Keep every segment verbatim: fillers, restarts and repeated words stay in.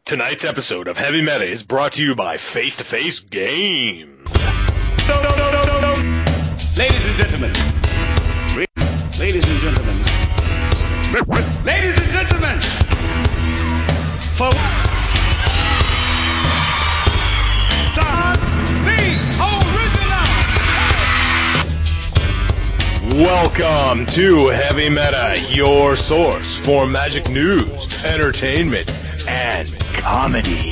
Tonight's episode of Heavy Meta is brought to you by Face to Face Games. No, no, no, no, no, no. Ladies and gentlemen. Ladies and gentlemen. Ladies and gentlemen. For Welcome to Heavy Meta, your source for magic news, entertainment, and comedy.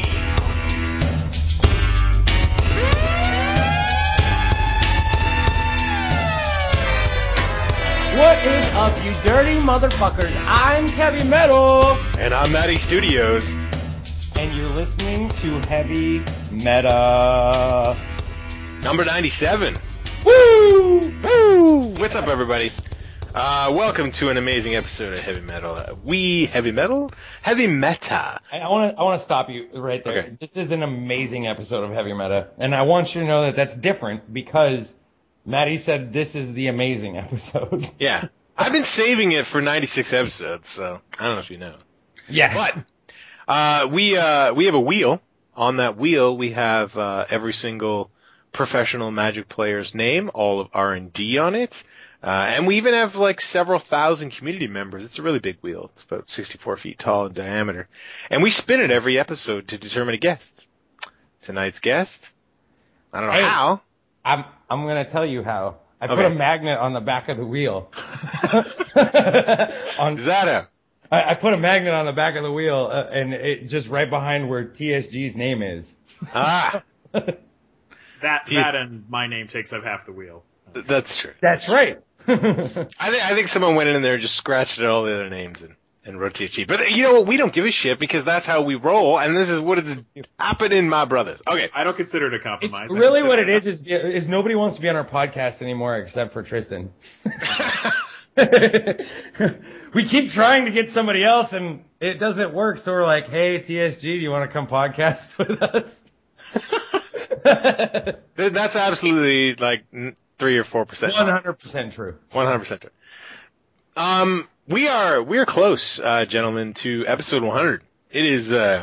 What is up, you dirty motherfuckers? I'm Heavy Metal. And I'm Matty Studios. And you're listening to Heavy Meta. Number ninety-seven. Woo! Woo! What's up, everybody? Uh, welcome to an amazing episode of Heavy Metal. Uh, we Heavy Metal? Heavy Meta. I want to I want to stop you right there. Okay. This is an amazing episode of Heavy Meta. And I want you to know that that's different because Maddie said this is the amazing episode. Yeah. I've been saving it for ninety-six episodes, so I don't know if you know. Yeah. But uh, we uh, we have a wheel. On that wheel, we have uh, every single professional Magic player's name, all of R and D on it. Uh, and we even have like several thousand community members. It's a really big wheel. It's about sixty-four feet tall in diameter. And we spin it every episode to determine a guest. Tonight's guest, I don't know Hey. how. I'm I'm going to tell you how. I put Okay. a magnet on the back of the wheel. on, Zada. I, I put a magnet on the back of the wheel, uh, and it just right behind where T S G's name is. Ah, That He's- that and my name takes up half the wheel. that's true. That's right. I think I think someone went in there and just scratched out all the other names and, and wrote T H G. But you know what? We don't give a shit because that's how we roll, and this is what is happening, my brothers. Okay. I don't consider it a It's compromise. I really consider what it is, is is nobody wants to be on our podcast anymore except for Tristan. We keep trying to get somebody else and it doesn't work, so we're like, hey, T S G, do you want to come podcast with us? Th- That's absolutely like n- three or four percent. one hundred percent true. One hundred percent true. Um, we are we are close, uh, gentlemen, to episode one hundred. It is uh,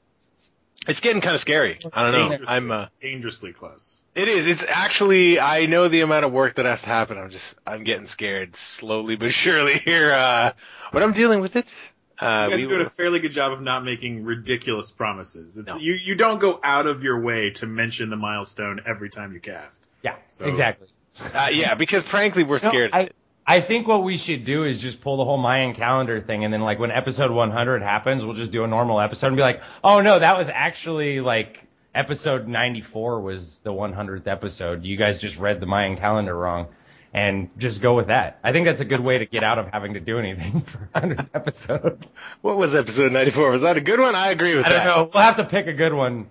it's getting kind of scary. I don't know. Dangerously, I'm uh, dangerously close. it is. It's actually. I know the amount of work that has to happen. I'm just. I'm getting scared slowly but surely here. Uh, but I'm dealing with it. Uh, You guys we are doing will- a fairly good job of not making ridiculous promises. It's, No. You you don't go out of your way to mention the milestone every time you cast. Yeah, So- exactly. uh, yeah, because frankly, we're No, scared. I, I think what we should do is just pull the whole Mayan calendar thing, and then like when episode one hundred happens, we'll just do a normal episode and be like, oh no, that was actually like episode ninety-four was the one hundredth episode. You guys just read the Mayan calendar wrong, and just go with that. I think that's a good way to get out of having to do anything for one hundredth episode. What was episode ninety-four? Was that a good one? I agree with I that. don't know. We'll have to pick a good one.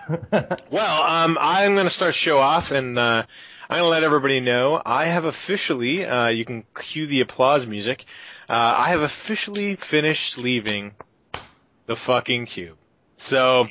Well, um, I'm going to start show off, and uh, I'm going to let everybody know I have officially, uh, you can cue the applause music, uh, I have officially finished sleeving the fucking cube. So,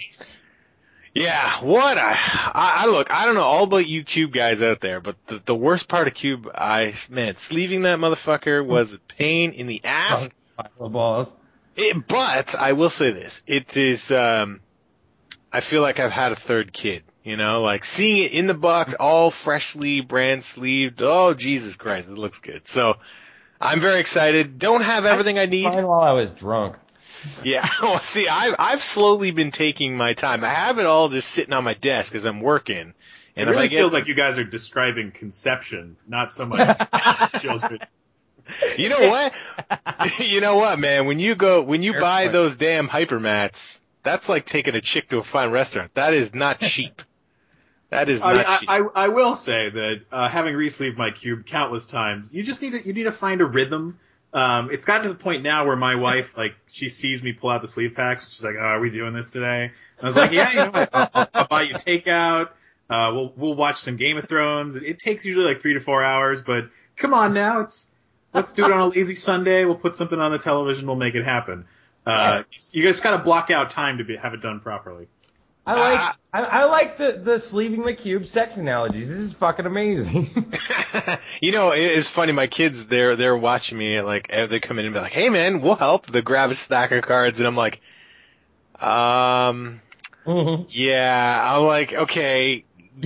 yeah, what I, I, I look, I don't know all about you cube guys out there, but the, the worst part of cube, I, man, sleeving that motherfucker was a pain in the ass. Balls. It, but I will say this: it is. Um, I feel like I've had a third kid. You know, like seeing it in the box, all freshly brand sleeved. Oh, Jesus Christ, it looks good. So I'm very excited. Don't have everything I need. Mine while I was drunk. Yeah. Well, see, I've I've slowly been taking my time. I have it all just sitting on my desk as I'm working. It And if really I get, feels like you guys are describing conception, not so much children. you know what? You know what, man? When you go, when you buy Airplane. those damn hypermats, that's like taking a chick to a fine restaurant. That is not cheap. That is I, not mean, I, cheap. I, I will say that uh, having re-sleeved my cube countless times, you just need to you need to find a rhythm. Um, it's gotten to the point now where my wife, like, she sees me pull out the sleeve packs. She's like, "Oh, are we doing this today?" And I was like, "Yeah, you know, what? I'll, I'll, I'll buy you takeout. Uh, we'll we'll watch some Game of Thrones. It, it takes usually like three to four hours, but come on now, it's let's do it on a lazy Sunday. We'll put something on the television. We'll make it happen." Uh, you guys got to block out time to be, have it done properly. I like I, I like the, the sleeving the cube sex analogies. This is fucking amazing. You know, it- it's funny. My kids, they're they're watching me. Like they come in and be like, "Hey, man, we'll help." They grab a stack of cards, and I'm like, Um, Mm-hmm. yeah, I'm like, okay,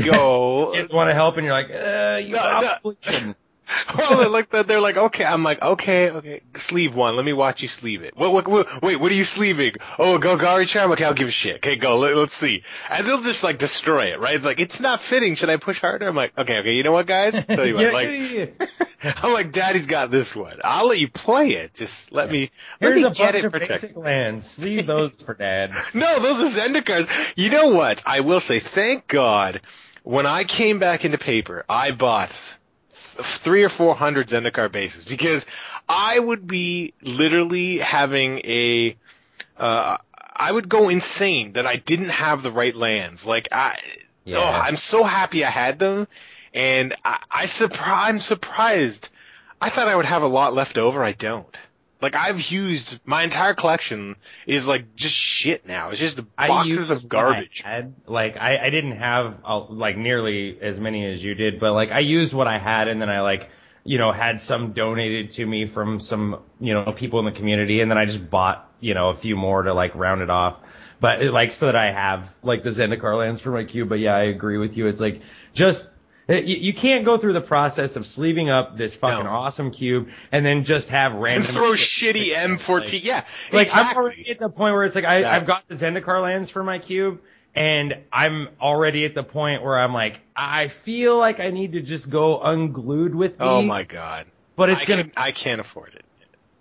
go. Kids want to help, and you're like, uh, you No, probably no. shouldn't. Well, they're like that. They're like, okay. I'm like, okay, okay. Sleeve one. Let me watch you sleeve it. What? What? what wait. What are you sleeving? Oh, a Golgari charm. Okay, I'll give a shit. Okay, go. Let, let's see. And they'll just like destroy it, right? Like, it's not fitting. Should I push harder? I'm like, okay, okay. You know what, guys? Tell you what. Yeah, Like, yeah, yeah. I'm like, Daddy's got this one. I'll let you play it. Just let Yeah. me. Let Here's me a get bunch it of protected. basic lands. Sleeve those for Dad. No, those are Zendikars. You know what? I will say, thank God, when I came back into paper, I bought th- three or four hundred Zendikar bases because I would be literally having a, uh, I would go insane that I didn't have the right lands. Like I, Yeah. oh, I'm so happy I had them, and I, I surpri- I'm surprised. I thought I would have a lot left over. I don't. Like, I've used, my entire collection is like just shit now. It's just I boxes used of what garbage. I had. Like I, I didn't have uh, like nearly as many as you did, but like I used what I had, and then I like you know had some donated to me from some you know people in the community, and then I just bought you know a few more to like round it off. But it, like so that I have like the Zendikar lands for my cube. But yeah, I agree with you. It's like just. You, you can't go through the process of sleeving up this fucking No. awesome cube and then just have And random throw shit. shitty M fourteen. Yeah, Like I'm exactly. already at the point where it's like I, Yeah. I've got the Zendikar lands for my cube, and I'm already at the point where I'm like, I feel like I need to just go unglued with these. Oh my god. But it's I gonna. Can, I can't afford it.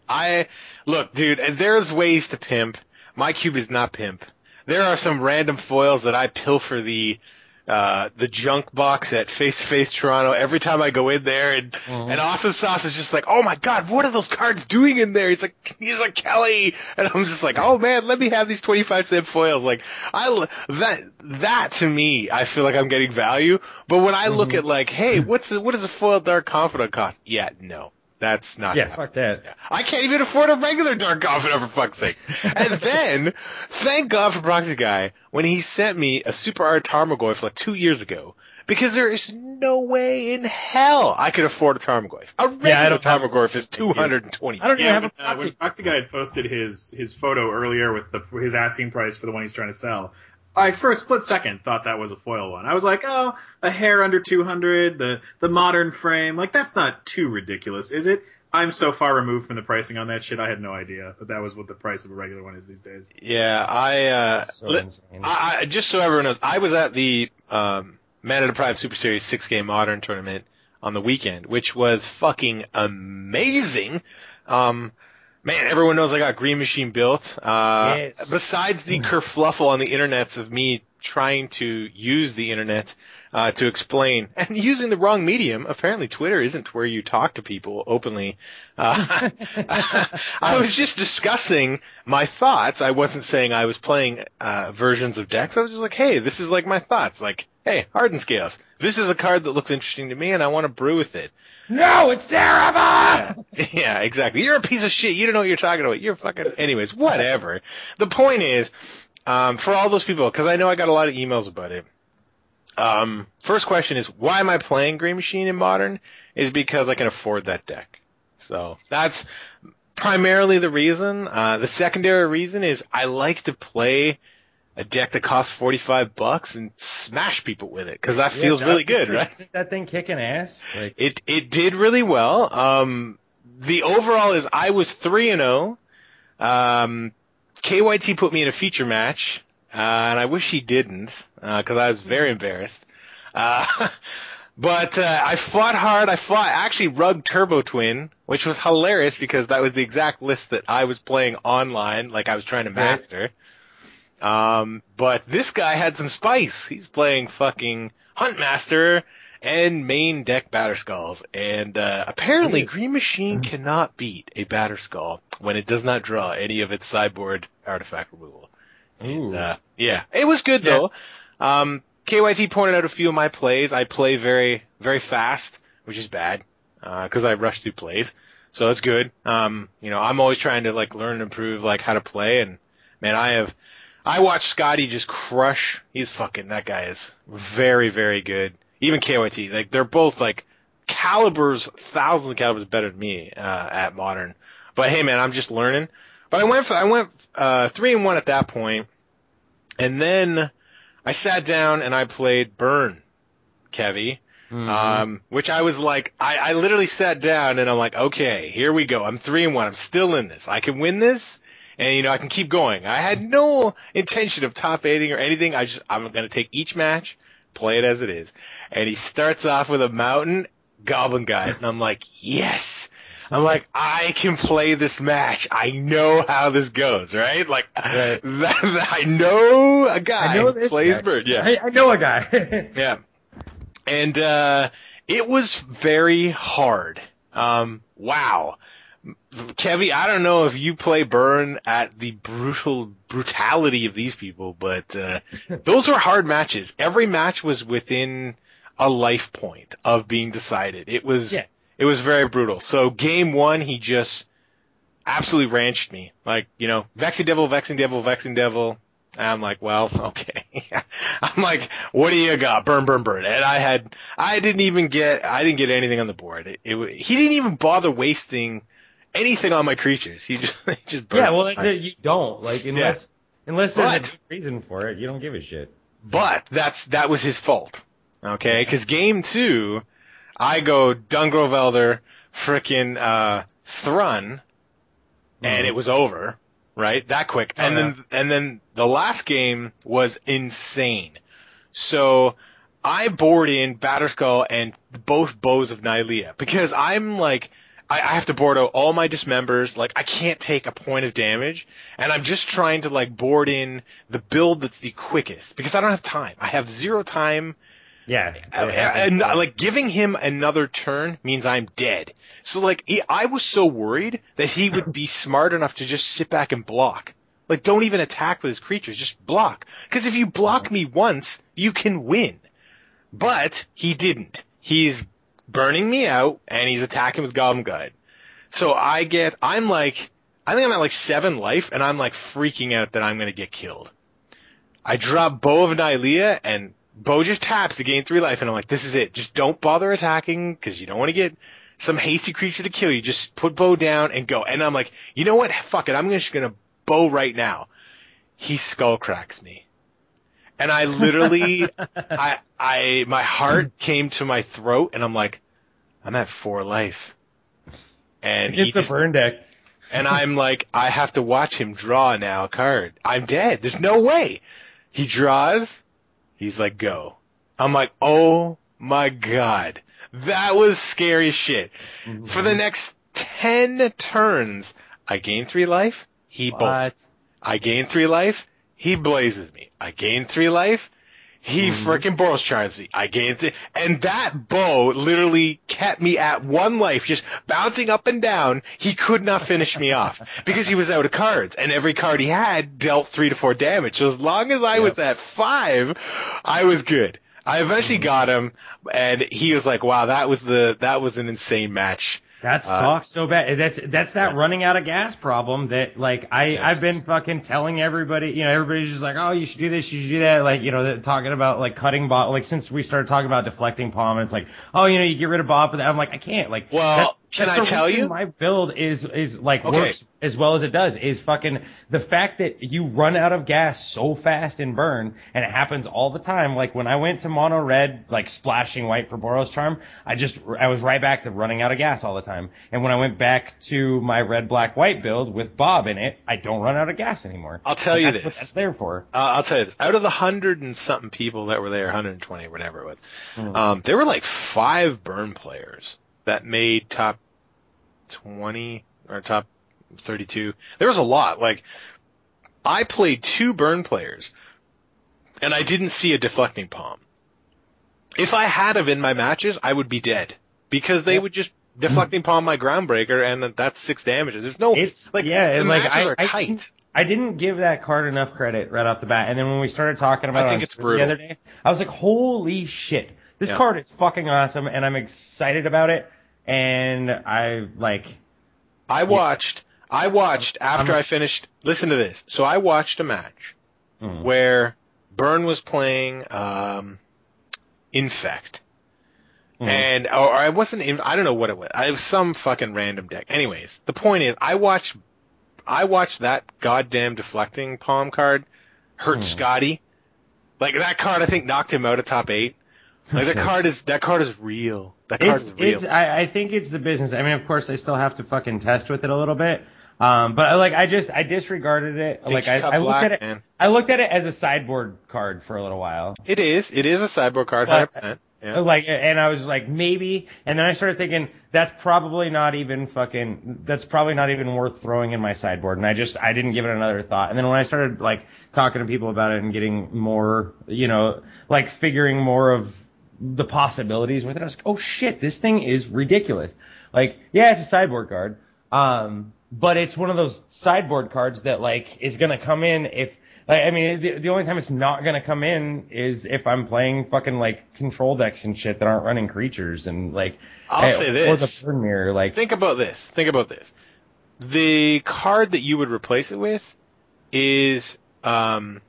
I look, dude. And there's ways to pimp. My cube is not pimp. There are some random foils that I pilfer the. Uh, the junk box at Face to Face Toronto every time I go in there, and Mhm. and Awesome Sauce is just like, oh my god, what are those cards doing in there? He's like, he's like Kelly, and I'm just like, oh man, let me have these twenty-five cent foils. Like, I l- that that to me, I feel like I'm getting value. But when I look Mhm. at like, hey, what's the, what does a foil Dark Confidant cost? Yeah, no. That's not Yeah, happening. fuck that. I can't even afford a regular Dark Confidant, for fuck's sake. And then, thank God for Proxy Guy, when he sent me a Super Art Tarmogoyf like two years ago, because there is no way in hell I could afford a Tarmogoyf. A regular Yeah, I don't have- Tarmogoyf is two hundred twenty. I don't even Yeah, have when, a uh, proxy. when Proxy Guy had posted his his photo earlier with the his asking price for the one he's trying to sell, I for a split second thought that was a foil one. I was like, oh, a hair under two hundred, the the modern frame, like that's not too ridiculous, is it? I'm so far removed from the pricing on that shit. I had no idea that that was what the price of a regular one is these days. Yeah, I, uh, So li- insane. I, I, just so everyone knows, I was at the, um, Mana Deprived Super Series six game Modern tournament on the weekend, which was fucking amazing. Um, man, everyone knows I got Green Machine built. Uh, Yes. besides the kerfluffle on the internets of me trying to use the internet, uh, to explain, and using the wrong medium. Apparently Twitter isn't where you talk to people openly. Uh, I was just discussing my thoughts. I wasn't saying I was playing, uh, versions of decks. I was just like, hey, this is like my thoughts. Like, hey, Harden Scales. This is a card that looks interesting to me and I want to brew with it. No, it's terrible. Yeah, exactly. You're a piece of shit. You don't know what you're talking about. You're fucking, anyways, whatever. The point is, um, for all those people, cause I know I got a lot of emails about it. Um, first question is, why am I playing Green Machine in Modern? Is because I can afford that deck. So, that's primarily the reason. Uh, the secondary reason is I like to play a deck that costs forty-five bucks and smash people with it, cause that Yeah, feels really Dusty good, right? Isn't that thing kicking ass? Like, It it did really well. Um, the overall is I was three and zero. Um, K Y T put me in a feature match, uh, and I wish he didn't, because I was very embarrassed. Uh, but uh, I fought hard. I fought actually Rug Turbo Twin, which was hilarious because that was the exact list that I was playing online, like I was trying to master. Um, but this guy had some spice. He's playing fucking Huntmaster and main deck Batterskulls. And, uh, apparently Green Machine cannot beat a Batterskull when it does not draw any of its sideboard artifact removal. And, Ooh. uh, yeah. It was good Yeah. though. Um, K Y T pointed out a few of my plays. I play very, very fast, which is bad, uh, cause I rush through plays. So that's good. Um, you know, I'm always trying to like learn and improve like how to play, and man, I have, I watched Scotty just crush. He's fucking, that guy is very, very good. Even K Y T, like they're both like calibers, thousands of calibers better than me, uh, at Modern. But hey man, I'm just learning. But I went, for, I went, uh, three and one at that point. And then I sat down and I played Burn, Kevy. Mm-hmm. Um, which I was like, I, I literally sat down and I'm like, okay, here we go. I'm three and one. I'm still in this. I can win this, and you know I can keep going. I had no intention of top eighting or anything. I just I'm gonna take each match, play it as it is. And he starts off with a mountain Goblin Guide, and I'm like, yes. I'm like, I can play this match. I know how this goes, right? Like, right. I know a guy I know this who plays guy. Bird. Yeah, I, I know a guy. yeah. And, uh, it was very hard. Um, wow. Kevy, I don't know if you play Burn at the brutal brutality of these people, but, uh, those were hard matches. Every match was within a life point of being decided. It was, yeah. It was very brutal. So game one, he just absolutely ranched me. Like, you know, Vexing Devil, Vexing Devil, Vexing Devil. And I'm like, well, okay. I'm like, what do you got? Burn, burn, burn. And I had, I didn't even get, I didn't get anything on the board. It, it he didn't even bother wasting anything on my creatures. He just, he just burned. Yeah, well, that's it. You don't like unless, yeah. unless there's but, a good reason for it, you don't give a shit. But that's that was his fault. Okay, because game two, I go Dungrove Elder, frickin' uh, Thrun, and mm. it was over. Right, that quick, and oh, yeah. then and then the last game was insane. So I board in Batterskull and both bows of Nylea because I'm like, I, I have to board out all my dismembers. Like I can't take a point of damage, and I'm just trying to like board in the build that's the quickest because I don't have time. I have zero time. Yeah, and, and like giving him another turn means I'm dead. So like he, I was so worried that he would be smart enough to just sit back and block. Like don't even attack with his creatures, just block. Because if you block me once, you can win. But he didn't. He's burning me out and he's attacking with Goblin Guide. So I get, I'm like, I think I'm at like seven life and I'm like freaking out that I'm gonna get killed. I drop Bow of Nylea and Bo just taps to gain three life, and I'm like, this is it. Just don't bother attacking, because you don't want to get some hasty creature to kill you. Just put Bo down and go. And I'm like, you know what? Fuck it. I'm just going to Bo right now. He skull cracks me. And I literally, I, I, my heart came to my throat, and I'm like, I'm at four life. And it's the burn deck. And I'm like, I have to watch him draw now a card. I'm dead. There's no way. He draws. He's like, go. I'm like, oh my god. That was scary shit. Mm-hmm. For the next ten turns, I gain three life, he what? bolts. I gain three life, he blazes me. I gain three life, he mm-hmm. frickin' Boros charms me. I gain three, and that bow literally kept me at one life, just bouncing up and down. He could not finish me off because he was out of cards, and every card he had dealt three to four damage. So as long as I yep. was at five, I was good. I eventually mm-hmm. got him, and he was like, "Wow, that was the that was an insane match." That sucks uh, so bad. That's that's that running out of gas problem that like I yes. I've been fucking telling everybody. You know, everybody's just like, oh, you should do this, you should do that. Like, you know, talking about like cutting Bob. Like since we started talking about deflecting palm, and it's like, oh, you know, you get rid of Bob. But I'm like, I can't. Like, well, that's, can that's I tell you? My build is is like okay. works as well as it does. Is fucking the fact that you run out of gas so fast in Burn, and it happens all the time. Like when I went to mono red, like splashing white for Boros Charm, I just I was right back to running out of gas all the time. And when I went back to my red, black, white build with Bob in it, I don't run out of gas anymore. I'll tell and you that's this. What that's there for. Uh, I'll tell you this. Out of the hundred and something people that were there, one hundred twenty, whatever it was, mm. um, there were like five Burn players that made top twenty or top thirty-two. There was a lot. Like, I played two Burn players, and I didn't see a deflecting palm. If I had of in my matches, I would be dead because they yep. would just deflecting palm my Groundbreaker, and that's six damage. There's no, it's like, yeah, the like matches I, are I tight. Didn't, I didn't give that card enough credit right off the bat, and then when we started talking about I think it it's brutal. the other day, I was like, holy shit, this yeah. card is fucking awesome, and I'm excited about it, and I, like... I watched, yeah. I watched after I'm, I finished, listen to this, so I watched a match mm-hmm. where Burn was playing, um, Infect. Mm-hmm. And, or I wasn't, in, I don't know what it was. I was some fucking random deck. Anyways, the point is, I watched, I watched that goddamn deflecting palm card hurt Hmm. Scotty. Like that card, I think knocked him out of top eight. Like that card is that card is real. That card It's, is real. it's, I, I think it's the business. I mean, of course, I still have to fucking test with it a little bit. Um, but like, I just, I disregarded it. Think Like, you I, cut I looked black, at it, man. I looked at it as a sideboard card for a little while. It is. It is a sideboard card, But- one hundred percent. Yeah. Like, and I was like, maybe, and then I started thinking, that's probably not even fucking, that's probably not even worth throwing in my sideboard, and I just, I didn't give it another thought. And then when I started, like, talking to people about it and getting more, you know, like, figuring more of the possibilities with it, I was like, oh shit, this thing is ridiculous. Like, yeah, it's a sideboard card, um, but it's one of those sideboard cards that, like, is gonna come in if, like, I mean, the, the only time it's not gonna come in is if I'm playing fucking like control decks and shit that aren't running creatures and like. I'll eh, say Or this. the burn mirror, like. Think about this. Think about this. The card that you would replace it with is um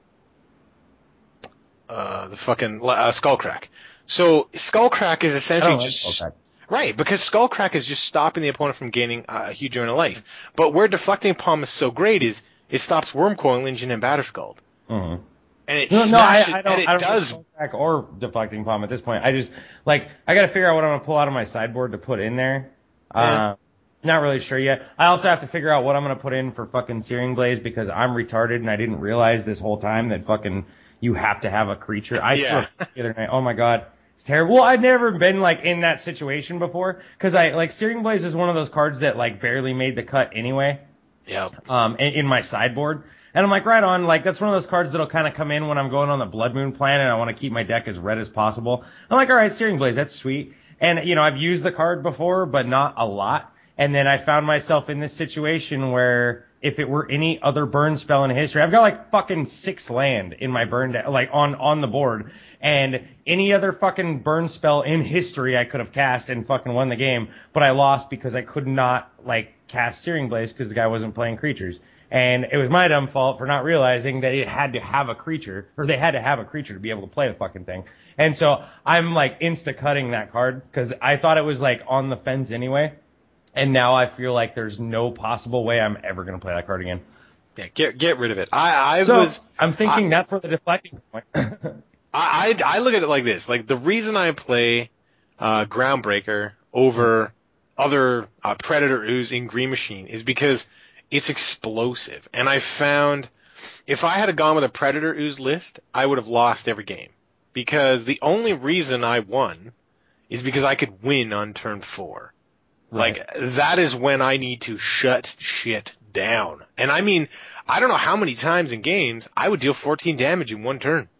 uh the fucking uh, Skullcrack. So Skullcrack is I essentially don't like just Skullcrack. right because Skullcrack is just stopping the opponent from gaining uh, a huge amount of life. But where Deflecting Palm is so great is it stops Wormcoil Engine and Batterskull. Mhm. And it No, no, I, smashes, I don't. and it I don't does. back or deflecting palm at this point. I just like I got to figure out what I'm gonna pull out of my sideboard to put in there. Yeah. Uh, not really sure yet. I also have to figure out what I'm gonna put in for fucking Searing Blaze because I'm retarded and I didn't realize this whole time that fucking you have to have a creature. I Yeah. swear the other night. Oh my god. It's terrible. Well, I've never been like in that situation before because I like Searing Blaze is one of those cards that like barely made the cut anyway. Yep. Um, in, in my sideboard. And I'm like, right on, like, that's one of those cards that'll kind of come in when I'm going on the Blood Moon plan and I want to keep my deck as red as possible. I'm like, alright, Searing Blaze, that's sweet. And, you know, I've used the card before, but not a lot. And then I found myself in this situation where if it were any other burn spell in history, I've got like fucking six land in my burn deck, like on, on the board. And any other fucking burn spell in history I could have cast and fucking won the game, but I lost because I could not, like, cast Searing Blaze because the guy wasn't playing creatures. And it was my dumb fault for not realizing that it had to have a creature, or they had to have a creature to be able to play the fucking thing. And so I'm like insta-cutting that card because I thought it was like on the fence anyway. And now I feel like there's no possible way I'm ever going to play that card again. Yeah. Get get rid of it. I I So was. I'm thinking I- that's where the deflecting point. I, I, I look at it like this. Like, the reason I play uh, Groundbreaker over other uh, Predator Ooze in Green Machine is because it's explosive. And I found if I had gone with a Predator Ooze list, I would have lost every game. Because the only reason I won is because I could win on turn four. Right. Like, that is when I need to shut shit down. And I mean, I don't know how many times in games I would deal fourteen damage in one turn.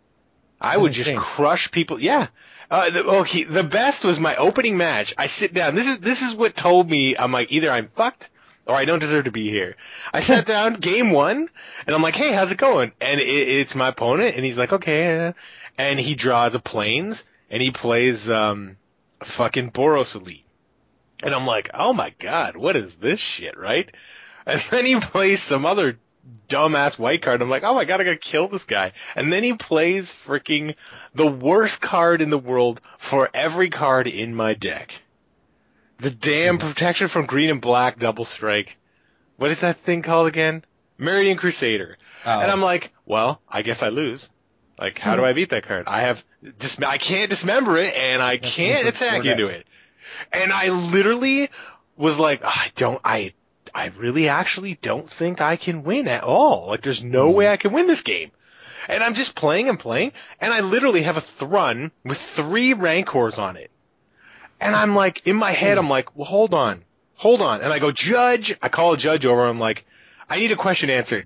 I would just insane. crush people. Yeah. Uh, the, okay, the best was my opening match. I sit down. This is this is what told me I'm like either I'm fucked or I don't deserve to be here. I sat down, game one, and I'm like, hey, how's it going? And it, it's my opponent, and he's like, okay, uh, and he draws a planes, and he plays um fucking Boros Elite, and I'm like, oh my god, what is this shit, right? And then he plays some other dumbass white card. I'm like, oh my god, I gotta kill this guy. And then he plays freaking the worst card in the world for every card in my deck. The damn protection from green and black double strike. What is that thing called again? Meridian Crusader. Oh. And I'm like, well, I guess I lose. Like, how do I beat that card? I have, dis- I can't dismember it, and I can't attack into it. And I literally was like, I don't, I, I really actually don't think I can win at all. Like, there's no way I can win this game. And I'm just playing and playing, and I literally have a Thrun with three Rancors on it. And I'm like, in my head, I'm like, well, hold on. Hold on. And I go, Judge. I call a judge over. I'm like, I need a question answered.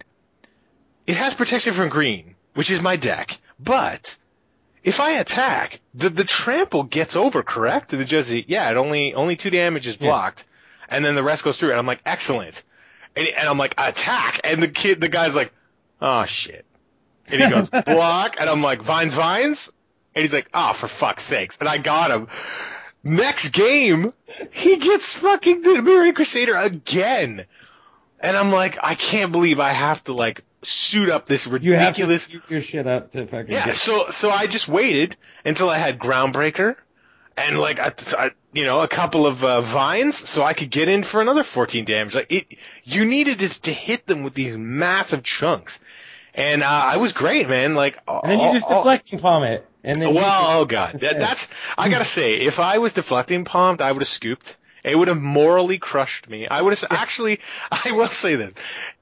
It has protection from green, which is my deck. But if I attack, the, the trample gets over, correct? And the judge says, yeah, it only, only two damage is blocked. Yeah. And then the rest goes through. And I'm like, excellent. And, and I'm like, attack. And the kid, the guy's like, oh, shit. And he goes, block. And I'm like, vines, vines. And he's like, oh, for fuck's sakes. And I got him. Next game, he gets fucking the Meridian Crusader again. And I'm like, I can't believe I have to, like, suit up this ridiculous... You have to suit your shit up to fucking Yeah, get... so so I just waited until I had Groundbreaker and, like, a, a, you know, a couple of uh, vines so I could get in for another fourteen damage. Like, it, you needed to, to hit them with these massive chunks. And uh, I was great, man. Like, And then you just all, deflecting palm it. And then well, oh god, that, that's I gotta say, if I was deflecting palmed, I would have scooped. It would have morally crushed me. I would have actually. I will say this: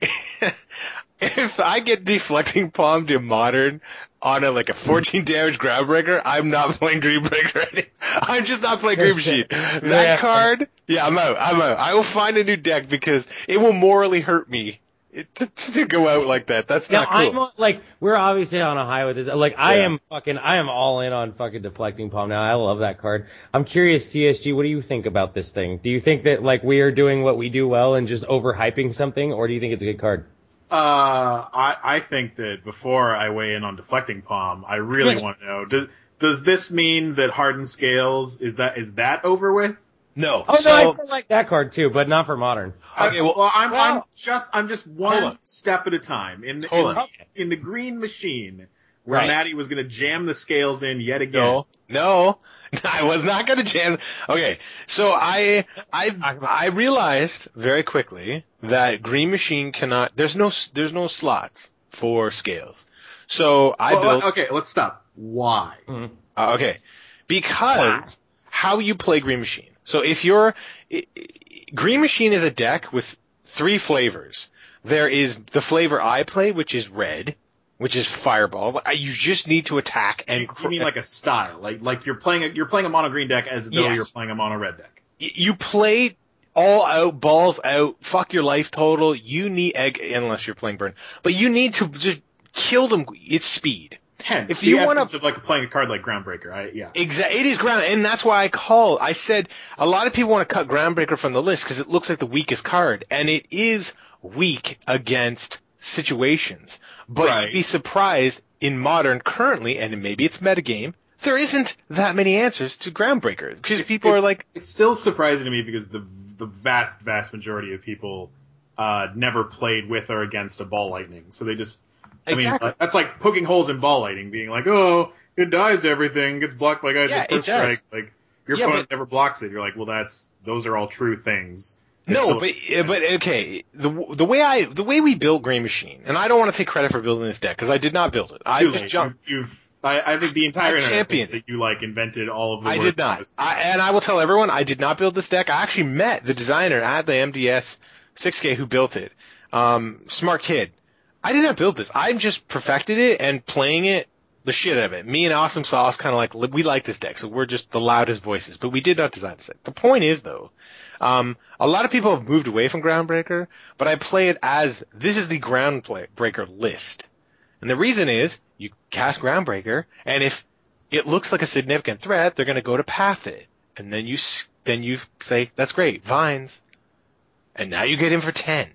if I get deflecting palmed in modern on a like a fourteen damage groundbreaker, I'm not playing Greenbreaker. I'm just not playing Green Machine. That Yeah. card, yeah, I'm out. I'm out. I will find a new deck because it will morally hurt me to, to go out like that. That's Yeah, not cool. I'm on, like, we're obviously on a high with this. Like, I Yeah. am fucking, I am all in on fucking deflecting palm now. I love that card. I'm curious, T S G, what do you think about this thing? Do you think that, like, we are doing what we do well and just overhyping something, or do you think it's a good card? Uh, I, I think that before I weigh in on deflecting palm, I really want to know, does, does this mean that hardened scales, is that, is that over with? No. Oh, so, no, I still like that card, too, but not for modern. Okay, well, well, I'm, well- I'm just, I'm just Hold one on. step at a time. In the, Hold in, on. in the green machine, where Right. Maddie was going to jam the scales in yet again. No, no, I was not going to jam. Okay, so I, I, I realized very quickly that Green Machine cannot. There's no, there's no slots for scales. So I Well, built. okay, let's stop. Why? Mhm. Uh, okay, because how you play Green Machine. So if you're i- i- Green Machine is a deck with three flavors. There is the flavor I play, which is red, which is Fireball. You just need to attack and. You, you mean like a style, like like you're playing a, you're playing a mono green deck as though Yes. you're playing a mono red deck. You play all out, balls out, fuck your life total. You need egg unless you're playing burn, but you need to just kill them. It's speed. Hence, If the you wanna- essence of like playing a card like Groundbreaker. I, yeah. Exactly. It is ground, and that's why I call. I said a lot of people want to cut Groundbreaker from the list because it looks like the weakest card, and it is weak against situations. But Right. you'd be surprised in modern currently, and maybe it's metagame. There isn't that many answers to Groundbreaker because It's- people are it's- like, it's still surprising to me because the the vast vast majority of people uh, never played with or against a ball lightning, so they just. I Exactly. mean, that's like poking holes in ball lightning, being like, oh, it dies to everything, gets blocked by guys Yeah, with it first does. strike. Like your Yeah, opponent but- never blocks it. You're like, well, that's those are all true things. It's no, still- but but okay. The the way I the way we built Green Machine, and I don't want to take credit for building this deck because I did not build it. I too just late. jumped. You, you've. I, I think the entire I internet championed thinks that you like invented all of the. I words did not. for this. I, and I will tell everyone, I did not build this deck. I actually met the designer at the M D S six K who built it. Um, smart kid. I did not build this. I just perfected it and playing it the shit out of it. Me and Awesome Sauce kind of like, we like this deck, so we're just the loudest voices, but we did not design this deck. The point is, though, um, a lot of people have moved away from Groundbreaker, but I play it as, this is the Groundbreaker list. And the reason is, you cast Groundbreaker, and if it looks like a significant threat, they're going to go to path it. And then you, s- then you say, that's great, Vines. And now you get in for ten.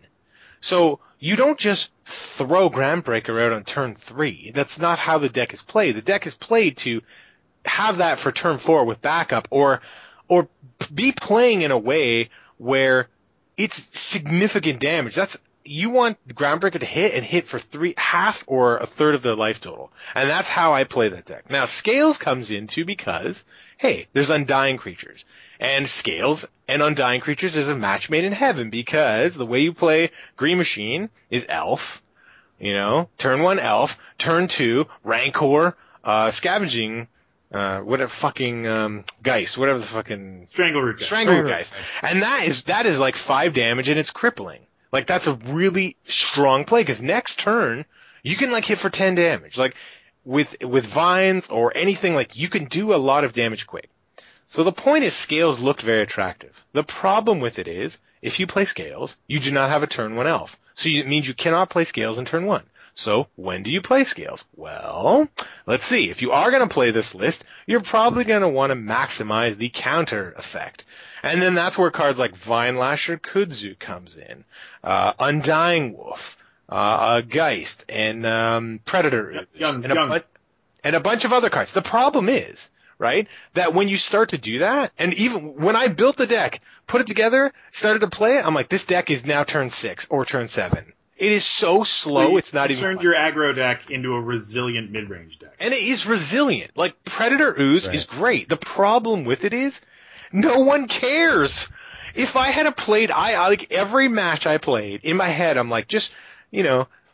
So, you don't just throw Groundbreaker out on turn three. That's not how the deck is played. The deck is played to have that for turn four with backup, or, or be playing in a way where it's significant damage. That's, you want Groundbreaker to hit and hit for three, half or a third of the life total. And that's how I play that deck. Now, Scales comes into because, hey, there's Undying Creatures. And Scales and Undying Creatures is a match made in heaven because the way you play Green Machine is Elf, you know, turn one Elf, turn two Rancor, uh, Scavenging, uh, what a fucking, um, Geist, whatever the fucking Strangleroot. guy. Strangleroot Geist. And that is, that is like five damage and it's crippling. Like that's a really strong play because next turn you can like hit for ten damage. Like with, with Vines or anything, like you can do a lot of damage quick. So the point is Scales looked very attractive. The problem with it is, if you play Scales, you do not have a turn one elf. So it means you cannot play Scales in turn one. So when do you play Scales? Well, let's see. If you are going to play this list, you're probably going to want to maximize the counter effect. And then that's where cards like Vine Lasher Kudzu comes in, uh, Undying Wolf, uh, Geist, and um, Predator Ooze, Young- and, a young. bu- and a bunch of other cards. The problem is, right, that when you start to do that, and even when I built the deck, put it together, started to play it, I'm like, this deck is now turn six or turn seven. It is so slow, it's not you even turned fun. your aggro deck into a resilient mid-range deck. And it is resilient. Like, Predator Ooze Right. is great. The problem with it is, no one cares. If I had a played, I, I like, every match I played, in my head, I'm like, just, you know,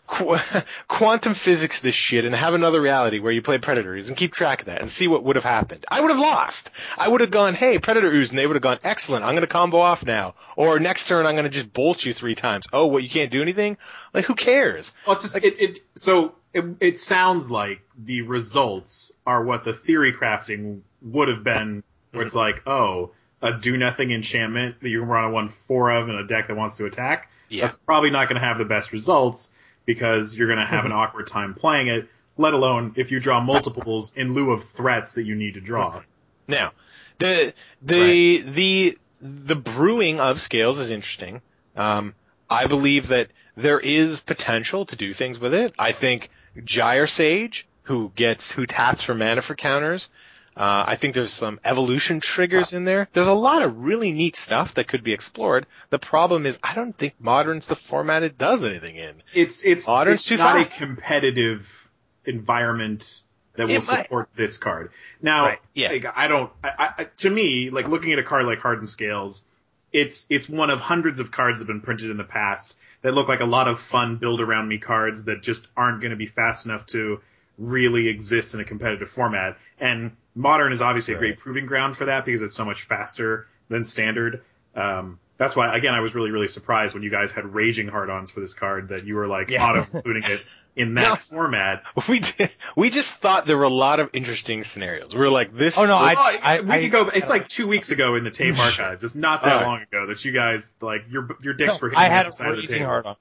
qu- quantum physics this shit and have another reality where you play Predator Ooze and keep track of that and see what would have happened. I would have lost. I would have gone, hey, Predator Ooze, and they would have gone, excellent, I'm going to combo off now. Or next turn, I'm going to just bolt you three times. Oh, what, you can't do anything? Like, who cares? Well, it's just, it, it, so it, it sounds like the results are what the theory crafting would have been, where it's like, oh, a do-nothing enchantment that you can run on one four of in a deck that wants to attack. Yeah. That's probably not going to have the best results because you're going to have an awkward time playing it, let alone if you draw multiples in lieu of threats that you need to draw. Now, the the right. the the brewing of scales is interesting. Um, I believe that there is potential to do things with it. I think Gyre Sage, who gets who taps for mana for counters. Uh, I think there's some evolution triggers in there. There's a lot of really neat stuff that could be explored. The problem is I don't think Modern's the format it does anything in. It's it's, Modern's it's too not fast. a competitive environment that will It might- support this card. Now, Right, yeah. like, I don't. I, I, to me, like looking at a card like Hardened Scales, it's it's one of hundreds of cards that have been printed in the past that look like a lot of fun build around me cards that just aren't going to be fast enough to really exist in a competitive format. And Modern is obviously a great proving ground for that because it's so much faster than Standard. Um, that's why, again, I was really, really surprised when you guys had raging hard-ons for this card that you were like Yeah. auto-including it in that No. format. We did, we just thought there were a lot of interesting scenarios. We were like, this. Oh, no, this- I- Oh, we I- could go. It's like two weeks ago in the tape archives. It's not that All right. long ago that you guys like your your dicks were No, hitting I had the a side of the raging table. hard on.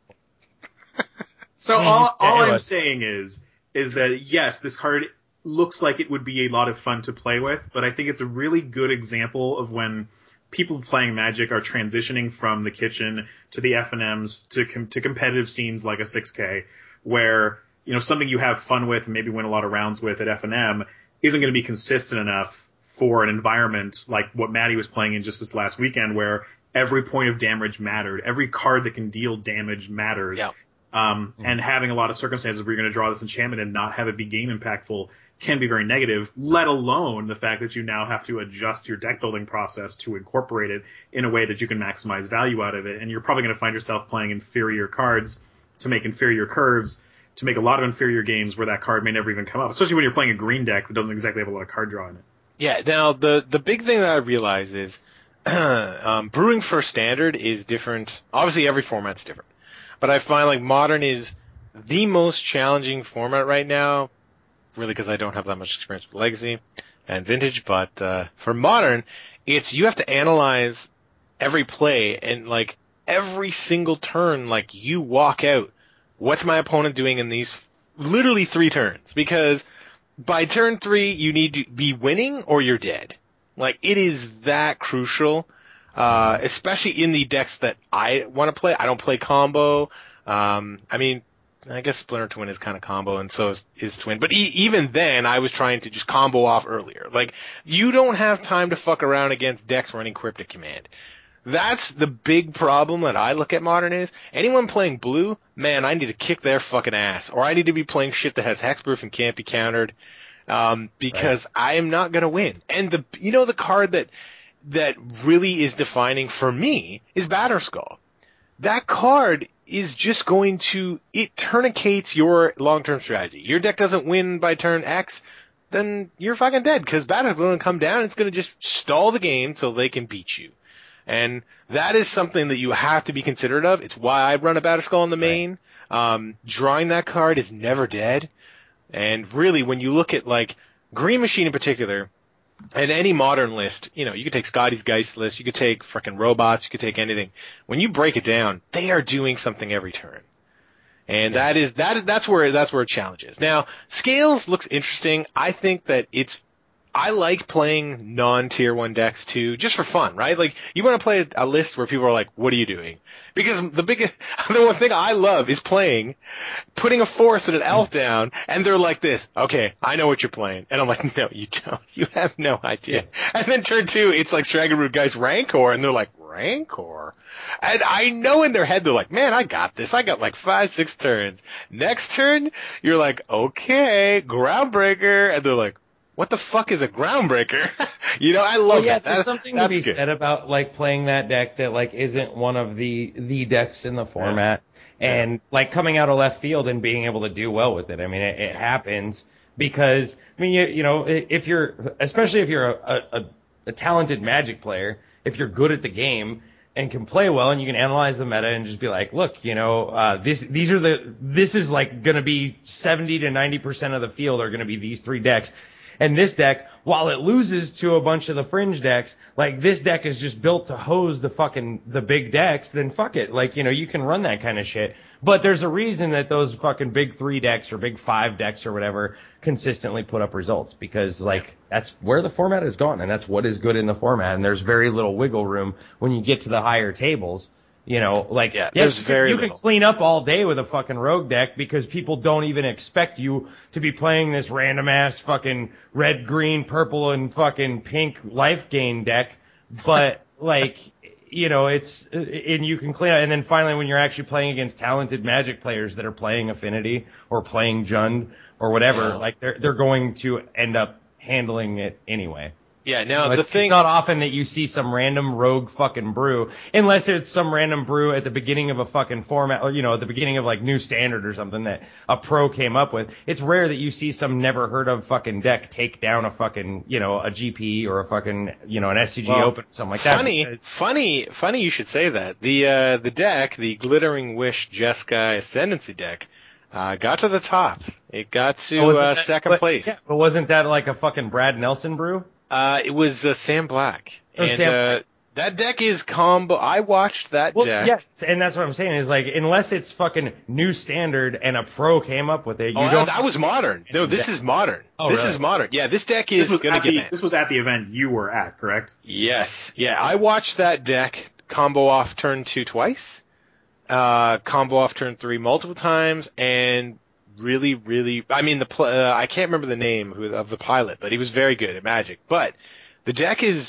So all, all Yeah, it I'm was. saying is, is that yes, this card looks like it would be a lot of fun to play with, but I think it's a really good example of when people playing Magic are transitioning from the kitchen to the F and Ms to com- to competitive scenes like a six K, where you know something you have fun with and maybe win a lot of rounds with at F and M isn't going to be consistent enough for an environment like what Maddie was playing in just this last weekend, where every point of damage mattered, every card that can deal damage matters. Yeah. Um, and having a lot of circumstances where you're going to draw this enchantment and not have it be game impactful can be very negative, let alone the fact that you now have to adjust your deck building process to incorporate it in a way that you can maximize value out of it. And you're probably going to find yourself playing inferior cards to make inferior curves, to make a lot of inferior games where that card may never even come up, especially when you're playing a green deck that doesn't exactly have a lot of card draw in it. Yeah. Now the the big thing that I realize is um, brewing for Standard is different. Obviously, every format's different, but I find like Modern is the most challenging format right now. Really, because I don't have that much experience with Legacy and Vintage, but uh, for Modern, it's you have to analyze every play and like every single turn. Like you walk out, what's my opponent doing in these literally three turns? Because by turn three, you need to be winning or you're dead. Like it is that crucial, uh, especially in the decks that I want to play. I don't play combo. Um, I mean. I guess Splinter Twin is kind of combo, and so is, is Twin. But e- even then, I was trying to just combo off earlier. Like, you don't have time to fuck around against decks running Cryptic Command. That's the big problem that I look at Modern is, anyone playing blue, man, I need to kick their fucking ass. Or I need to be playing shit that has hexproof and can't be countered, um, because right. I am not gonna win. And the, you know, the card that, that really is defining for me is Batterskull. That card is just going to, it tourniquets your long-term strategy. Your deck doesn't win by turn X, then you're fucking dead, because Batterskull going to come down and it's going to just stall the game so they can beat you. And that is something that you have to be considerate of. It's why I run a Batterskull in the main. Right. Um, drawing that card is never dead. And really, when you look at, like, Green Machine in particular, and any Modern list, you know, you could take Scotty's Geist list, you could take frickin' robots, you could take anything. When you break it down, they are doing something every turn. And yeah. that is, that is, that's where, that's where a challenge is. Now, Scales looks interesting. I think that it's, I like playing non-tier one decks too, just for fun, right? Like, you want to play a list where people are like, what are you doing? Because the biggest, the one thing I love is playing, putting a force and an elf down, and they're like this, okay, I know what you're playing. And I'm like, no, you don't. You have no idea. Yeah. And then turn two, it's like Stragaroot Geist Rancor, and they're like, Rancor? And I know in their head, they're like, man, I got this. I got like five, six turns. Next turn, you're like, okay, Groundbreaker. And they're like, what the fuck is a Groundbreaker? You know, I love well, yeah, it. There's That's, something that's to be good. said about like playing that deck that like isn't one of the the decks in the format. and like coming out of left field and being able to do well with it. I mean, it, it happens because I mean, you, you know, if you're, especially if you're a, a, a talented Magic player, if you're good at the game and can play well and you can analyze the meta and just be like, look, you know, uh, this, these are the, this is like going to be seventy to ninety percent of the field are going to be these three decks. And this deck, while it loses to a bunch of the fringe decks, like this deck is just built to hose the fucking, the big decks, then fuck it. Like, you know, you can run that kind of shit. But there's a reason that those fucking big three decks or big five decks or whatever consistently put up results, because like that's where the format has gone and that's what is good in the format. And there's very little wiggle room when you get to the higher tables. You know, like, yeah, yeah there's you, very you little. can clean up all day with a fucking rogue deck because people don't even expect you to be playing this random ass fucking red, green, purple, and fucking pink life gain deck. But, like, you know, it's, and you can clean up, and then finally when you're actually playing against talented Magic players that are playing Affinity or playing Jund or whatever, yeah. like, they're, they're going to end up handling it anyway. Yeah, now So the it's, thing... it's not often that you see some random rogue fucking brew, unless it's some random brew at the beginning of a fucking format, or, you know, at the beginning of like new standard or something that a pro came up with. It's rare that you see some never heard of fucking deck take down a fucking, you know, a G P or a fucking, you know, an S C G well, Open or something like that. Funny, because... funny, funny you should say that. The, uh, the deck, the Glittering Wish Jeskai Ascendancy deck, uh, got to the top. It got to, oh, uh, that, second but, place. Yeah, but wasn't that like a fucking Brad Nelson brew? Uh, it was uh, Sam Black. Oh, and, Sam uh, Black. That deck is combo. I watched that Well, deck. yes, and that's what I'm saying is like, unless it's fucking new standard and a pro came up with it, you oh, don't. that was modern. No, this is modern. Oh, this really? is modern. Yeah, this deck is This was, gonna at get the, banned. this was at the event you were at, correct? Yes. Yeah, I watched that deck combo off turn two twice, uh, combo off turn three multiple times, and really, really, I mean, the pl- uh, I can't remember the name who, of the pilot, but he was very good at Magic. But the deck is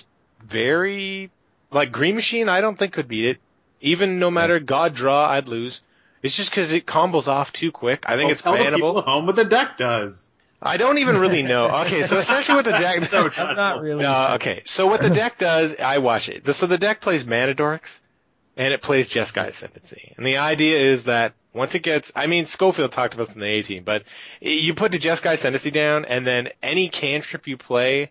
very, like, Green Machine, I don't think could beat it. Even no matter God Draw, I'd lose. It's just because it combos off too quick. I think Well, it's tell the people bannable. at home what the deck does. I don't even really know. Okay, so essentially what the deck... So I'm not really. No, sure. okay. So what the deck does, I watch it. So the deck plays Manadorks, and it plays Jeskai Ascendancy. And the idea is that once it gets, I mean, Schofield talked about this in the A team, but you put the Jeskai Ascendancy down, and then any cantrip you play,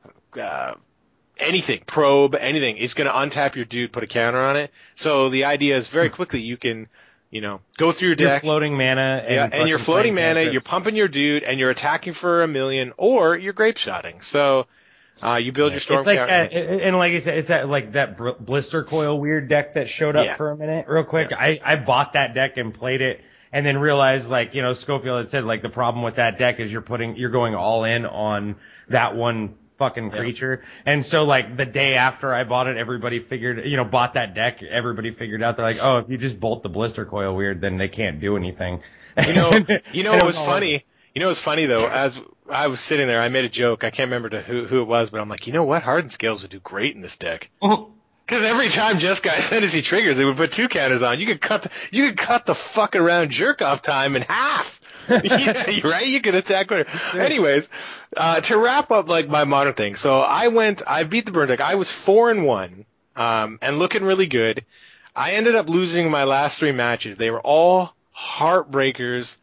uh, anything, probe, anything, is going to untap your dude, put a counter on it. So the idea is very quickly you can, you know, go through your You're deck. floating mana, and, Yeah, and you're fucking floating playing mana, cantrips. you're pumping your dude, and you're attacking for a million, or you're grape shotting. So, uh, you build your storm It's like counter. that, and like I said, it's that like that br- blister coil weird deck that showed up Yeah. for a minute, real quick. Yeah. I I bought that deck and played it, and then realized like you know Schofield had said like the problem with that deck is you're putting you're going all in on that one fucking creature, and so like the day after I bought it, everybody figured you know bought that deck, everybody figured out they're like, oh, if you just bolt the blister coil weird, then they can't do anything. You know, you know And what it was all funny? You know what's funny though? As I was sitting there, I made a joke. I can't remember to who who it was, but I'm like, you know what? Hardened Scales would do great in this deck. over. Because every time Jeskai Ascendancy triggers, they would put two counters on. You could cut the, you could cut the fuck around jerk off time in half. Yeah, you're right. You could attack. Whatever. Anyways, uh, to wrap up like my modern thing. So I went, I beat the burn deck. I was four and one, um, and looking really good. I ended up losing my last three matches. They were all heartbreakers.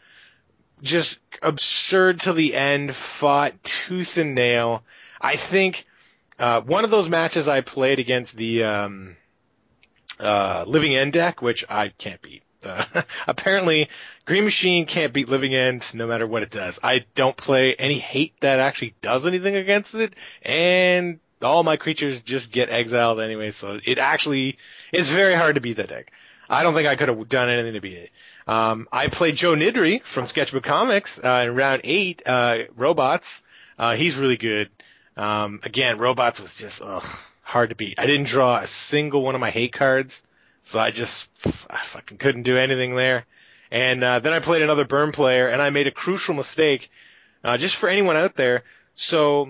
Just absurd to the end, fought tooth and nail. I think uh, one of those matches I played against the um, uh, Living End deck, which I can't beat. Uh, apparently, Green Machine can't beat Living End no matter what it does. I don't play any hate that actually does anything against it, and all my creatures just get exiled anyway, so it actually is very hard to beat that deck. I don't think I could have done anything to beat it. Um, I played Joe Nidri from Sketchbook Comics uh, in round eight, uh, Robots. Uh, he's really good. Um, again, Robots was just ugh, hard to beat. I didn't draw a single one of my hate cards, so I just I fucking couldn't do anything there. And uh, then I played another Burn player, and I made a crucial mistake, uh, just for anyone out there. So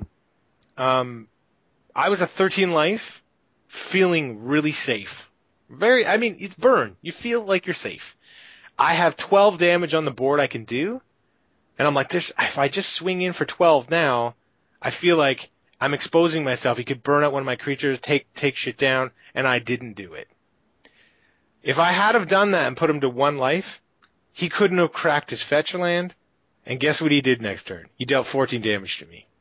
um, I was at thirteen life, feeling really safe. Very, I mean, it's Burn. You feel like you're safe. I have twelve damage on the board I can do, and I'm like, there's, if I just swing in for twelve now, I feel like I'm exposing myself. He could burn out one of my creatures, take take shit down, and I didn't do it. If I had have done that and put him to one life, he couldn't have cracked his fetch land. And guess what he did next turn? He dealt fourteen damage to me.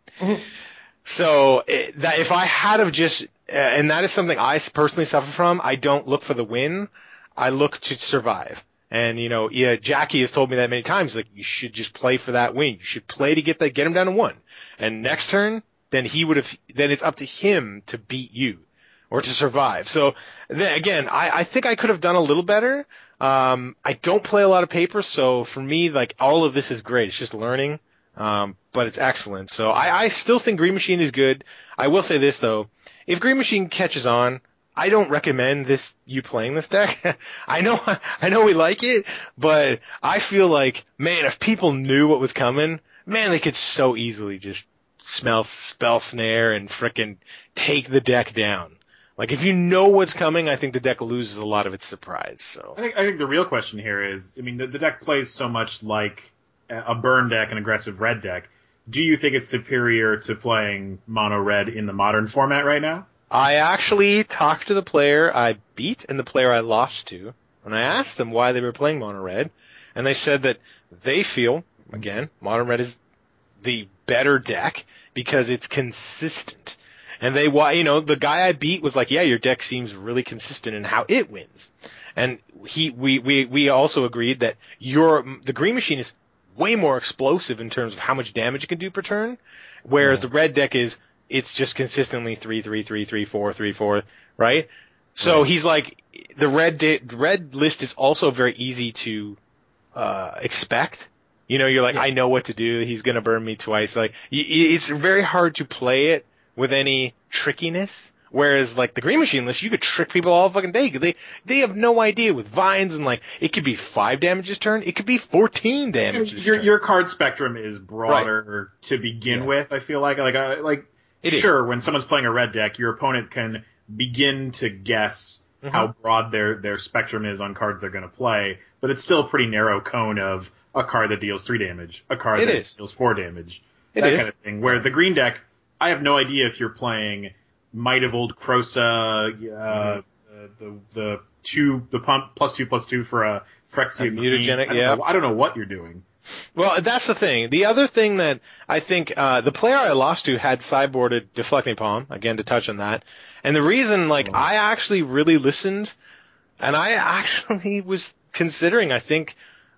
So it, that if I had have just, uh, and that is something I personally suffer from, I don't look for the win. I look to survive. And, you know, yeah, Jackie has told me that many times, like, you should just play for that win. You should play to get that, get him down to one. And next turn, then he would have, then it's up to him to beat you or to survive. So then again, I, I think I could have done a little better. Um, I don't play a lot of papers, so for me, like, all of this is great. It's just learning. Um, but it's excellent. So I, I still think Green Machine is good. I will say this though. If Green Machine catches on, I don't recommend this, you playing this deck. I know, I know we like it, but I feel like, man, if people knew what was coming, man, they could so easily just smell spell snare and frickin' take the deck down. Like, if you know what's coming, I think the deck loses a lot of its surprise, so. I think, I think the real question here is, I mean, the, the deck plays so much like a burn deck, an aggressive red deck. Do you think it's superior to playing mono red in the modern format right now? I actually talked to the player I beat and the player I lost to, and I asked them why they were playing mono red, and they said that they feel, again, mono red is the better deck because it's consistent. And they, you know, the guy I beat was like, yeah, your deck seems really consistent in how it wins. And he, we, we, we also agreed that your, the Green Machine is way more explosive in terms of how much damage it can do per turn, whereas yeah. the red deck is, it's just consistently three, three, three, three, four, three, four, right? So right. he's like, the red di- red list is also very easy to uh expect. You know, you're like, yeah. I know what to do. He's gonna burn me twice. Like, y- it's very hard to play it with any trickiness. Whereas, like, the Green Machine list, you could trick people all fucking day. They they have no idea with vines and, like, it could be five damages turn. It could be fourteen damages your, turn. Your card spectrum is broader right. to begin yeah. with, I feel like. Like, uh, like it sure, is. When someone's playing a red deck, your opponent can begin to guess mm-hmm. how broad their, their spectrum is on cards they're going to play, but it's still a pretty narrow cone of a card that deals three damage, a card it that is. deals four damage, it that is. kind of thing. Where the green deck, I have no idea if you're playing Might of Old Krosa, uh, mm-hmm. the the two the pump plus two plus two for a Phyrexia mutagenic. I yeah, know, I don't know what you're doing. Well, that's the thing. The other thing that I think uh the player I lost to had sideboarded Deflecting Palm, again to touch on that. And the reason, like, oh. I actually really listened, and I actually was considering, I think,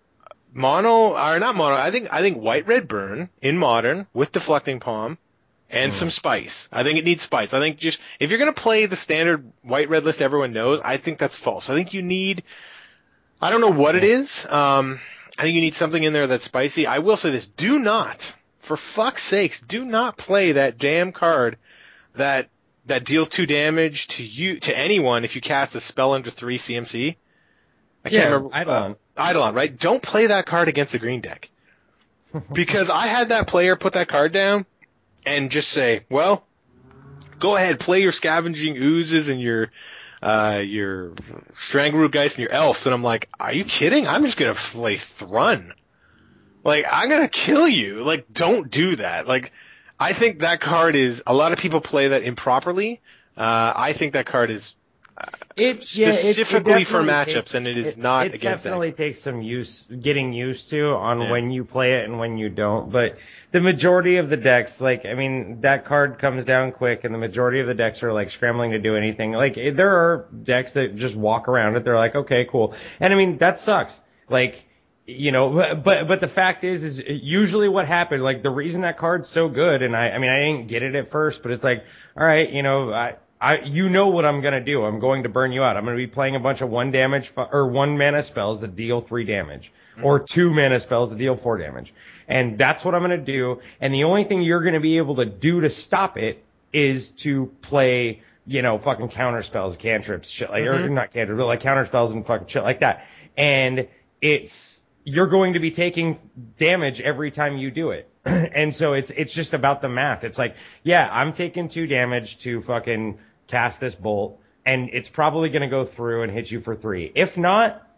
mono or not mono. I think I think white red burn in modern with Deflecting Palm. And mm. some spice. I think it needs spice. I think just, if you're going to play the standard white-red list everyone knows, I think that's false. I think you need, I don't know what it is. Um, I think you need something in there that's spicy. I will say this, do not, for fuck's sakes, do not play that damn card that, that deals two damage to you, to anyone if you cast a spell under three C M C. I can't yeah, remember. Eidolon. Uh, Eidolon, right? Don't play that card against a green deck. Because I had that player put that card down, and just say, well, go ahead, play your Scavenging Oozes and your uh your Strangleroot Geist and your Elves. And I'm like, are you kidding? I'm just going to play Thrun. Like, I'm going to kill you. Like, don't do that. Like, I think that card is, a lot of people play that improperly. Uh I think that card is uh, it, specifically yeah, it, it for matchups, takes, and it is it, not it against that. It definitely takes some use, getting used to on yeah. when you play it and when you don't. But the majority of the decks, like, I mean, that card comes down quick, and the majority of the decks are, like, scrambling to do anything. Like, there are decks that just walk around it. They're like, okay, cool. And, I mean, that sucks. Like, you know, but but the fact is, is usually what happened, like, the reason that card's so good, and I, I mean, I didn't get it at first, but it's like, all right, you know, I, I, you know what I'm gonna do. I'm going to burn you out. I'm gonna be playing a bunch of one damage or one mana spells that deal three damage, mm-hmm. or two mana spells that deal four damage, and that's what I'm gonna do. And the only thing you're gonna be able to do to stop it is to play, you know, fucking counter spells, cantrips, shit like, mm-hmm. or not cantrips, but like counter spells and fucking shit like that. And it's, you're going to be taking damage every time you do it. And so it's it's just about the math. It's like, yeah, I'm taking two damage to fucking cast this bolt, and it's probably going to go through and hit you for three. If not,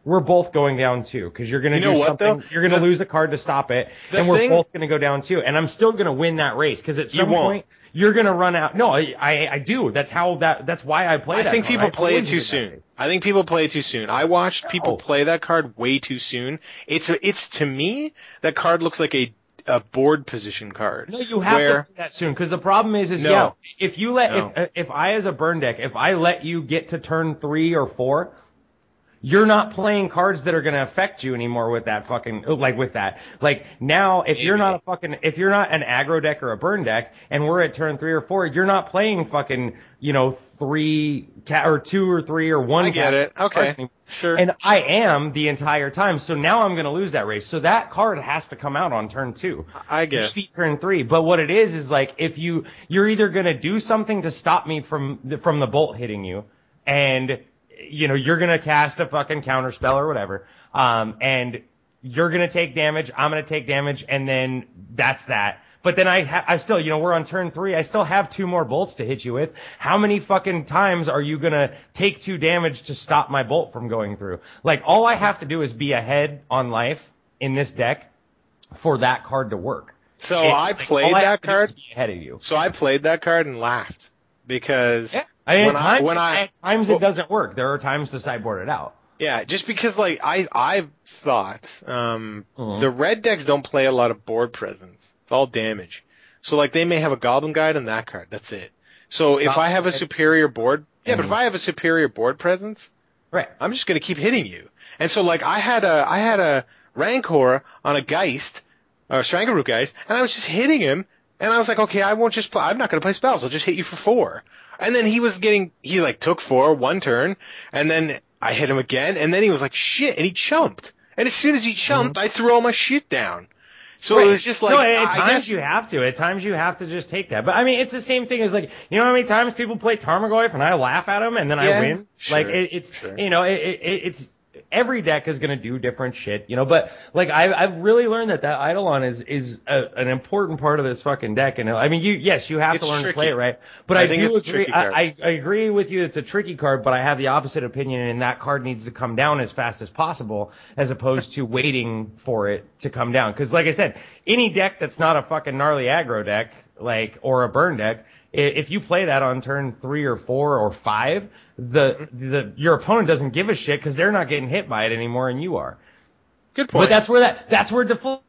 we're both going down two because you're gonna You know do what, something. though? You're gonna The- lose a card to stop it, the and we're thing- both gonna go down two. And I'm still gonna win that race because at You some won't. point you're gonna run out. No, I, I I do. That's how that. That's why I play. I that think card. people I play it always too do that soon. race. I think people play it too soon. I watched people No. play that card way too soon. It's a, it's to me that card looks like a a board position card. No, you have where, to play that soon because the problem is, is No. yeah, if you let No. if if I as a burn deck, if I let you get to turn three or four, you're not playing cards that are going to affect you anymore with that fucking like with that. Like now, if you're Maybe. not a fucking if you're not an aggro deck or a burn deck, and we're at turn three or four, you're not playing fucking you know three cat or two or three or one. I get cat it. cards Okay. anymore. Sure. And I am the entire time, so now I'm going to lose that race. So that card has to come out on turn two. I guess. Defeat turn three. But what it is is like if you you're either going to do something to stop me from the, from the bolt hitting you, and you know you're going to cast a fucking counter spell or whatever, um, and you're going to take damage. I'm going to take damage, and then that's that. But then I, ha- I still, you know, we're on turn three. I still have two more bolts to hit you with. How many fucking times are you gonna take two damage to stop my bolt from going through? Like, all I have to do is be ahead on life in this deck for that card to work. So It- I like, played all I that have to do is card. be ahead of you. So I played that card and laughed because Yeah. I mean, when at I- times, when I- at times well- it doesn't work. There are times to sideboard it out. yeah, just because like I I thought um Mhm. the red decks don't play a lot of board presence. It's all damage. So like they may have a Goblin Guide on that card. That's it. So if I have a superior board, yeah, but if I have a superior board presence, Right. I'm just gonna keep hitting you. And so like I had a I had a Rancor on a Geist, or Stranglroot Geist, and I was just hitting him, and I was like, okay, I won't just play, I'm not gonna play spells. I'll just hit you for four. And then he was getting he like took four one turn, and then I hit him again, and then he was like shit, and he chumped. And as soon as he chumped, I threw all my shit down. So Right. it was just like no, at I times guess you have to. At times you have to just take that. But I mean, it's the same thing as like, you know how many times people play Tarmogoyf and I laugh at them and then Yeah, I win? sure, like it, it's, sure. you know, it, it, it's, every deck is going to do different shit, you know, but like I've, I've really learned that that Eidolon is, is a, an important part of this fucking deck. And I mean, you, yes, you have It's to learn tricky. to play it right. But I I, think do it's a agree. tricky card. I, I, I agree with you. It's a tricky card, but I have the opposite opinion and that card needs to come down as fast as possible as opposed to waiting for it to come down. Cause like I said, any deck that's not a fucking gnarly aggro deck, like, or a burn deck, i- if you play that on turn three or four or five, the, the, your opponent doesn't give a shit because they're not getting hit by it anymore and you are. good point. But that's where that, that's where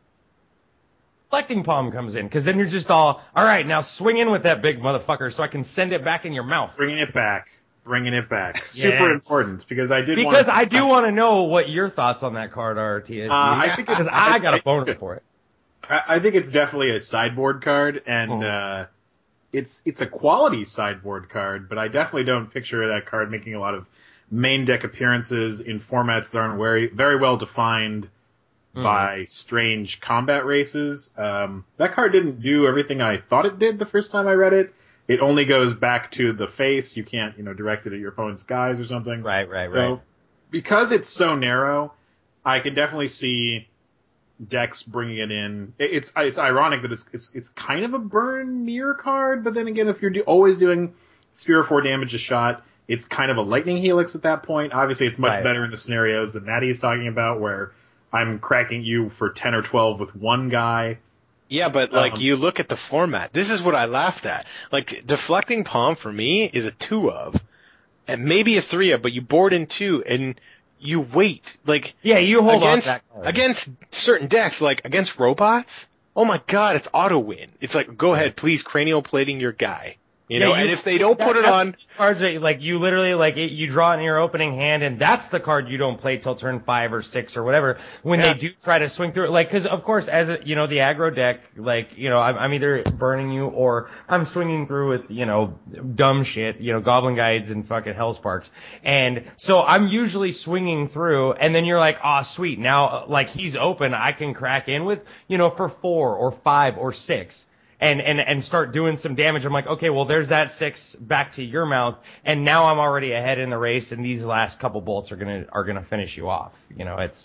deflecting palm comes in. Cause then you're just all, alright, now swing in with that big motherfucker so I can send it back in your mouth. Bringing it back. Bringing it back. Super Yes. important because I did Because wanna, I do want to know what your thoughts on that card are, T S G. Uh, I think it's- Because I I- got a I- boner for it. I, I think it's definitely a sideboard card, and Oh. uh, it's it's a quality sideboard card. But I definitely don't picture that card making a lot of main deck appearances in formats that aren't very very well defined Hmm. by strange combat races. Um, that card didn't do everything I thought it did the first time I read it. It only goes back to the face. You can't, you know, direct it at your opponent's guys or something. Right, right, So, right. because it's so narrow, I can definitely see decks bringing it in. It- It's it's ironic that it's it's it's kind of a burn mirror card, but then again, if you're do, always doing three or four damage a shot, it's kind of a lightning helix at that point. Obviously, it's much Right. better in the scenarios that Maddie's talking about, where I'm cracking you for ten or twelve with one guy. Yeah, but like Um, you look at the format. This is what I laughed at. Like deflecting palm for me is a two of, and maybe a three of, but you board in two and you wait. Like Yeah, you hold against on to that card. against certain decks, like against robots. Oh my God, it's auto win. It's like go ahead, please cranial plating your guy. You Yeah, know, you- and if they don't that- put it that's on, the cards that like you literally like it, you draw it in your opening hand, and that's the card you don't play till turn five or six or whatever. When Yeah. they do try to swing through it, like because of course as a, you know the aggro deck, like you know I'm, I'm either burning you or I'm swinging through with you know dumb shit, you know Goblin Guides and fucking Hellsparks, and so I'm usually swinging through, and then you're like, oh sweet, now like he's open, I can crack in with you know for four or five or six. And, and, and start doing some damage. I'm like, okay, well, there's that six back to your mouth. And now I'm already ahead in the race and these last couple bolts are gonna, are gonna finish you off. You know, it's,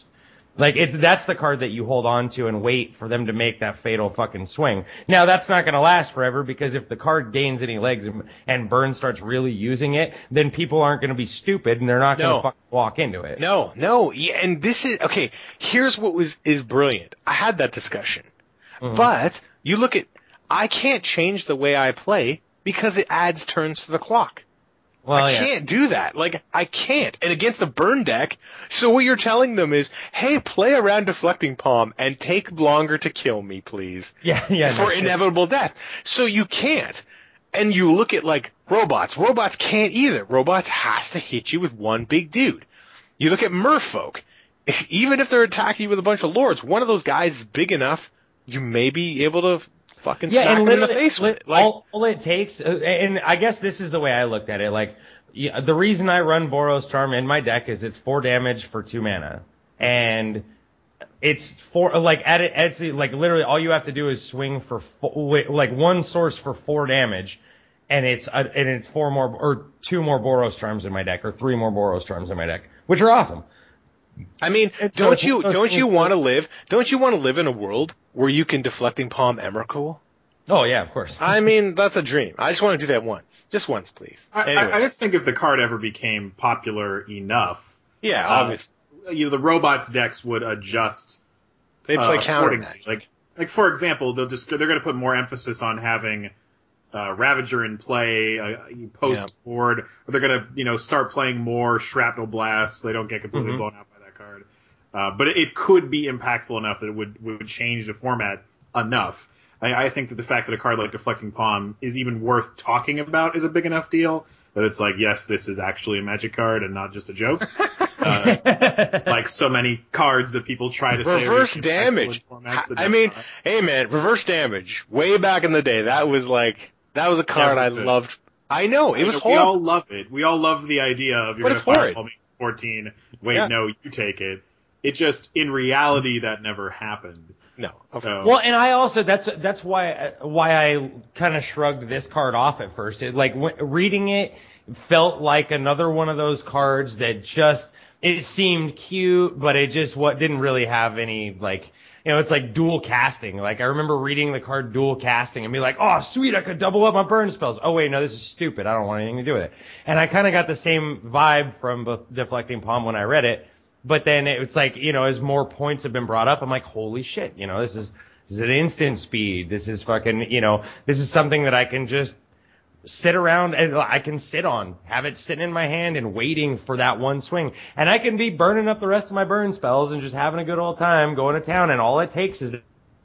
Like, it, that's the card that you hold on to and wait for them to make that fatal fucking swing. Now, that's not going to last forever, because if the card gains any legs and, and Burn starts really using it, then people aren't going to be stupid and they're not going to No. fucking walk into it. No, no. Yeah, and this is, okay, here's what was is brilliant. I had that discussion. Mhm. But you look at, I can't change the way I play because it adds turns to the clock. Well, I yeah. can't do that. Like, I can't. And against the burn deck, so what you're telling them is, hey, play around Deflecting Palm and take longer to kill me, please. Yeah, yeah. For no shit. inevitable death. So you can't. And you look at, like, robots. Robots can't either. Robots has to hit you with one big dude. You look at merfolk. If, even if they're attacking you with a bunch of lords, one of those guys is big enough, you may be able to fucking Yeah, smack and him in the literally, face with li- it. Like, all, all it takes, uh, and I guess this is the way I looked at it. Like, yeah, the reason I run Boros Charm in my deck is it's four damage for two mana, and it's four like at it. It's like literally all you have to do is swing for four, like one source for four damage, and it's uh, and it's four more or two more Boros Charms in my deck, or three more Boros Charms in my deck, which are awesome. I mean, It's don't so- you those don't you things- want to live? Don't you want to live in a world where you can Deflecting Palm Emrakul? Oh yeah, of course. I mean, that's a dream. I just want to do that once, just once, please. I, I, Anyways. I just think if the card ever became popular enough, yeah, uh, obviously you know, the robots decks would adjust. they play uh, counter accordingly. match. Like, like for example, they'll just they're going to put more emphasis on having uh, Ravager in play uh, post Yeah. board, or they're going to you know start playing more Shrapnel Blasts. So they don't get completely Mhm. blown out by that card. Uh, but it, it could be impactful enough that it would would change the format enough. I, I think that the fact that a card like Deflecting Palm is even worth talking about is a big enough deal that it's like, yes, this is actually a Magic card and not just a joke. uh, like so many cards that people try to say are Reverse impactful damage. in formats that I they're mean, not. hey man, reverse damage. Way back in the day, that was like that was a card Yeah, I it was good. loved. I know it was we all horrible. love it. We all love the idea of you're But going it's to horrid. fireball me fourteen. Wait, Yeah. no, you take it. It just in reality that never happened. No. Okay. So Well, and I also that's that's why why I kind of shrugged this card off at first. It, like w- reading it felt like another one of those cards that just it seemed cute, but it just what didn't really have any like you know it's like dual casting. Like I remember reading the card dual casting and be like, oh sweet, I could double up my burn spells. Oh wait, no, this is stupid. I don't want anything to do with it. And I kind of got the same vibe from both Deflecting Palm when I read it. But then it's like, you know, as more points have been brought up, I'm like, holy shit, you know, this is, this is an instant speed. This is fucking, you know, this is something that I can just sit around and I can sit on, have it sitting in my hand and waiting for that one swing. And I can be burning up the rest of my burn spells and just having a good old time going to town. And all it takes is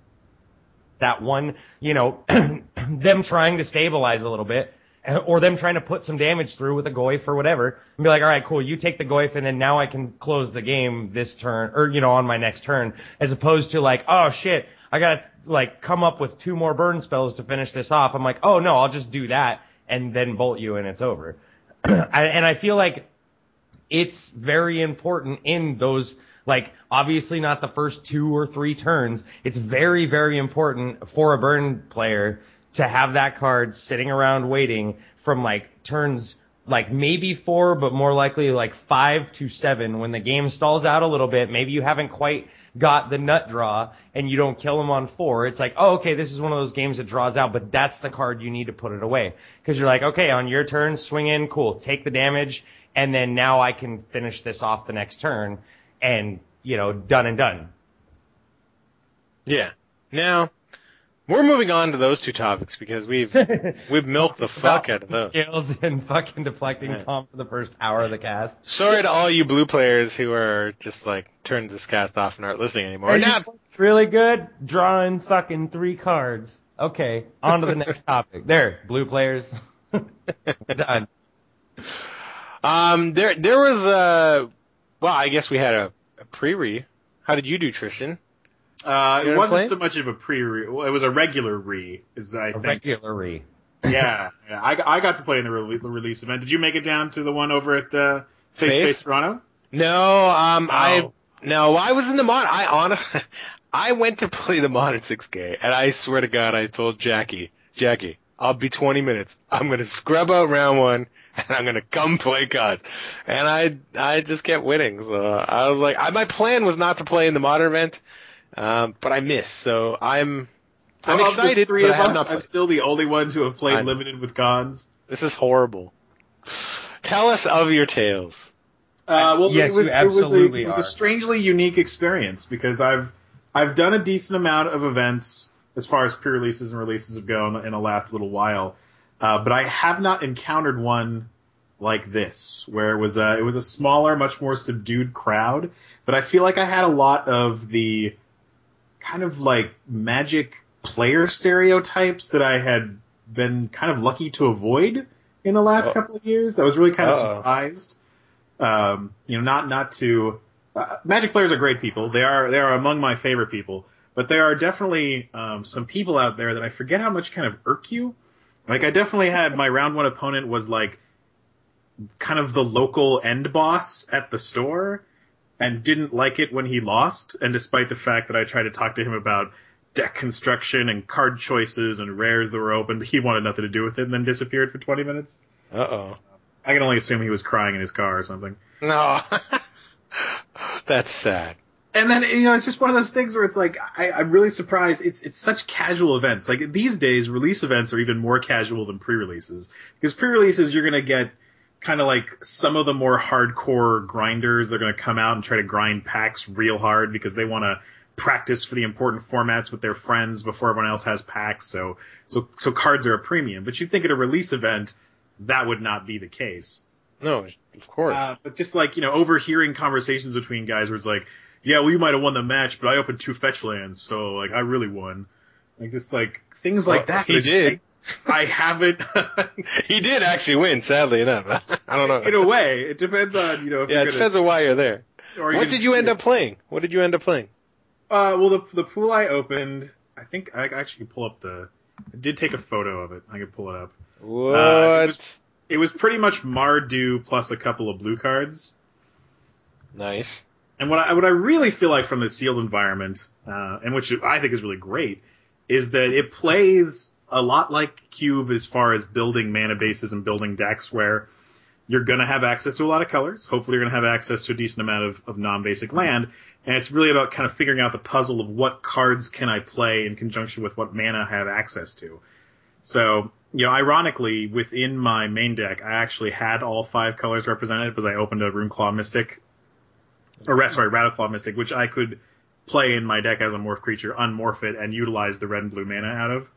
that one, you know, them trying to stabilize a little bit. Or them trying to put some damage through with a Goyf or whatever, and be like, all right, cool, you take the Goyf, and then now I can close the game this turn, or, you know, on my next turn, as opposed to like, oh shit, I gotta, like, come up with two more burn spells to finish this off. I'm like, oh no, I'll just do that, and then bolt you, and it's over. I, and I feel like it's very important in those, like, obviously not the first two or three turns, it's very, very important for a burn player to have that card sitting around waiting from like turns like maybe four, but more likely like five to seven when the game stalls out a little bit. Maybe you haven't quite got the nut draw and you don't kill him on four. It's like, oh, okay, this is one of those games that draws out, but that's the card you need to put it away. Cause you're like, okay, on your turn, swing in, cool, take the damage. And then now I can finish this off the next turn and, you know, done and done. Yeah. Now, we're moving on to those two topics because we've we've milked the fuck out of those. Scales and fucking Deflecting Right. Palm for the first hour of the cast. Sorry to all you blue players who are just like turned this cast off and aren't listening anymore. Hey, Now, it's really good. Drawing fucking three cards. Okay, on to the next topic. There, blue players. Done. um, there there was a well, I guess we had a, a pre-re. How did you do, Tristan? uh, You it ever wasn't play? so much of a pre. Well, it was a regular re. Is I A think. regular re. yeah, yeah. I, I got to play in the, re- the release event. Did you make it down to the one over at uh, Face Face? Face Toronto? No, um, I Oh. no, I was in the mod. I on, I went to play the mod at six K, and I swear to God, I told Jackie, Jackie, I'll be twenty minutes. I'm gonna scrub out round one, and I'm gonna come play cards. And I, I just kept winning. So I was like, I, my plan was not to play in the modern event, um, but I missed. So I'm, So I'm of the excited. three but of I have us, not I'm played. still the only one to have played I know. limited with cons. This is horrible. Tell us of your tales. Uh, well, Yes, it was you it was a absolutely it was are. a strangely unique experience because I've I've done a decent amount of events as far as pre-releases and releases go in the, in the last little while, uh, but I have not encountered one like this where it was a it was a smaller, much more subdued crowd. But I feel like I had a lot of the kind of like Magic player stereotypes that I had been kind of lucky to avoid in the last Uh, couple of years. I was really kind of Uh-oh. surprised. Um, you know, not not to uh, Magic players are great people. They are they are among my favorite people, but there are definitely um, some people out there that I forget how much kind of irk you. Like I definitely had my round one opponent was like kind of the local end boss at the store and didn't like it when he lost. And despite the fact that I tried to talk to him about deck construction and card choices and rares that were opened, he wanted nothing to do with it and then disappeared for twenty minutes. Uh-oh. I can only assume he was crying in his car or something. No. That's sad. And then, you know, it's just one of those things where it's like, I, I'm really surprised. It's it's such casual events. Like, these days, release events are even more casual than pre-releases. Because pre-releases, you're going to get kind of like some of the more hardcore grinders. They're going to come out and try to grind packs real hard because they want to practice for the important formats with their friends before everyone else has packs. So, so, so cards are a premium. But you'd think at a release event, that would not be the case. No, of course. Uh, but just like, you know, overhearing conversations between guys where it's like, yeah, well, you might have won the match, but I opened two fetch lands, so, like, I really won. Like, just, like, things like Well, that. he that just, did. like, I haven't. He did actually win, sadly enough. I don't know. In a way. It depends on, you know, if Yeah, you're it gonna, depends on why you're there. or What can- did you end up playing? What did you end up playing? Uh, well, the the pool I opened, I think I actually can pull up the, I did take a photo of it. I can pull it up. What? Uh, it was- It was pretty much Mardu plus a couple of blue cards. Nice. And what I, what I really feel like from the sealed environment, uh, and which I think is really great, is that it plays a lot like Cube as far as building mana bases and building decks where you're going to have access to a lot of colors. Hopefully you're going to have access to a decent amount of, of non-basic land. And it's really about kind of figuring out the puzzle of what cards can I play in conjunction with what mana I have access to. So, you know, ironically, within my main deck, I actually had all five colors represented because I opened a Runeclaw Mystic, or sorry, Rattleclaw Mystic, which I could play in my deck as a morph creature, unmorph it, and utilize the red and blue mana out of.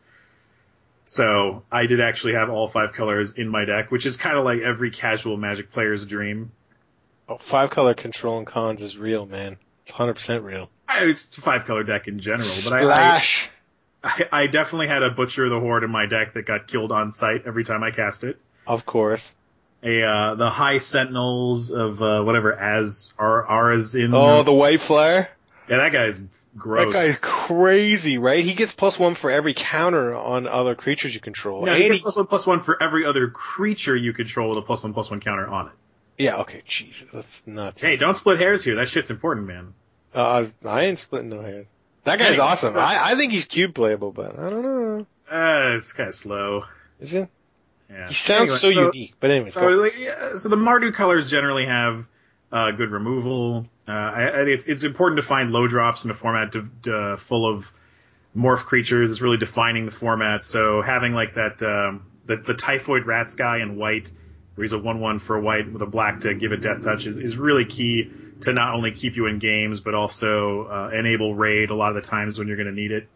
So I did actually have all five colors in my deck, which is kind of like every casual Magic player's dream. Oh, five color control and cons is real, man. It's one hundred percent real. I, it's a five color deck in general, but I, Splash. I, I definitely had a Butcher of the Horde in my deck that got killed on sight every time I cast it. Of course. A uh, the High Sentinels of uh, whatever as are are as in. Oh, the white flyer. Yeah, that guy's gross. That guy's crazy, right? He gets plus one for every counter on other creatures you control. No, And he gets he- plus one plus one for every other creature you control with a plus one plus one counter on it. yeah, okay, Jesus, that's nuts. Hey, don't split hairs here. That shit's important, man. Uh, I ain't splitting no hairs. That guy's Hey, awesome. uh, I, I think he's cube playable, but I don't know. Uh, it's kind of slow. Is it? Yeah. He sounds Anyway, so, unique. But anyways, So, go. like, yeah, so the Mardu colors generally have uh, good removal. Uh, I, I- it's it's important to find low drops in a format to, to, full of morph creatures. It's really defining the format. So having like that um, the the Typhoid Rats guy in white, where he's a one one for a white with a black to give it death touch, is, is really key to not only keep you in games but also uh, enable raid a lot of the times when you're going to need it.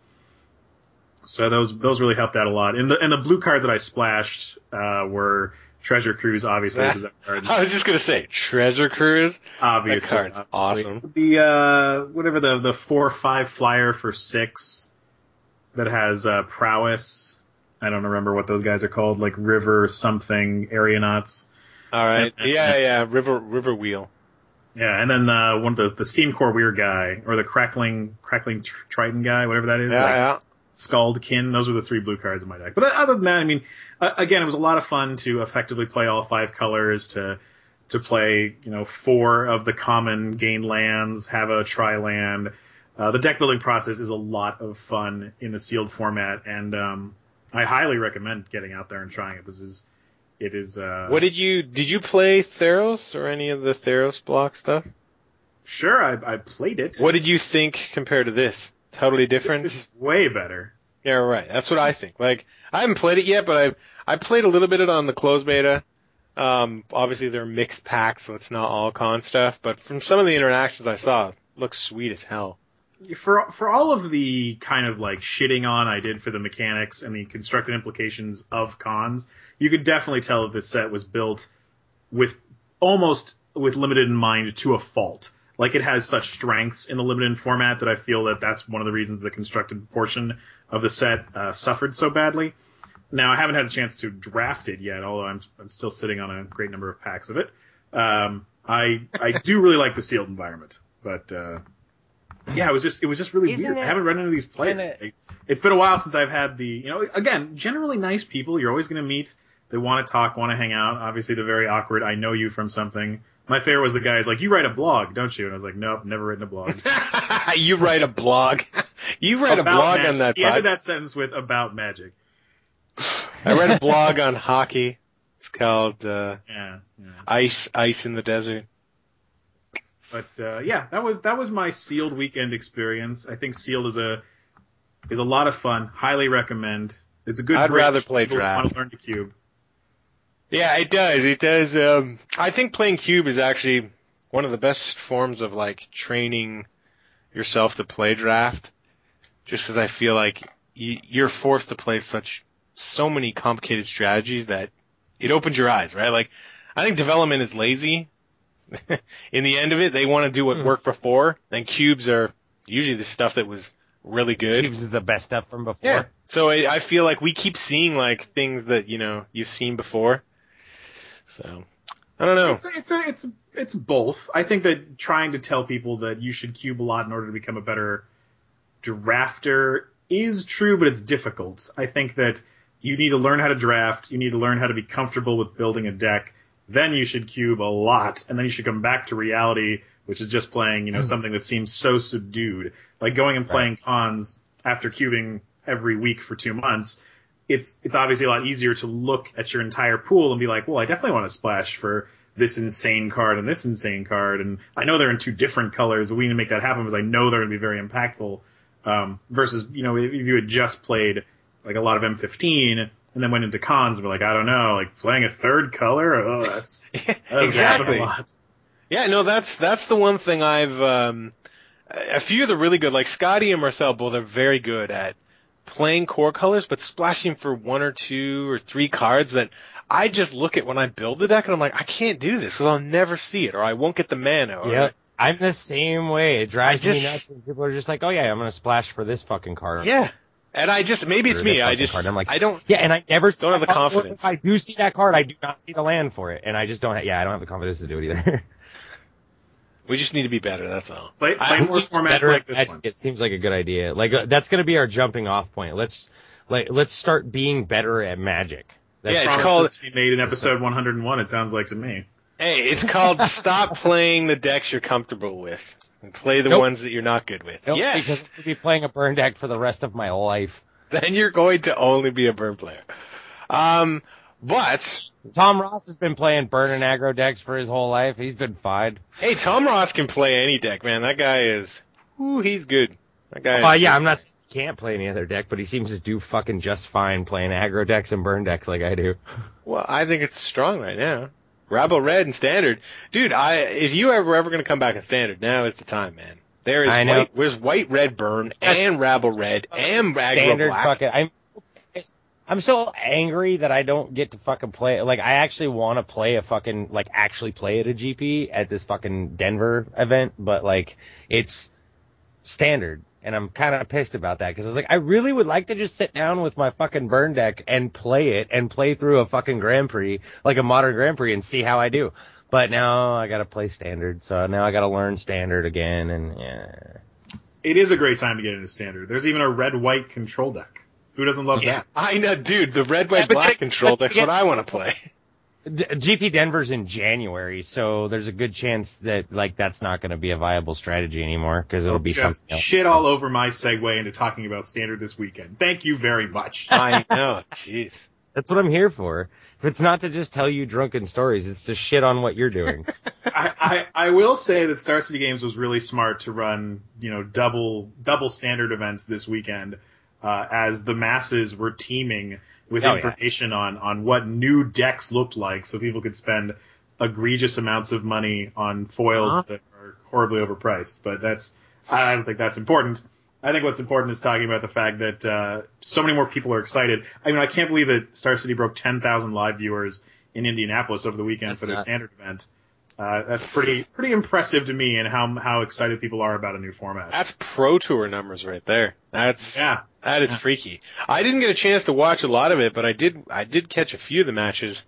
So those those really helped out a lot. And the and the blue cards that I splashed uh, were Treasure Cruise, obviously. because that card- I was just gonna say Treasure Cruise. Obviously, That card's obviously. awesome. The uh, whatever the the four or five flyer for six that has uh, prowess. I don't remember what those guys are called, like River something Aeronauts. All right. And- Yeah, yeah. River River Wheel. Yeah, and then uh, one of the the Steam Core Weird guy or the Crackling Crackling Tr- Triton guy, whatever that is. Yeah, like, yeah. Skaldkin. Those were the three blue cards in my deck. But other than that, I mean, uh, again, it was a lot of fun to effectively play all five colors, to to play, you know, four of the common gain lands, have a tri-land. Uh, the deck building process is a lot of fun in the sealed format, and um, I highly recommend getting out there and trying it. This is, it is. Uh, What did you did you play Theros or any of the Theros block stuff? Sure, I, I played it. What did you think compared to this? Totally different. This is way better. Yeah, right. That's what I think. Like, I haven't played it yet, but I I played a little bit of it on the closed beta. Um, obviously they're mixed packs, so it's not all con stuff. But from some of the interactions I saw, it looks sweet as hell. For for all of the kind of like shitting on I did for the mechanics and the constructed implications of cons, you could definitely tell that this set was built with almost with limited in mind to a fault. Like, it has such strengths in the limited format that I feel that that's one of the reasons the constructed portion of the set uh, suffered so badly. Now, I haven't had a chance to draft it yet, although I'm I'm still sitting on a great number of packs of it. Um, I I do really like the sealed environment, but uh, yeah, it was just it was just really Isn't weird. it I haven't run into these players. kinda- It, it's been a while since I've had the, you know, again, generally nice people. You're always going to meet. They want to talk, want to hang out. Obviously, they're very awkward. I know you from something. My favorite was the guy who's like, "You write a blog, don't you?" And I was like, "Nope, never written a blog." You write a blog. You write About a blog Magic. on that He ended pod. that sentence with "about Magic." I read a blog on hockey. It's called uh, Yeah, yeah. Ice Ice in the Desert. But uh, yeah, that was that was my Sealed weekend experience. I think Sealed is a is a lot of fun. Highly recommend. It's a good. I'd bridge rather for play people who draft. Want to learn to cube. Yeah, it does. It does. Um, I think playing Cube is actually one of the best forms of like training yourself to play draft. Just because I feel like you, you're forced to play such so many complicated strategies that it opens your eyes, right? Like, I think development is lazy. In the end of it, they want to do what worked before. And cubes are usually the stuff that was really good. Cubes is the best stuff from before. Yeah. So I, I feel like we keep seeing like things that, you know, you've seen before. So I don't know. It's a, it's a, it's it's both. I think that trying to tell people that you should cube a lot in order to become a better drafter is true, but it's difficult. I think that you need to learn how to draft. You need to learn how to be comfortable with building a deck. Then you should cube a lot, and then you should come back to reality, which is just playing, you know, something that seems so subdued. Like going and playing cons after cubing every week for two months. It's it's obviously a lot easier to look at your entire pool and be like, well, I definitely want to splash for this insane card and this insane card, and I know they're in two different colors, but we need to make that happen because I know they're going to be very impactful. Um, versus, you know, if you had just played like a lot of M fifteen and then went into cons and were like, I don't know, like playing a third color, oh, that's that doesn't happen Exactly. a lot. Yeah, no, that's that's the one thing I've. Um, a few of the really good, like Scotty and Marcel, both are very good at playing core colors, but splashing for one or two or three cards that I just look at when I build the deck and I'm like, I can't do this because I'll never see it or I won't get the mana. Or, Yeah, I'm the same way. It drives I just- me nuts when people are just like, "Oh yeah, I'm gonna splash for this fucking card." Yeah, and I just maybe it's Or me. this I fucking just card. I'm like, I don't. Yeah, and I never see Don't have that the card, or confidence. If I do see that card, I do not see the land for it, and I just don't. Ha- yeah, I don't have the confidence to do it either. We just need to be better. That's all. Play, play I- more Seems formats better like at this Magic. one. It seems like a good idea. Like uh, that's gonna be our jumping off point. Let's like let's start being better at Magic. That's Yeah, it's Promises called- to be made in episode one hundred one. It sounds like to me. Hey, it's called stop playing the decks you're comfortable with and play the Nope. ones that you're not good with. Nope, Yes, because I'm gonna be playing a burn deck for the rest of my life. then you're going to only be a burn player. Um, but Tom Ross has been playing burn and aggro decks for his whole life. He's been fine. hey, Tom Ross can play any deck, man. That guy is, ooh, he's good. That guy. Oh is yeah, good. I'm not. Can't play any other deck, but he seems to do fucking just fine playing aggro decks and burn decks like I do. Well, I think it's strong right now. Rabble Red and Standard, dude. I if you ever ever gonna come back in Standard, now is the time, man. There is I know. white, there's white red burn and Rabble Red and aggro Standard black. fucking. I'm. I'm so angry that I don't get to fucking play. Like I actually want to play a fucking like actually play at a G P at this fucking Denver event, but like it's Standard. And I'm kind of pissed about that because I was like, I really would like to just sit down with my fucking burn deck and play it and play through a fucking Grand Prix, like a modern Grand Prix, and see how I do. But now I got to play Standard, so now I got to learn Standard again, and yeah. It is a great time to get into Standard. There's even a red-white control deck. Who doesn't love Yeah, that? I know, dude. The red, white, Yeah, but black take- control let's deck's get- what I want to play. D- G P Denver's in January, so there's a good chance that like that's not going to be a viable strategy anymore because it'll be Just something else. shit all over my segue into talking about Standard this weekend. Thank you very much. I know. Jeez. That's what I'm here for. If it's not to just tell you drunken stories, it's to shit on what you're doing. I, I, I will say that Star City Games was really smart to run, you know, double double Standard events this weekend, uh, as the masses were teeming with Oh, information yeah. on, on what new decks looked like, so people could spend egregious amounts of money on foils uh-huh. that are horribly overpriced. But that's I don't think that's important. I think what's important is talking about the fact that uh, so many more people are excited. I mean, I can't believe that Star City broke ten thousand live viewers in Indianapolis over the weekend that's for their not... Standard event. Uh, that's pretty pretty impressive to me, and how how excited people are about a new format. That's Pro Tour numbers right there. That's yeah, that is yeah. freaky. I didn't get a chance to watch a lot of it, but I did I did catch a few of the matches.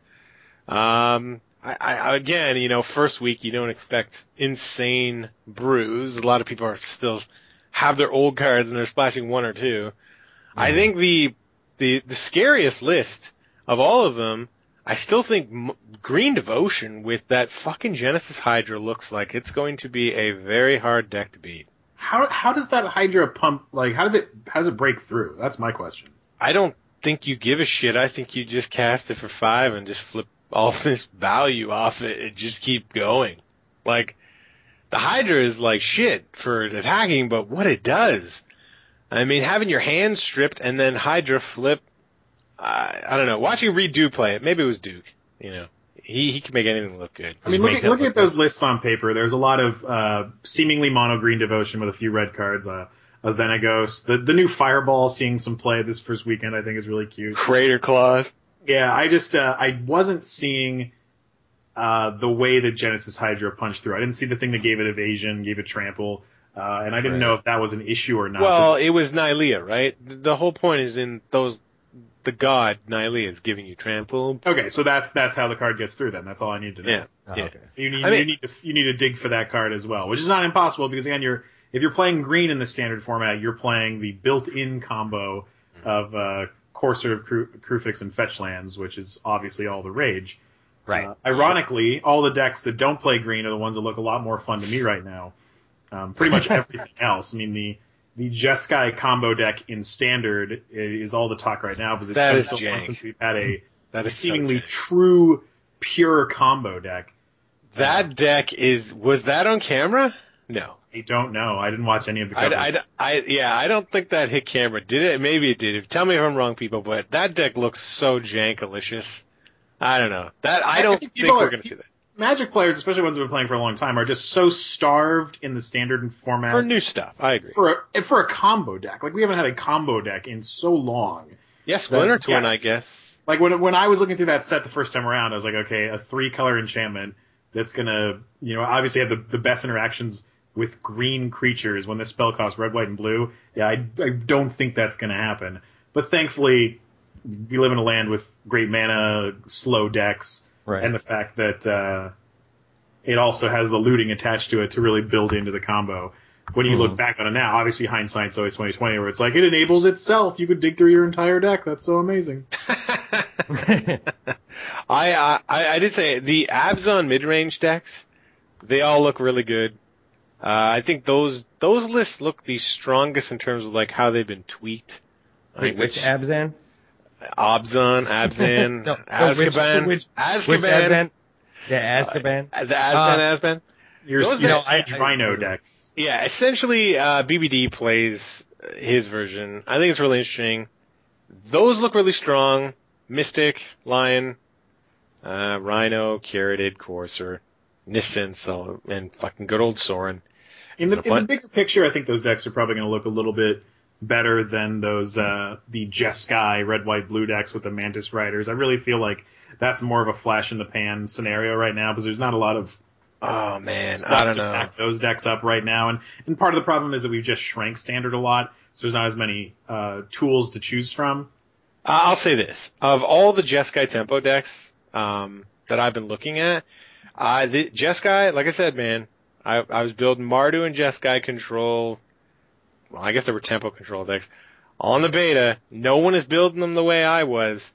Um, I, I again, you know, first week you don't expect insane brews. A lot of people are still have their old cards and they're splashing one or two. Mm-hmm. I think the the the scariest list of all of them. I still think M- Green Devotion with that fucking Genesis Hydra looks like it's going to be a very hard deck to beat. How how does that Hydra pump, like, how does it how does it break through? That's my question. I don't think you give a shit. I think you just cast it for five and just flip all this value off it and just keep going. Like, the Hydra is like shit for attacking, but what it does. I mean, having your hand stripped and then Hydra flip, I, I don't know. Watching Reed Duke play it, maybe it was Duke. You know, he he can make anything look good. I mean, look at, looking at those good. lists on paper, there's a lot of uh, seemingly mono green Devotion with a few red cards. Uh, a Xenagos, the the new Fireball, seeing some play this first weekend, I think is really cute. Crater Claws. Yeah, I just uh, I wasn't seeing uh, the way that Genesis Hydra punched through. I didn't see the thing that gave it evasion, gave it trample. Uh, and I didn't right. know if that was an issue or not. Well, it was Nylea, right? The whole point is in those. The god Nylea is giving you trample. Okay, so that's that's how the card gets through. Then that's all I need to know. Yeah, oh, yeah. Okay. You need I mean, you need to you need to dig for that card as well, which is not impossible because again, you're if you're playing green in the standard format, you're playing the built-in combo of uh, Courser, Cru- Crucifix, and Fetch lands, which is obviously all the rage. Right. Uh, ironically, all the decks that don't play green are the ones that look a lot more fun to me right now. Um, pretty much everything else. I mean the. The Jeskai combo deck in Standard is all the talk right now because it's that been is so jank. long since we've had a that is seemingly so true, pure combo deck. That um, deck is was that on camera? No, I don't know. I didn't watch any of the I, coverage. I, I, yeah, I don't think that hit camera. Did it? Maybe it did. Tell me if I'm wrong, people, but that deck looks so jankalicious. I don't know. That I, I don't think think, people we're are- going to see that. Magic players, especially ones that have been playing for a long time, are just so starved in the Standard format For new stuff, I agree. for a, for a combo deck. Like we haven't had a combo deck in so long. Yes, Splinter Twin, yes. I guess. Like when when I was looking through that set the first time around, I was like, okay, a three color enchantment that's gonna, you know, obviously have the, the best interactions with green creatures when this spell costs red, white, and blue. Yeah, I, I don't think that's gonna happen. But thankfully, we live in a land with great mana, slow decks, Right. and the fact that uh, it also has the looting attached to it to really build into the combo. When you Mm-hmm. look back on it now, obviously hindsight's always twenty twenty, where it's like it enables itself. You could dig through your entire deck. That's so amazing. I, I I did say the Abzan mid-range decks, they all look really good. Uh, I think those those lists look the strongest in terms of like how they've been tweaked. Wait, which Abzan? Abzan, Abzan, no, Azkaban, which, which, Azkaban. which Azkaban? Yeah, Azkaban. Uh, the Azkaban, uh, Azkaban. Your, Those your know, Siege I- I- Rhino decks. Yeah, essentially, uh, B B D plays his version. I think it's really interesting. Those look really strong. Mystic, Lion, uh, Rhino, Kieratid, Courser, Nissan, so, and fucking good old Sorin. In the, in the bigger picture, I think those decks are probably going to look a little bit better than those uh, the Jeskai red, white, blue decks with the Mantis Riders. I really feel like that's more of a flash in the pan scenario right now because there's not a lot of Oh man, stuff I don't to know. back those decks up right now. And, and part of the problem is that we've just shrank Standard a lot, so there's not as many uh, tools to choose from. Uh, I'll say this. Of all the Jeskai tempo decks um, that I've been looking at, uh, the Jeskai, like I said, man, I, I was building Mardu and Jeskai control. Well, I guess they were tempo control decks. On the beta, no one is building them the way I was.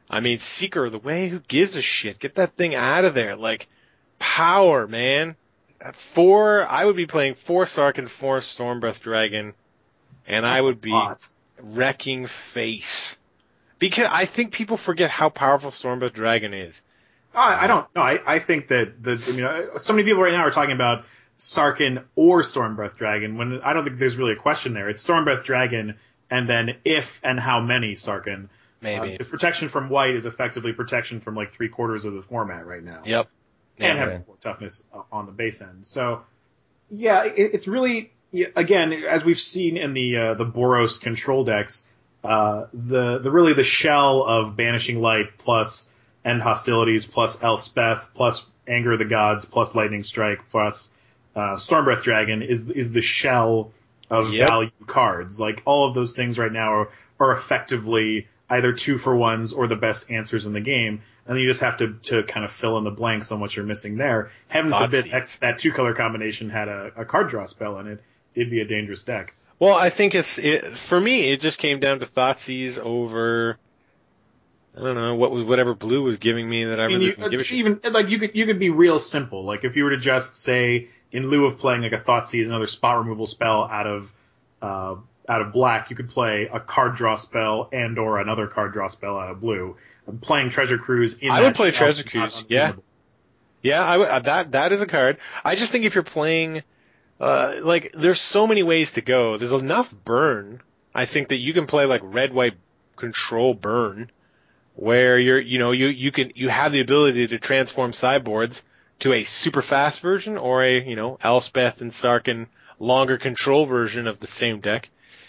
I mean, Seeker, the way, who gives a shit? Get that thing out of there. Like, power, man. At four, I would be playing four Sarkhan, four Stormbreath Dragon, and That's I would a be lot. wrecking face. Because I think people forget how powerful Stormbreath Dragon is. I, I don't know. I, I think that the, I mean, uh, so many people right now are talking about Sarkhan or Stormbreath Dragon, when I don't think there's really a question there. It's Stormbreath Dragon, and then if and how many Sarkhan. Maybe. Because protection from white is effectively protection from like three quarters of the format right now. Yep. And Yeah. have more toughness uh, on the base end. So, yeah, it, it's really, yeah, again, as we've seen in the uh, the Boros control decks, uh, the the really the shell of Banishing Light plus End Hostilities plus Elspeth plus Anger of the Gods plus Lightning Strike plus uh, Stormbreath Dragon is is the shell of Yep. value cards. Like, all of those things right now are, are effectively either two for ones or the best answers in the game. And you just have to, to kind of fill in the blanks on what you're missing there. Heaven forbid Thoughtseize. that, that two color combination had a, a card draw spell in it. It'd be a dangerous deck. Well, I think it's, it, for me, it just came down to Thoughtseize over, I don't know, what was, whatever blue was giving me that I I mean, really you, didn't give a shit. even like you could you could be real simple. Like, if you were to just say, in lieu of playing like a Thoughtseize, another spot removal spell out of uh, out of black, you could play a card draw spell and or another card draw spell out of blue. I'm playing Treasure Cruise in I that would play shell Treasure is not Cruise, yeah. unreasonable. Yeah, I would, uh, that that is a card. I just think if you're playing, uh, like, there's so many ways to go. There's enough burn. I think that you can play like red white control burn, where you're, you know, you you can you have the ability to transform sideboards to a super fast version or a, you know, Elspeth and Sarkhan longer control version of the same deck.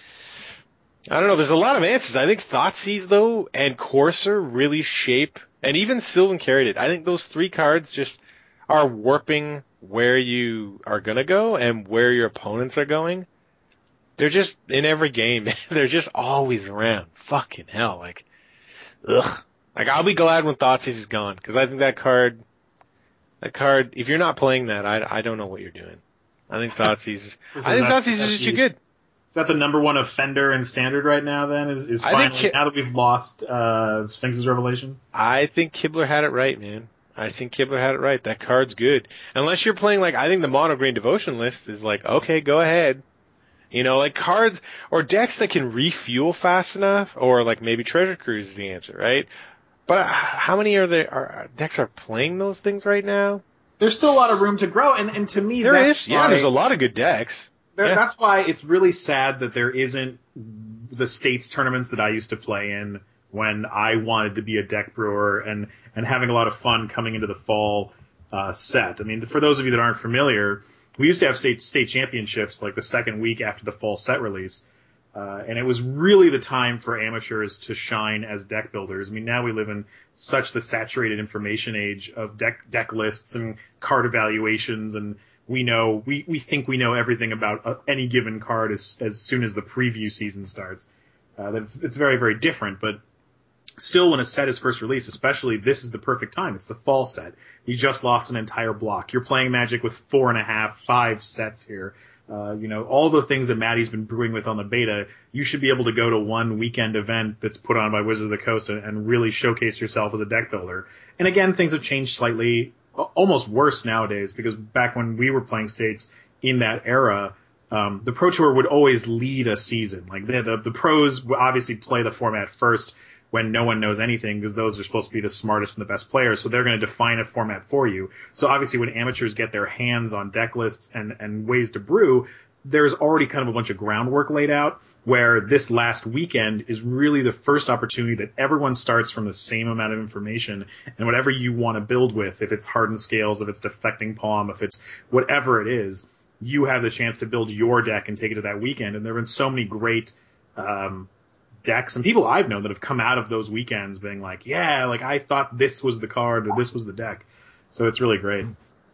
I don't know. There's a lot of answers. I think Thoughtseize, though, and Courser really shape, and even Sylvan carried it. I think those three cards just are warping where you are going to go and where your opponents are going. They're just in every game. They're just always around. Fucking hell. Like, ugh. Like, I'll be glad when Thoughtseize is gone, because I think that card, that card, if you're not playing that, I, I don't know what you're doing. I think Thoughtseize is, I think That's- Thoughtseize is that's just the- too good. Is that the number one offender in Standard right now, then? Is, is I finally, think Ki- now that we've lost uh, Sphinx's Revelation? I think Kibler had it right, man. I think Kibler had it right. That card's good. Unless you're playing, like, I think the Mono Green Devotion list is like, okay, go ahead. You know, like cards or decks that can refuel fast enough, or like maybe Treasure Cruise is the answer, right? But how many are there, are decks are playing those things right now? There's still a lot of room to grow, and, and to me, There that's is. Yeah, why- there's a lot of good decks. There, Yeah. That's why it's really sad that there isn't the states tournaments that I used to play in when I wanted to be a deck brewer and, and having a lot of fun coming into the fall uh, set. I mean, for those of you that aren't familiar, we used to have state, state championships like the second week after the fall set release. Uh, and it was really the time for amateurs to shine as deck builders. I mean, now we live in such the saturated information age of deck, deck lists and card evaluations, and we know, we, we think we know everything about uh, any given card as, as soon as the preview season starts. Uh, that it's, it's very, very different, but still when a set is first released, especially, this is the perfect time. It's the fall set. You just lost an entire block. You're playing Magic with four and a half, five sets here. Uh, you know, all the things that Maddie's been brewing with on the beta, you should be able to go to one weekend event that's put on by Wizards of the Coast and, and really showcase yourself as a deck builder. And again, things have changed slightly, almost worse nowadays, because back when we were playing states in that era, um, the Pro Tour would always lead a season. Like the, the, the pros would obviously play the format first when no one knows anything, because those are supposed to be the smartest and the best players, so they're going to define a format for you. So obviously when amateurs get their hands on deck lists and, and ways to brew, there's already kind of a bunch of groundwork laid out, where this last weekend is really the first opportunity that everyone starts from the same amount of information, and whatever you want to build with, if it's hardened scales, if it's defecting palm, if it's whatever it is, you have the chance to build your deck and take it to that weekend. And there have been so many great um, decks and people I've known that have come out of those weekends being like, yeah, like I thought this was the card or this was the deck. So it's really great.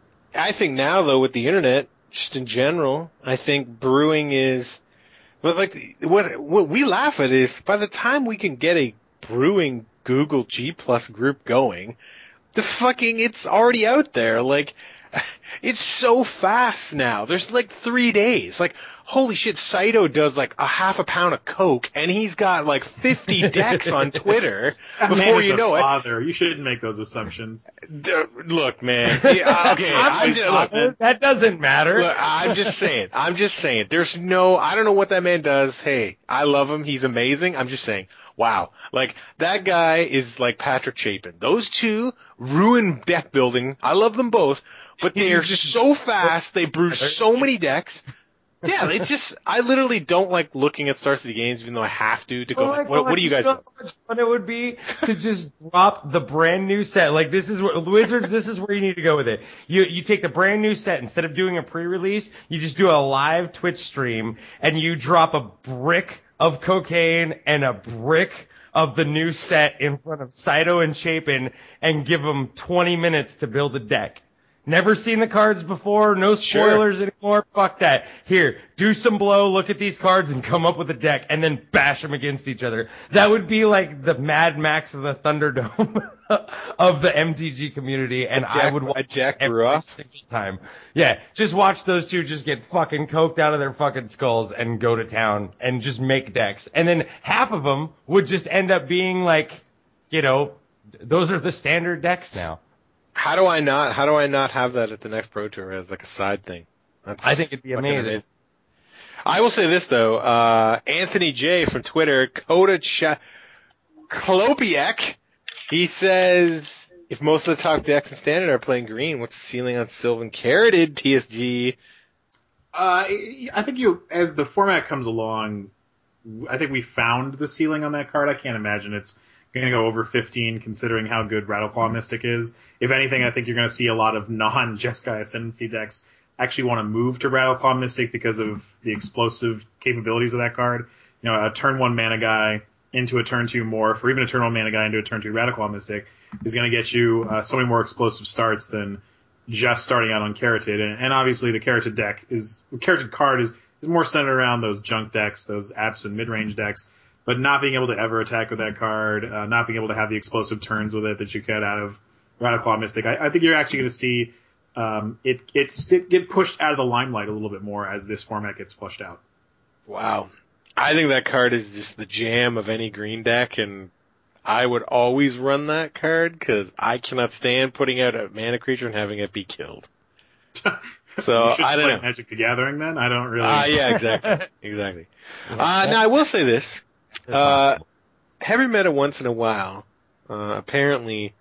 I think now, though, with the internet, just in general, I think brewing is, but like what what we laugh at is by the time we can get a brewing Google G Plus group going, the fucking it's already out there. Like It's so fast now. There's like three days. Like, holy shit, Saito does like a half a pound of coke, and he's got like fifty decks on Twitter That man before is you a know it. father. You shouldn't make those assumptions. D- Look, man. Yeah, okay, I'm just, look, That doesn't matter. look, I'm just saying. I'm just saying. There's no. I don't know what that man does. Hey, I love him. He's amazing. I'm just saying. Wow. Like, that guy is like Patrick Chapin. Those two ruin deck building. I love them both, but they are just so fast. They brew so many decks. Yeah, they just, I literally don't like looking at Star City games, even though I have to, to go, Oh my what, what God, do you guys know do? how much fun it would be to just drop the brand new set. Like, this is where, Wizards, this is where you need to go with it. You, you take the brand new set, instead of doing a pre-release, you just do a live Twitch stream, and you drop a brick of cocaine and a brick of the new set in front of Saito and Chapin, and give them twenty minutes to build a deck. Never seen the cards before, no spoilers anymore, fuck that. Here, do some blow, look at these cards, and come up with a deck, and then bash them against each other. That would be like the Mad Max of the Thunderdome of the M T G community, and A deck- I would watch a deck every brew up? single time. Yeah, just watch those two just get fucking coked out of their fucking skulls and go to town and just make decks. And then half of them would just end up being like, you know, those are the standard decks now. How do I not, how do I not have that at the next Pro Tour as like a side thing? That's I think it'd be fucking amazing. I will say this though, uh, Anthony J from Twitter, Koda Ch- Klopiak, he says, if most of the top decks in Standard are playing green, what's the ceiling on Sylvan Carroted T S G? Uh, I think you, as the format comes along, I think we found the ceiling on that card. I can't imagine it's going to go over fifteen, considering how good Rattleclaw Mystic is. If anything, I think you're going to see a lot of non-Jeskai Ascendancy decks actually want to move to Rattleclaw Mystic because of the explosive capabilities of that card. You know, a turn one mana guy into a turn two morph, or even a turn one mana guy into a turn two Rattleclaw Mystic is going to get you uh, so many more explosive starts than just starting out on Carroted. And, and obviously the Carroted deck is, the Carroted card is, is more centered around those junk decks, those apps and mid-range decks. But not being able to ever attack with that card, uh, not being able to have the explosive turns with it that you get out of Rattleclaw Mystic, I, I think you're actually going to see um, it, it's, it get pushed out of the limelight a little bit more as this format gets flushed out. Wow. I think that card is just the jam of any green deck, and I would always run that card because I cannot stand putting out a mana creature and having it be killed. So You should I don't play know. Magic the Gathering then? I don't really. Ah, uh, yeah, exactly, exactly. Uh, now I will say this: uh, heavy meta once in a while, uh, apparently.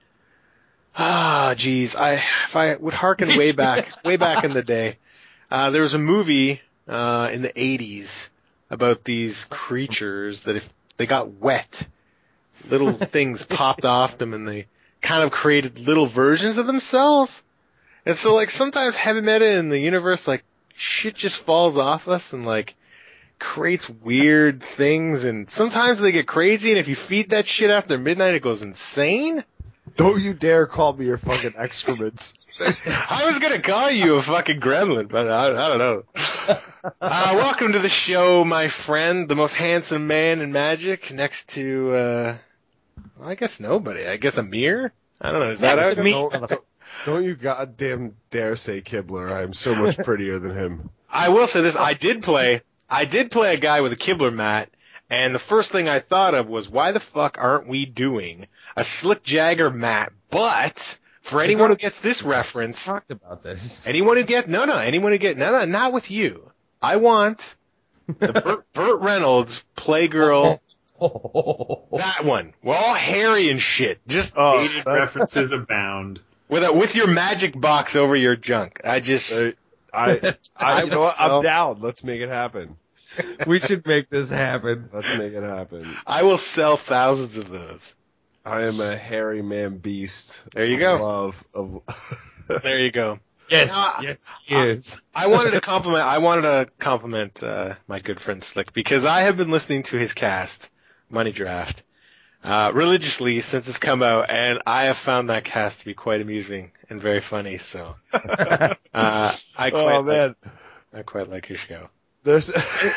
Ah, geez, I if I would harken way back, way back in the day, uh, there was a movie uh, in the eighties about these creatures that if they got wet, little things popped off them, and they kind of created little versions of themselves. And so, like, sometimes heavy meta in the universe, like, shit just falls off us and, like, creates weird things, and sometimes they get crazy, and if you feed that shit after midnight, it goes insane. Don't you dare call me your fucking excrements. I was gonna call you a fucking gremlin, but I, I don't know. Uh, welcome to the show, my friend, the most handsome man in Magic, next to, uh, well, I guess nobody. I guess Amir? I don't know, is that out? me. Don't, don't, don't you goddamn dare say Kibler. I am so much prettier than him. I will say this, I did play, I did play a guy with a Kibler mat, and the first thing I thought of was, why the fuck aren't we doing a Slick Jagger mat? But, for anyone who gets this reference, Talked about this. anyone who get, no, no, anyone who get, no, no, not with you. I want the Burt, Burt Reynolds Playgirl, that one. We're all hairy and shit. Just Oh, Dated that's- references abound. with a, with your magic box over your junk. I just, Uh, I, I, you know what? So- I'm down. Let's make it happen. We should make this happen. Let's make it happen. I will sell thousands of those. I am a hairy man beast. There you go. Love of. There you go. Yes, No, yes, he is. I wanted to compliment. I wanted to compliment uh, my good friend Slick because I have been listening to his cast, Money Draft, uh, religiously since it's come out, and I have found that cast to be quite amusing and very funny. So, uh, I quite Oh like, man, I quite like your show. there's.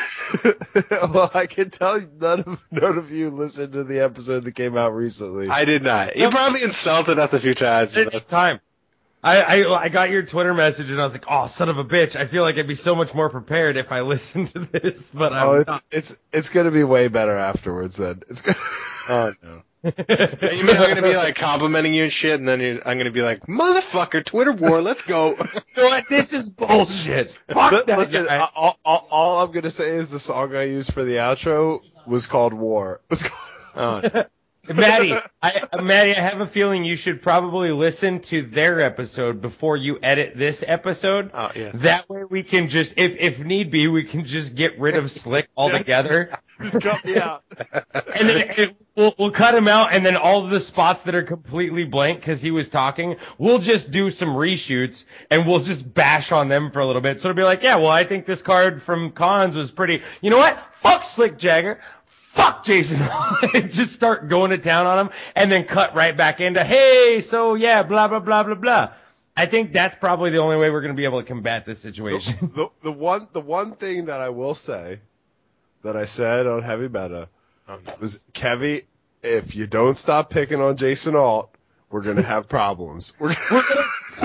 Well, I can tell you none of none of you listened to the episode that came out recently. I did not. You probably insulted us a few times. It's That's- time. I, I I got your Twitter message and I was like, oh, son of a bitch! I feel like I'd be so much more prepared if I listened to this. But I'm Oh, it's not. it's it's gonna be way better afterwards. Then it's gonna. Oh no. You mean I'm gonna be like complimenting you and shit, and then you're, I'm gonna be like, motherfucker, Twitter war, let's go. You know what? This is bullshit. Fuck that Listen, guy. all, all, all I'm gonna say is the song I used for the outro was called War. It was called- Oh, Maddie, I, Maddie, I have a feeling you should probably listen to their episode before you edit this episode. oh yeah. That way we can just, if if need be, we can just get rid of Slick altogether. Just cut me out. And then and we'll, we'll cut him out, and then all of the spots that are completely blank because he was talking, we'll just do some reshoots, and we'll just bash on them for a little bit. So it'll be like, yeah, well, I think this card from Cons was pretty, you know what? Fuck Slick Jagger. Fuck Jason. Just start going to town on him, and then cut right back into, hey, so yeah, blah, blah, blah, blah, blah. I think that's probably the only way we're going to be able to combat this situation. The, the one the one thing that I will say that I said on Heavy Meta Oh, no. was, Kevy, if you don't stop picking on Jason Alt, we're gonna have problems. We're gonna,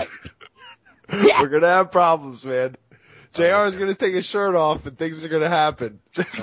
we're gonna have problems, man. J R is gonna take his shirt off and things are gonna happen.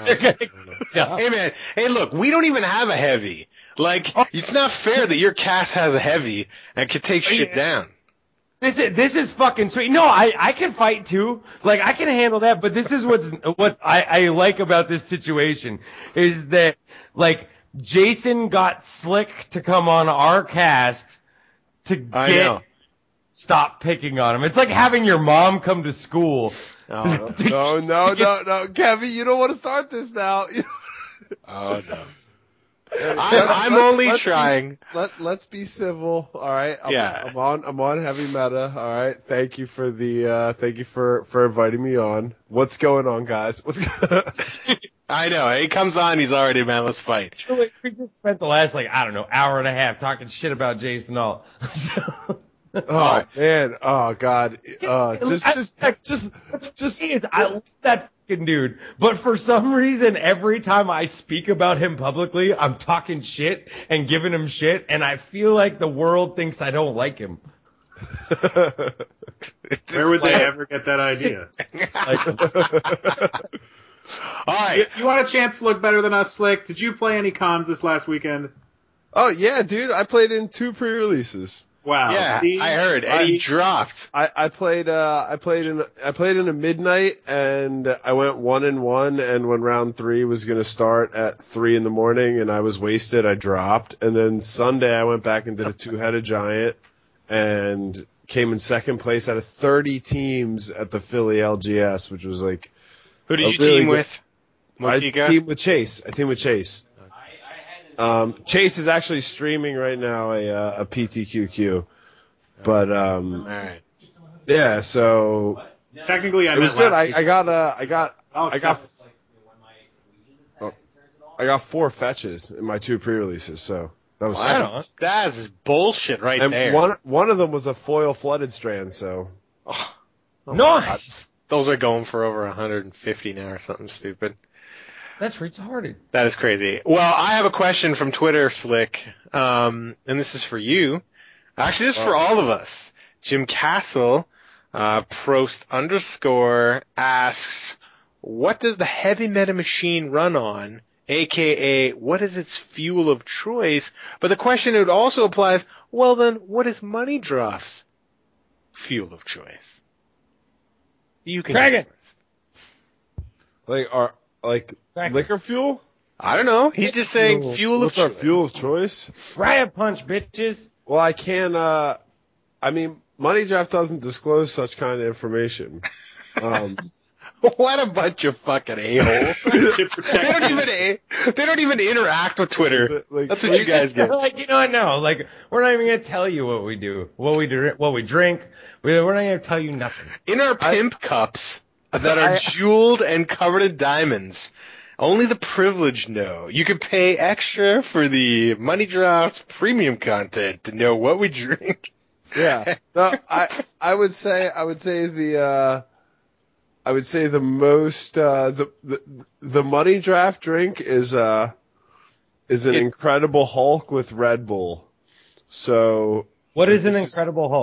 Hey man, hey look, we don't even have a heavy. Like, it's not fair that your cast has a heavy and can take shit down. This is this is fucking sweet. No, I, I can fight too. Like, I can handle that. But this is what's what I, I like about this situation is that, like, Jason got Slick to come on our cast to I get know. stop picking on him. It's like having your mom come to school. Oh, no. No, no, no, no, Kevy, you don't want to start this now. Oh no. Let's- I'm let's- only let's be- trying. let let's be civil, all right. I'm, Yeah. I'm on I'm on Heavy Meta, all right. Thank you for the uh, thank you for for inviting me on. What's going on, guys? What's going I know. He comes on, he's already, man, let's fight. We just spent the last, like, I don't know, hour and a half talking shit about Jason Alt. So, Oh man, oh god, uh, just I- just just just thing is, I love that fucking dude, but for some reason, every time I speak about him publicly, I'm talking shit and giving him shit, and I feel like the world thinks I don't like him. Where would they like- ever get that idea? Like, All You, right. you want a chance to look better than us, Slick? Did you play any cons this last weekend? Oh yeah, dude, I played in two pre-releases. Wow. Yeah, See? I heard. And he I- dropped. I, I played uh I played in I played in a midnight and I went one and one, and when round three was gonna start at three in the morning and I was wasted, I dropped. And then Sunday I went back and did a two headed giant and came in second place out of thirty teams at the Philly L G S, which was like Who did a you really team good- with? I Motika? team with Chase. I team with Chase. Um, Chase is actually streaming right now a uh, a P T Q Q, but um, All right. yeah. So Technically, I it was meant good. I, last I got uh, I got I'll I got accept I got four fetches in my two pre-releases, so that was Right on. sweet. That's bullshit right And there. one one of them was a foil flooded strand, so Oh, nice. those are going for over one hundred fifty now or something stupid. That's retarded. That is crazy. Well, I have a question from Twitter, Slick, um, and this is for you. Actually, this is for all of us. Jim Castle, uh, Prost underscore asks, what does the heavy meta machine run on? A K A, what is its fuel of choice? But the question it also applies, well then, what is Money Draw's fuel of choice? You can Dragon. go first. like our like Exactly. liquor fuel. I don't know. He's just saying Fuel. fuel What's of our choice. fuel of choice? Riot punch, bitches. Well, I can't. Uh, I mean, Money Draft doesn't disclose such kind of information. Um, What a bunch of fucking a-holes. they don't even they don't even interact with is Twitter. it, like, That's what you guys get. Like, you know what? No, like, we're not even gonna tell you what we do, what we do, what we drink. We- We're not gonna tell you nothing. In our pimp cups that are I- jeweled and covered in diamonds, only the privileged know. You could pay extra for the Money Draft premium content to know what we drink. Yeah. No, I I would say I would say the uh, I would say the most uh, the, the the Money Draft drink is uh is an It's- Incredible Hulk with Red Bull. So What is an This is- Incredible Hulk?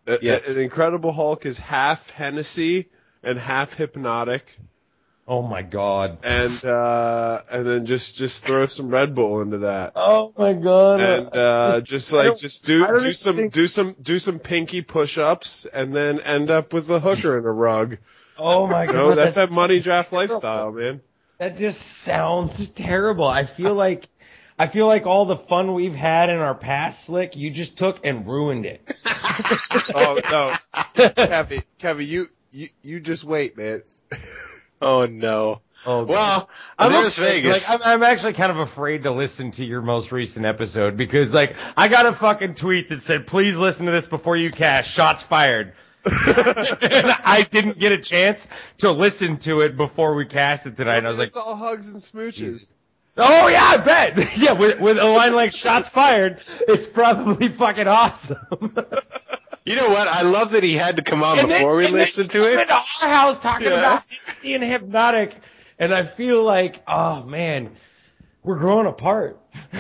A- Yes. An Incredible Hulk is half Hennessy and half hypnotic, Oh my god. and uh, and then just just throw some Red Bull into that, Oh my god. and uh, just I like don't- just do I don't do even some think- do some do some pinky push-ups, and then end up with a hooker and a rug. Oh my god. You know, that's that money draft terrible. lifestyle, man. That just sounds terrible. I feel like I feel like all the fun we've had in our past, Slick, you just took and ruined it. Oh no, Kevin, Kevin, you you you just wait, man. Oh no. Oh, Well, I'm there's afraid- Vegas. Like, I'm, I'm actually kind of afraid to listen to your most recent episode because, like, I got a fucking tweet that said, "Please listen to this before you cash. Shots fired." And I didn't get a chance to listen to it before we cast it tonight. And I was like, it's all hugs and smooches. "Oh yeah, I bet." Yeah, with, with a line like "Shots fired," it's probably fucking awesome. You know what? I love that he had to come on And then- before we and then listened to you came it. into our house talking Yeah. about seeing Hypnotic, and I feel like, oh man, we're growing apart.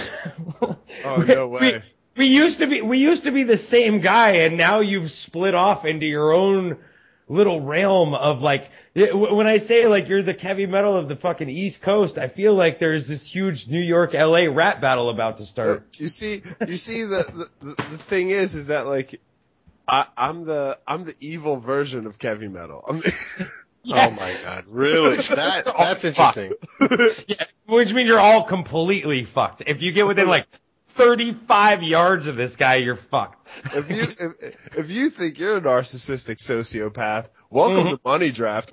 Oh, no way. We, we used to be we used to be the same guy, and now you've split off into your own little realm of like. it- When I say like you're the heavy metal of the fucking East Coast, I feel like there's this huge New York L A rap battle about to start. You see, you see, the, the the the thing is, is that like, I, I'm the I'm the evil version of heavy metal. I'm the, Oh my god, really? That that's interesting. Yeah, which means you're all completely fucked. If you get within like thirty-five yards of this guy, you're fucked. if you if, if you think you're a narcissistic sociopath, welcome Mhm. to Money Draft.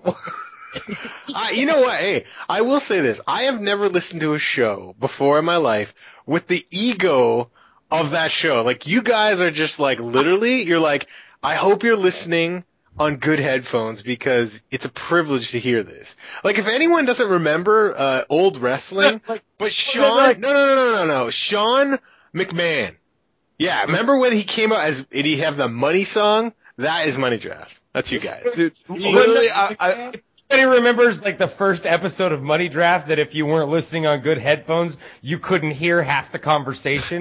I, you know what? Hey, I will say this. I have never listened to a show before in my life with the ego of that show. Like, you guys are just like, literally, you're like, I hope you're listening on good headphones because it's a privilege to hear this. Like, if anyone doesn't remember uh, old wrestling, but Sean, like- no, no, no, no, no, no, Sean McMahon. Yeah, remember when he came out as, did he have the money song? That is Money Draft. That's you guys. Dude, literally, I, I Anybody remembers like the first episode of Money Draft that if you weren't listening on good headphones, you couldn't hear half the conversation?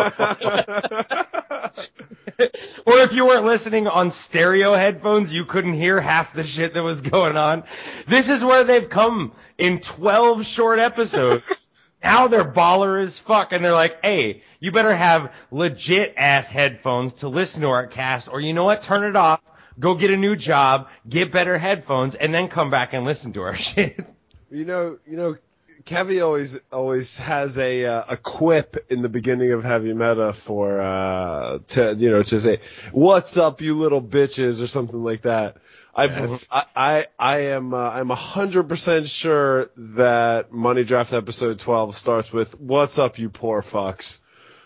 Or if you weren't listening on stereo headphones, you couldn't hear half the shit that was going on. This is where they've come in twelve short episodes. Now they're baller as fuck, and they're like, hey, you better have legit ass headphones to listen to our cast, or you know what, turn it off, go get a new job, get better headphones, and then come back and listen to our shit. You know, you know, Kevy always always has a uh, a quip in the beginning of Heavy Meta for uh to you know to say, "What's up, you little bitches," or something like that. I Yes. I I, I am uh, I'm a hundred percent sure that Money Draft episode twelve starts with "What's up, you poor fucks."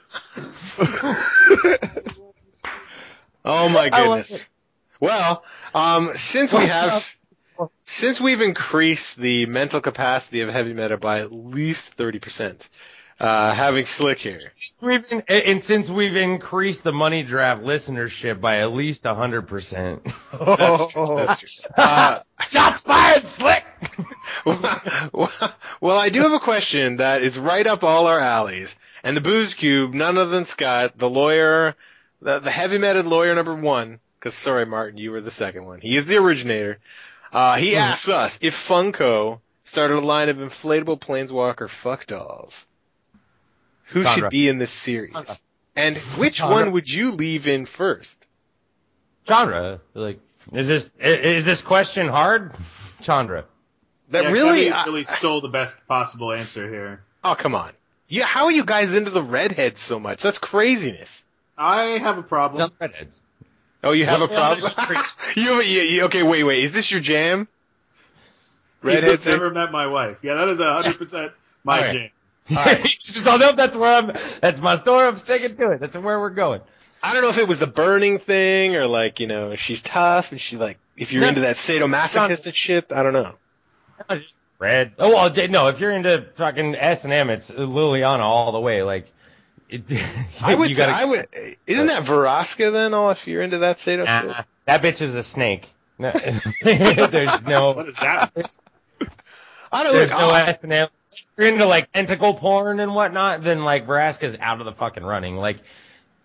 Oh my I love goodness. it. Well, um, since we What's have, since we've increased the mental capacity of Heavy Meta by at least thirty percent, uh, having Slick here. We've been, and since we've increased the Money Draft listenership by at least one hundred percent. That's true. That's true. Uh, Shots fired, Slick! well, well, I do have a question that is right up all our alleys. And the Booze Cube, none other than Scott, the lawyer, the, the heavy-meted lawyer number one, because sorry, Martin, you were the second one. He is the originator. Uh, he asks us if Funko started a line of inflatable Planeswalker fuck dolls, who Chandra. should be in this series? And which Chandra. one would you leave in first? Chandra, like, is this is this question hard? Chandra. That Yeah, really, Kevin uh, really stole the best possible answer here. oh come on. Yeah, how are you guys into the redheads so much? That's craziness. I have a problem. Some redheads. Oh, you have a Well, problem? you, have a, you, you, okay, wait, wait. Is this your jam? Redheads You've are- never met my wife. Yeah, that is a hundred percent my All right. jam. right. Just don't know if that's where I'm. That's my story. I'm sticking to it. That's where we're going. I don't know if it was the burning thing or like, you know, she's tough and she like, if you're No. into that sadomasochistic shit, I don't know. Red. Oh well, d- no. If you're into fucking S and M, it's Liliana all the way. Like, it, I would, you gotta, I would, isn't that Veroska then, oh, if you're into that sado Nah, shit? that bitch is a snake. No, there's What no, is that? I don't there's know. no S and M. If you're into like tentacle porn and whatnot, then like Vraska's out of the fucking running. Like,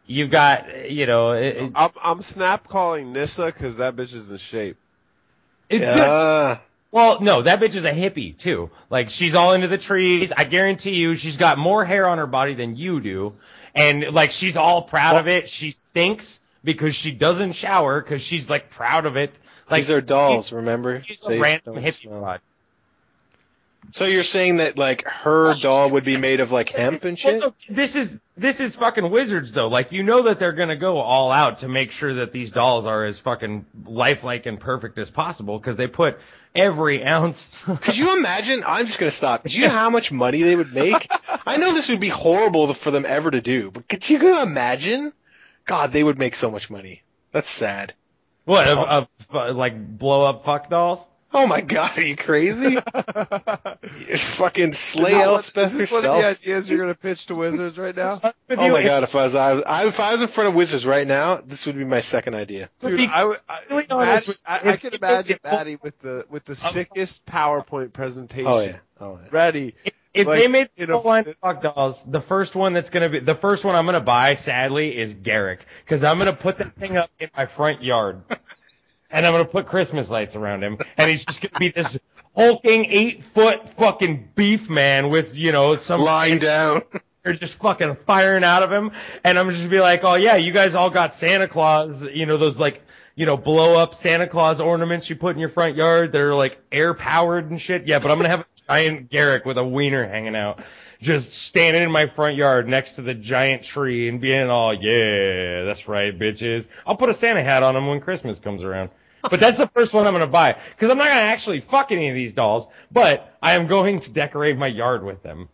you've got, you know, it, it, I'm, I'm snap calling Nissa because that bitch is in shape. it's Yeah. Well, no, that bitch is a hippie, too. Like, she's all into the trees. I guarantee you she's got more hair on her body than you do. And, like, she's all proud of it. She stinks because she doesn't shower because she's, like, proud of it. Like, These are dolls, remember? She's a They random don't hippie smell. broad. So you're saying that, like, her doll would be made of, like, hemp and shit? Well, look, this is this is fucking Wizards, though. Like, you know that they're gonna go all out to make sure that these dolls are as fucking lifelike and perfect as possible because they put every ounce. Could you imagine? I'm just gonna stop. Do you know how much money they would make? I know this would be horrible for them ever to do, but could you imagine? God, they would make so much money. That's sad. What, of, of, uh, like blow up fuck dolls? Oh my God, are you crazy? You fucking slay Is elf this, stuff is this one of the yourself. ideas you're going to pitch to Wizards right now? With Oh you, my if- God, if I was I, I, if I was in front of Wizards right now, this would be my second idea. To Dude, be I, would- I, completely Maddie- honest with- I, I if- can if- imagine if- Maddie with the with the sickest PowerPoint presentation. Oh yeah. Oh yeah. Ready. If Like, they made in the a- full line of fuck dolls, the first one that's gonna be the first one I'm gonna buy, sadly, is Garrick, because I'm gonna put that thing up in my front yard, and I'm gonna put Christmas lights around him, and he's just gonna be this hulking eight foot fucking beef man with you know some Lying down. They're just fucking firing out of him, and I'm just gonna be like, oh yeah, you guys all got Santa Claus, you know those like. You know, blow up Santa Claus ornaments you put in your front yard. They're like air powered and shit. Yeah, but I'm gonna have a giant Garrick with a wiener hanging out, just standing in my front yard next to the giant tree and being all, yeah, that's right, bitches. I'll put a Santa hat on him when Christmas comes around. But that's the first one I'm gonna buy because I'm not gonna actually fuck any of these dolls, but I am going to decorate my yard with them.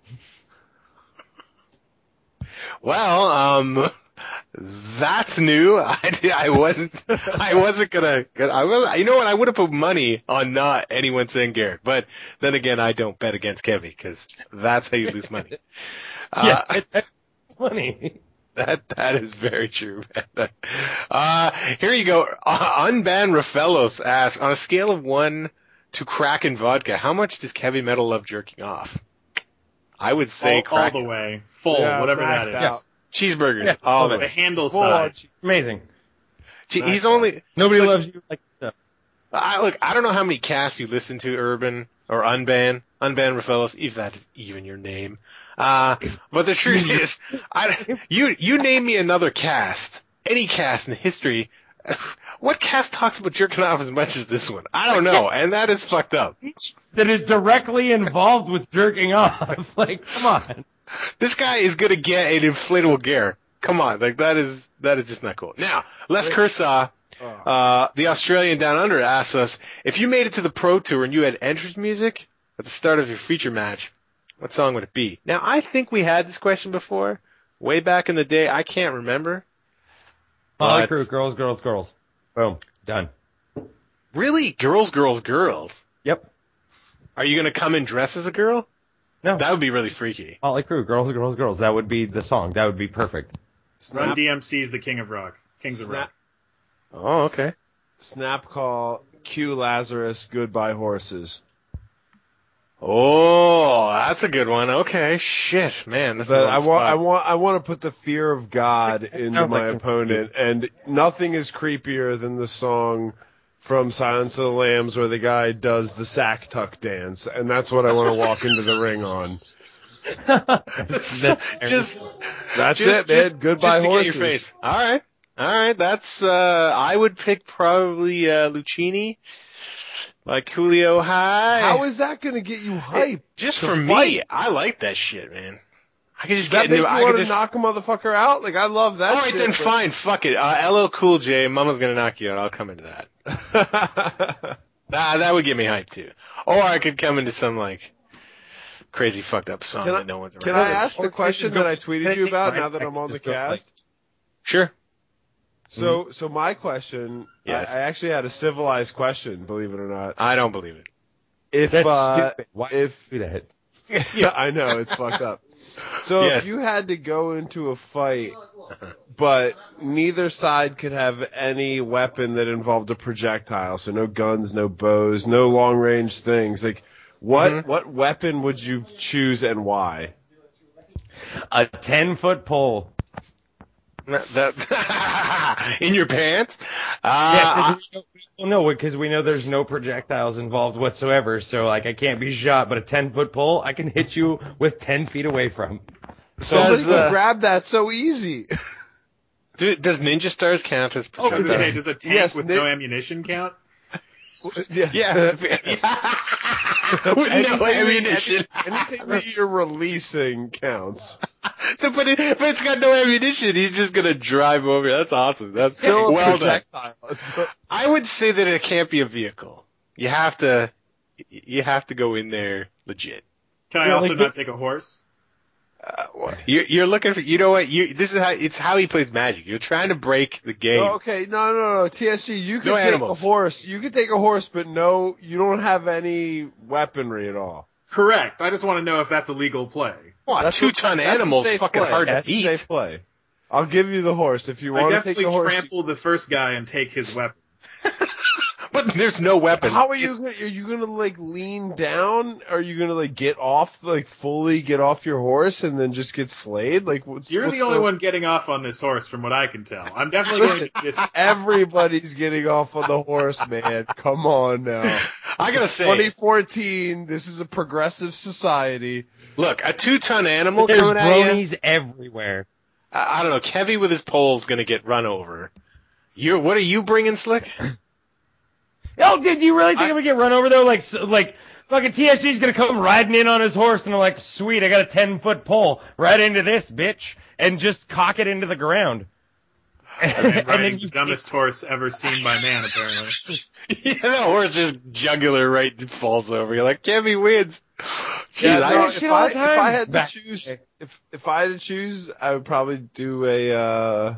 Well, um, that's new. I, I wasn't, I wasn't gonna, I was, you know what? I would have put money on not anyone saying Garrick, but then again, I don't bet against Kevy because that's how you lose money. Yeah, Uh, it's, it's funny. that that is very true. Man. Uh, here you go. Uh, Unban Rafellos asks, on a scale of one to crack and vodka, how much does Kevy Metal love jerking off? I would say all, all crack. the way, full, Yeah, whatever that maxed is. out. Cheeseburgers, Yeah, all the The way. handle Full on size. Amazing. Gee, Nice he's one. only. Nobody loves you like that. I look. I don't know how many casts you listen to, Urban or Unban, Unban Rafellos, if that is even your name. Uh, but the truth is, I you you name me another cast, any cast in history. What cast talks about jerking off as much as this one? I don't know, and that is fucked up. That is directly involved with jerking off. Like, come on. This guy is gonna get an inflatable gear. Come on, like that is that is just not cool. Now, Les Kershaw, uh, the Australian Down Under, asks us if you made it to the Pro Tour and you had entrance music at the start of your feature match, what song would it be? Now, I think we had this question before, way back in the day. I can't remember. Molly But- Crew, girls, girls, girls. Boom. Done. Really, girls, girls, girls. Yep. Are you gonna come in dressed as a girl? No. That would be really freaky. Molly Crew, girls, girls, girls. That would be the song. That would be perfect. Run Snap, D M C's the King of Rock. Kings of snap, Rock. Oh, okay. snap call, Q Lazarus, goodbye horses. Oh, that's a good one. Okay, shit, man. That's That a I long want, spot. I want, I want to put the fear of God into Sounds my like- opponent, and nothing is creepier than the song from Silence of the Lambs where the guy does the sack tuck dance, and that's what I want to walk into the ring on. just That's just, it, man. just- Goodbye just to horses. Get your face. All right, all right. That's uh, I would pick probably uh, Lucchini, like Coolio High. How is that going to get you hype? just to for me? fight? I like that shit, man. I could just Does that get make into. you I want could to just. knock a motherfucker out? Like I love that. All right, shit, then but- fine. Fuck it. Uh, L L Cool J, Mama's gonna knock you out. I'll come into that. Nah, that would get me hyped too. Or I could come into some like crazy fucked up song Can I- that no one's around. Can I ask Or the question just go- that I tweeted you about now that Right, I'm on the just go, like- cast? Sure. So, so my question, Yes. I, I actually had a civilized question, believe it or not. I don't believe it. If, That's uh, stupid. Why if, do that? yeah, I know, it's fucked up. So Yeah. if you had to go into a fight, but neither side could have any weapon that involved a projectile, so no guns, no bows, no long range things, like, what, Mhm. what weapon would you choose and why? A ten foot pole. That in your pants? Uh, Yeah, because we know, because we know there's no projectiles involved whatsoever. So like, I can't be shot, but a ten foot pole, I can hit you with ten feet away from. Somebody Does, can uh, grab that so easy. do, does Ninja Stars count as I was gonna say, projectiles? does a tank Yes, with Nick- no ammunition count? yeah. Yeah. With no ammunition. Anything that you're releasing counts. but, it, but it's got no ammunition. He's just gonna drive over. That's awesome. That's Still a well done. projectile. So- I would say that it can't be a vehicle. You have to, you have to go in there legit. Can I Yeah, also like not this- take a horse? Uh, what- you're, you're looking for, you know what? You this is how it's how he plays Magic. You're trying to break the game. Oh, okay, no, no, no. T S G, you can No take animals. a horse. You can take a horse, but no, you don't have any weaponry at all. Correct. I just want to know if that's a legal play. What, That's two a- ton that's a animals safe fucking play. hard That's to a eat. safe play. I'll give you the horse if you I want to take definitely the horse. trample the first guy and take his weapon. But there's no weapon. How are you? Gonna, are you gonna like lean down? Are you gonna like get off, like fully get off your horse and then just get slayed? Like what's, You're what's the only one getting off on this horse, from what I can tell. I'm definitely Listen, going to get this. Everybody's getting off on the horse, man. Come on now. I gotta say, twenty fourteen. This is a progressive society. look, a two ton animal There's coming at you. bronies everywhere. I, I don't know. Kevy with his pole's gonna get run over. You, what are you bringing, Slick? Oh, did you really think I- I'm gonna get run over though? Like, so- like fucking T S G's gonna come riding in on his horse, and I'm like, sweet, I got a ten foot pole right into this bitch, and just cock it into the ground. And then And riding then the you- dumbest horse ever seen by man, apparently. Yeah, the horse just jugular right falls over. You're like, Kevy wins. Jeez, Yeah, I, no, shit if, all I, the if I time. had to Back- choose, if if I had to choose, I would probably do a. Uh,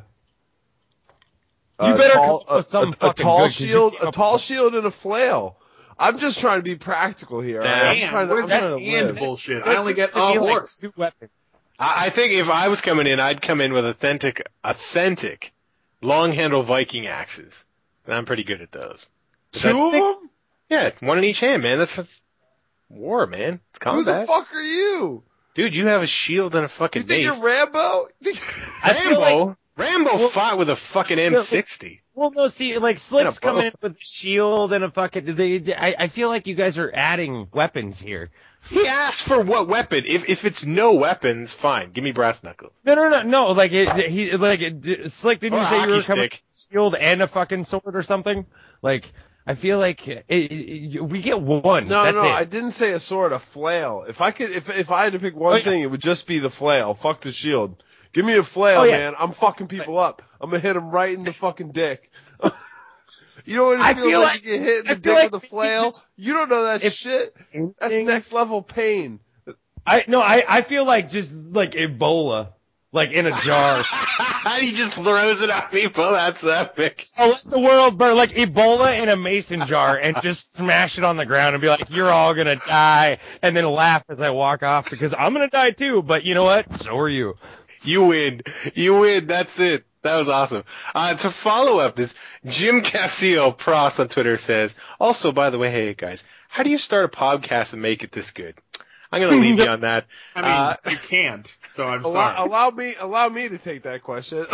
You a better tall, come up with a- something a, a fucking tall good, 'cause you shield, came a up tall with- shield, and a flail. I'm just trying to be practical here. all right? I'm Damn, trying to, where's I'm that trying to and live. bullshit? I That only seems get to a me like horse. two weapons. I I think if I was coming in, I'd come in with authentic, authentic, long handle Viking axes. And I'm pretty good at those. Two of them? Yeah, one in each hand, man. That's what's war, man. It's Who the combat. fuck are you? Dude, you have a shield and a fucking You think mace. you're Rambo? I feel like- Rambo? Rambo Well- fought with a fucking M sixty. Well, no, see, like Slick's And a bow. coming in with a shield and a fucking. They, they, I, I feel like you guys are adding weapons here. He asked for what weapon? If if it's no weapons, fine. Give me brass knuckles. No, no, no, no. Like it, he, like it, Slick. Didn't Or you a say you were hockey coming stick. with a shield and a fucking sword or something? Like, I feel like it, it, we get one. No, That's no, it. I didn't say a sword, a flail. If I could, if if I had to pick one Oh, yeah. thing, it would just be the flail. Fuck the shield. Give me a flail, Oh, yeah. man. I'm fucking people up. I'm gonna hit them right in the fucking dick. You know what it I feels feel like, like- to get hit in I the feel dick like with a flail? You don't know that if- shit. That's Anything- next level pain. I no, I, I feel like just like Ebola, like in a jar. he just throws it at people. That's epic. Oh, let the world burn, like Ebola in a mason jar, and just smash it on the ground and be like, "You're all gonna die," and then laugh as I walk off because I'm gonna die too. But you know what? So are you. You win. You win. That's it. That was awesome. Uh, to follow up this, Jim Casillo Pross on Twitter says, also, by the way, hey guys, how do you start a podcast and make it this good? I'm going to leave you on that. I mean, Uh, you can't, so I'm Allow, sorry. allow me, allow me to take that question.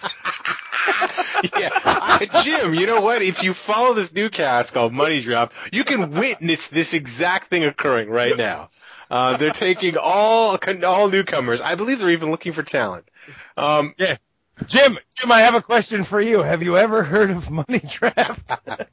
yeah. Uh, Jim, you know what? If you follow this new cast called Money Drop, you can witness this exact thing occurring right now. Uh, they're taking all all newcomers. I believe they're even looking for talent. Um, Yeah. Jim, Jim, I have a question for you. Have you ever heard of Money Draft?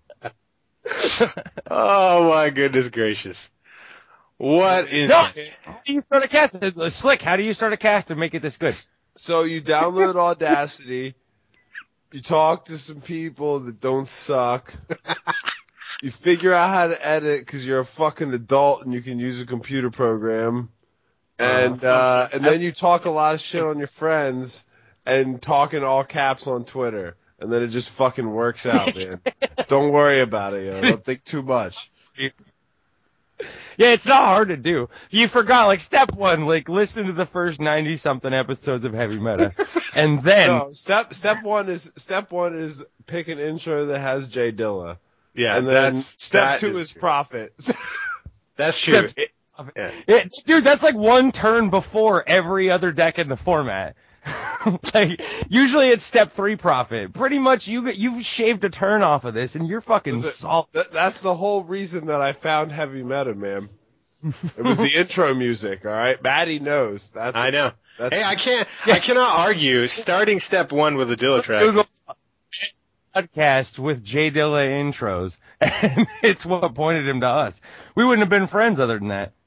oh my goodness gracious! What is? No. How do you start a cast? Slick, how do you start a cast and make it this good? So you download Audacity, you talk to some people that don't suck, you figure out how to edit because you're a fucking adult and you can use a computer program, and uh, and then you talk a lot of shit on your friends and talk in all caps on Twitter, and then it just fucking works out, man. Don't worry about it, yo. Don't think too much. Yeah, it's not hard to do. You forgot, like, step one, like, listen to the first ninety-something episodes of Heavy Meta. And then, No, step step one is step one is pick an intro that has Jay Dilla, Yeah, and then that's, step that two is true. profit. That's true. Step- It- yeah. it, dude, that's like one turn before every other deck in the format. Like, usually it's step three profit. Pretty much you you've shaved a turn off of this, and you're fucking Listen, salt. th- that's the whole reason that I found heavy meta, man. It was the intro music, all right? Maddie knows. That's I know. That's, Hey, I can't. I cannot argue. Starting step one with a Dilla track. Google podcast with J Dilla intros, and it's what pointed him to us. We wouldn't have been friends other than that.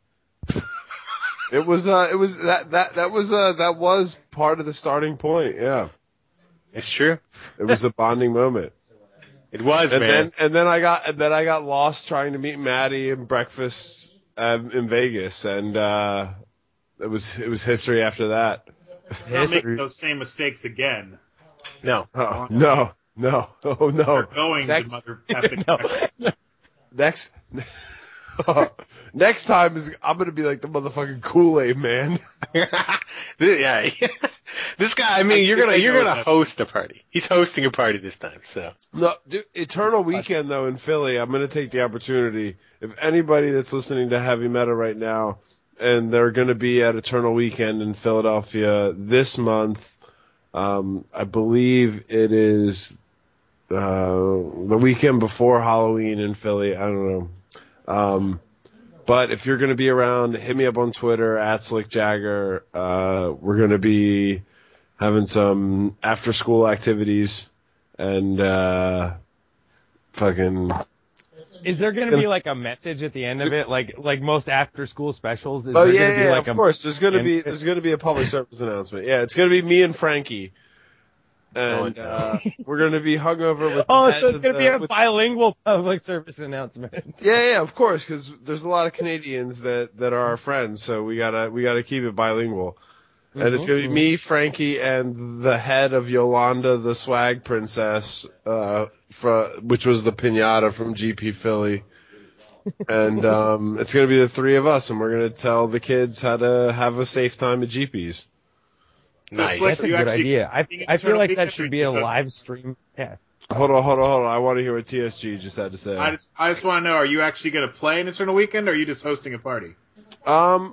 It was uh it was that that that was uh that was part of the starting point, yeah. It's true. It was a bonding moment. It was, And man. then and then I got and then I got lost trying to meet Maddie and breakfast um, in Vegas, and uh it was it was history after that. Not making those same mistakes again. No. Oh, no. No. Oh no. We're going Next- to mother effing No. breakfast. Next Next time is I'm gonna be like the motherfucking Kool-Aid man. Yeah. This guy. I mean, I you're think gonna I you're know gonna that. host a party. He's hosting a party this time. So. No, dude, Eternal Weekend though in Philly. I'm gonna take the opportunity. If anybody that's listening to heavy metal right now, and they're gonna be at Eternal Weekend in Philadelphia this month, um, I believe it is uh, the weekend before Halloween in Philly. I don't know. Um, but if you're going to be around, hit me up on Twitter at Slick Jagger. Uh, we're going to be having some after school activities and, uh, fucking, Is there going to be like a message at the end of it, like like most after school specials? Is oh there yeah, gonna be yeah, like of a, course. There's going to be, and- there's going to be a public service announcement. Yeah, it's going to be me and Frankie. And, Oh, uh, we're going to be hungover with Oh, the so head it's of going to the- be a with- bilingual public service announcement. Yeah, yeah, of course, because there's a lot of Canadians that, that are our friends, so we gotta we gotta keep it bilingual. And it's gonna be me, Frankie, and the head of Yolanda, the swag princess, uh, fro- which was the pinata from G P Philly. And um, it's gonna be the three of us, and we're gonna tell the kids how to have a safe time at G P's. Nice. Slick, That's a you good actually idea. I being I feel Eternal like that Weekend, or should you be a just host- live stream. Yeah. Hold on, hold on, hold on. I want to hear what T S G just had to say. I just, I just want to know: are you actually going to play an Eternal Weekend, or are you just hosting a party? Um,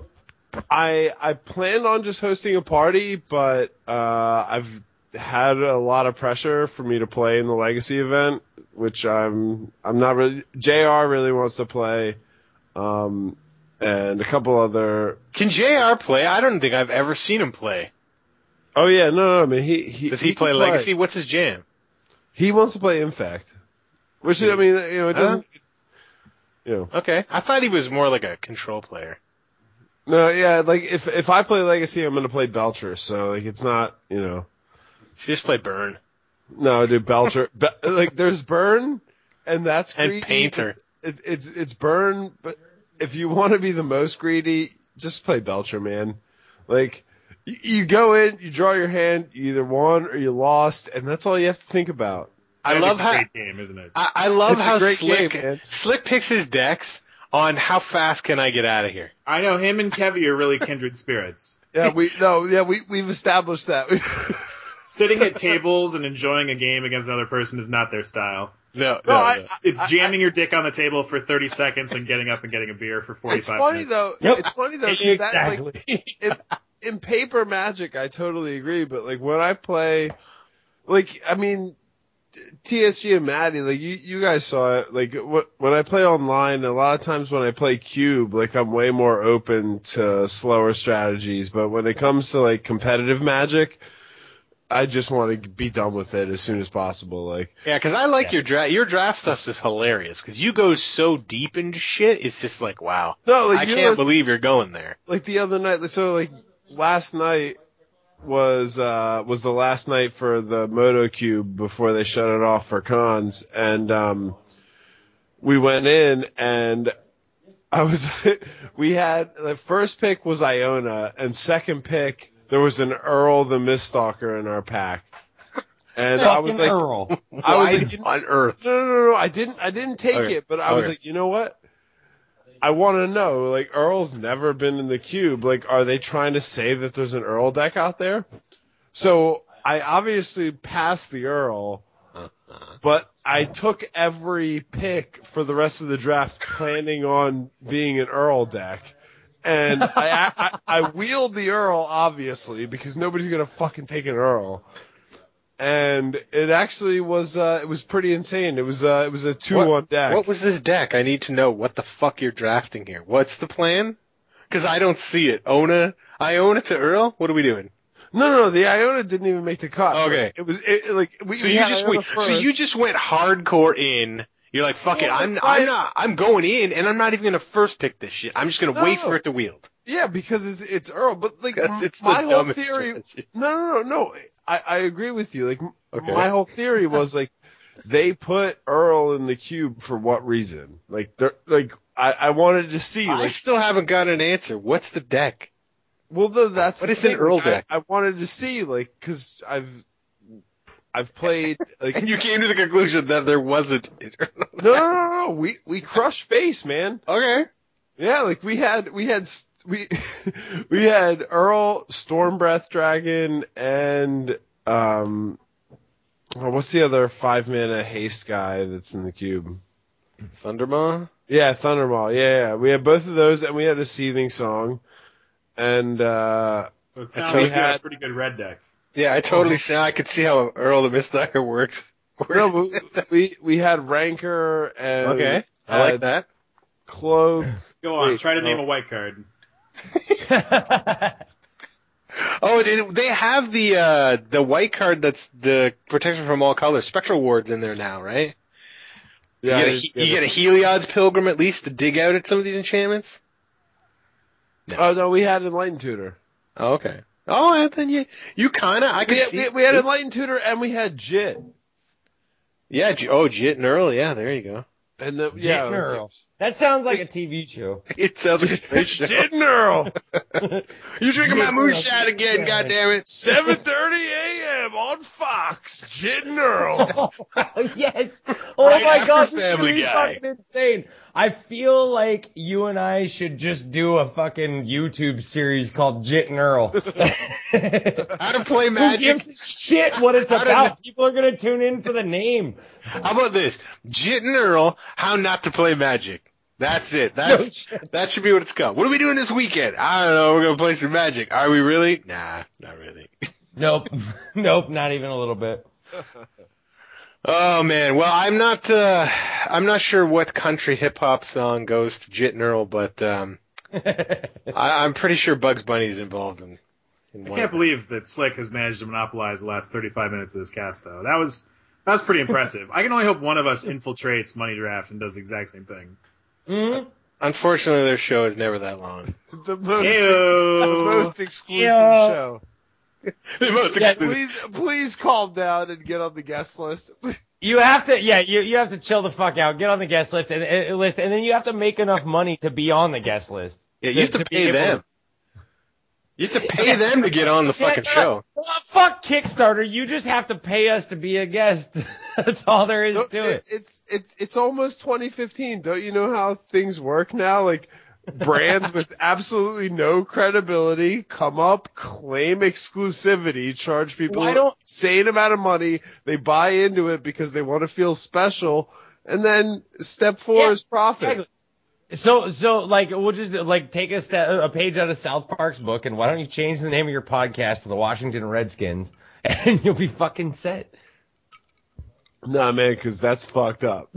I I planned on just hosting a party, but uh, I've had a lot of pressure for me to play in the Legacy event, which I'm I'm not really. J R really wants to play, um, and a couple other. Can J R play? I don't think I've ever seen him play. Oh yeah, no, no, I mean he he Does he, can play Legacy? What's his jam? He wants to play Infect, which I mean, you know, it doesn't. You know, Okay. I thought he was more like a control player. no, yeah, like if if I play Legacy, I'm gonna play Belcher, so like it's not, you know. Should just play Burn. No, dude, Belcher. Be- like, there's Burn, and that's And greedy. Painter. It, it's it's Burn, but if you want to be the most greedy, just play Belcher, man. Like, you, you go in, you draw your hand, you either won or you lost, and that's all you have to think about. I That love is a how great game, isn't it? I, I love It's a how great Slick game, man. Slick picks his decks on how fast can I get out of here. I know him and Kevy are really kindred spirits. Yeah, we no, yeah, we we've established that. Sitting at tables and enjoying a game against another person is not their style. No, no, no, I, no. It's I- jamming your dick on the table for thirty seconds and getting up and getting a beer for forty-five It's funny minutes. though. Yep. It's funny though because that like Exactly. in, in paper Magic, I totally agree. But like when I play, like I mean, T S G and Maddie, like you, you guys saw it. Like wh- when I play online, a lot of times when I play Cube, like I'm way more open to slower strategies. But when it comes to like competitive Magic, I just want to be done with it as soon as possible. Like Yeah, because I like Yeah. your draft. Your draft stuff's just hilarious because you go so deep into shit. It's just like, wow. no, like I you can't know, believe you're going there. like the other night. So like last night was uh was the last night for the Moto Cube before they shut it off for cons, and um we went in and I was we had the first pick was Iona and second pick there was an Earl the Miststalker in our pack, and I was Fucking like Earl. I was Why like, you know- on earth? no, no, no, no. I didn't. I didn't take Okay. it, but I was Okay. like, you know what? I want to know. Like, Earl's never been in the cube. Like, are they trying to say that there's an Earl deck out there? So I obviously passed the Earl, but I took every pick for the rest of the draft, planning on being an Earl deck. And I, I I wheeled the Earl, obviously, because nobody's gonna fucking take an Earl. And it actually was uh, it was pretty insane. It was uh, it was a two What, one deck. what was this deck? I need to know what the fuck you're drafting here. What's the plan? Because I don't see it. Ona, Iona to Earl? What are we doing? No, no, no. The Iona didn't even make the cut. Okay. It was it, like we. So we you had just Iona went. first. So you just went hardcore in. You're like, fuck it. Well, I'm. I- I'm not. I'm going in, and I'm not even gonna first pick this shit. I'm just gonna No. wait for it to wield. Yeah, because it's it's Earl, but like That's- it's the my whole dumbest theory. strategy. No, no, no, no. I I agree with you. Like Okay. my whole theory was like they put Earl in the cube for what reason? Like they're like I I wanted to see I like still haven't got an answer. What's the deck? well though that's What the is an thing. Earl Like, I- deck? I, wanted to see like because I've I've played like And you came to the conclusion that there wasn't. no no no no we we crushed face man. Okay. Yeah, like we had we had we we had Earl, Stormbreath Dragon, and um, oh, what's the other five mana haste guy that's in the cube? Thundermaw? Yeah, Thundermaw. Yeah, yeah, we had both of those, and we had a Seething Song, and uh, So it That's sounds what like we you had had- a pretty good red deck. Yeah, I totally see. I could see how Earl the Mistire works. no, but we we had Rancor and Okay. I like had that. Cloak. Go on, Wait, try to name no. a white card. Oh, they, they have the uh, the white card that's the protection from all colors. Spectral Ward's in there now, right? Yeah, you, I get a, didn't you get get a it. Heliod's Pilgrim at least to dig out at some of these enchantments. Oh no, we had Enlightened Tutor. Oh, okay. Oh, and then you you kind of I could We had, see. we, we had Enlightened Tutor, and we had Jit. Yeah. J- Oh, Jit and Earl. Yeah, there you go. And the, yeah, Jit and Earl. That sounds like a T V show. It sounds like a space show. Jit and Earl. You drinking my Jit and moonshine Earl. again? Yeah. God damn it! seven thirty a.m. on Fox. Jit and Earl. Yes. Oh Right my after god, this Family is Guy. fucking insane. I feel like you and I should just do a fucking YouTube series called Jit and Earl. How to play Who Magic? gives a shit what it's How to- about? People are gonna tune in for the name. How about this? Jit and Earl, how not to play Magic. That's it. That's shit. that should be what it's called. What are we doing this weekend? I don't know. We're gonna play some Magic. Are we really? Nah, not really. Nope. Nope, not even a little bit. Oh man. Well, I'm not. Uh, I'm not sure what country hip hop song goes to Jit and Earl, but um, I, I'm pretty sure Bugs Bunny is involved in. in I one can't of them. believe that Slick has managed to monopolize the last thirty-five minutes of this cast, though. That was that was pretty impressive. I can only hope one of us infiltrates Money Draft and does the exact same thing. Mhm. Unfortunately, their show is never that long. the most, the Heyo. most exclusive Yeah. show. The most Yeah, exclusive. Please, please calm down and get on the guest list. You have to, yeah, you you have to chill the fuck out, get on the guest list, and, and list, and then you have to make enough money to be on the guest list. Yeah, you have to be pay able them. You have to pay them to get on the Yeah, fucking yeah. show. Well, fuck Kickstarter. You just have to pay us to be a guest. That's all there is No, to it. It's it's it's almost twenty fifteen. Don't you know how things work now? Like brands with absolutely no credibility come up, claim exclusivity, charge people Why an don't- insane amount of money. They buy into it because they want to feel special, and then step four Yeah, is profit. Exactly. So, so like, we'll just like take a step, a page out of South Park's book, and why don't you change the name of your podcast to the Washington Redskins, and you'll be fucking set. Nah, man, because that's fucked up.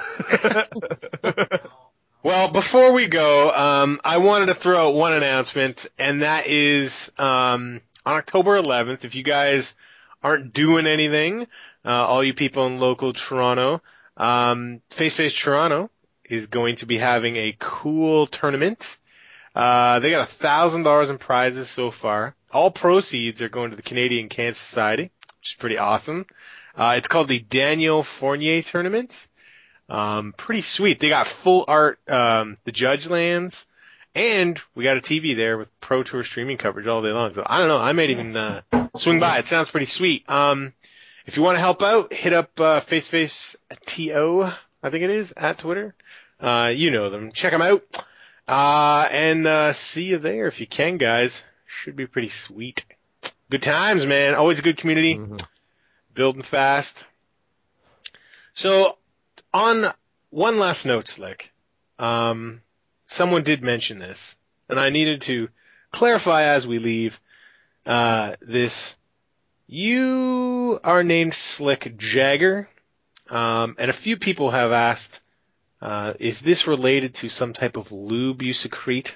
Well, before we go, um, I wanted to throw out one announcement, and that is um, on October eleventh, if you guys aren't doing anything, uh, all you people in local Toronto, um, Face Face Toronto is going to be having a cool tournament. Uh, they got a thousand dollars in prizes so far. All proceeds are going to the Canadian Cancer Society, which is pretty awesome. Uh, it's called the Daniel Fournier Tournament. Um, pretty sweet. They got full art, um, the judge lands, and we got a T V there with Pro Tour streaming coverage all day long. So I don't know. I might even, uh, swing by. It sounds pretty sweet. Um, if you want to help out, hit up, uh, FaceFace T O, I think it is, at Twitter. Uh, you know them. Check them out. Uh, and, uh, see you there if you can, guys. Should be pretty sweet. Good times, man. Always a good community. Mm-hmm. Building fast. So, on one last note, Slick, um, someone did mention this, and I needed to clarify as we leave uh, this. You are named Slick Jagger, um, and a few people have asked, uh, is this related to some type of lube you secrete?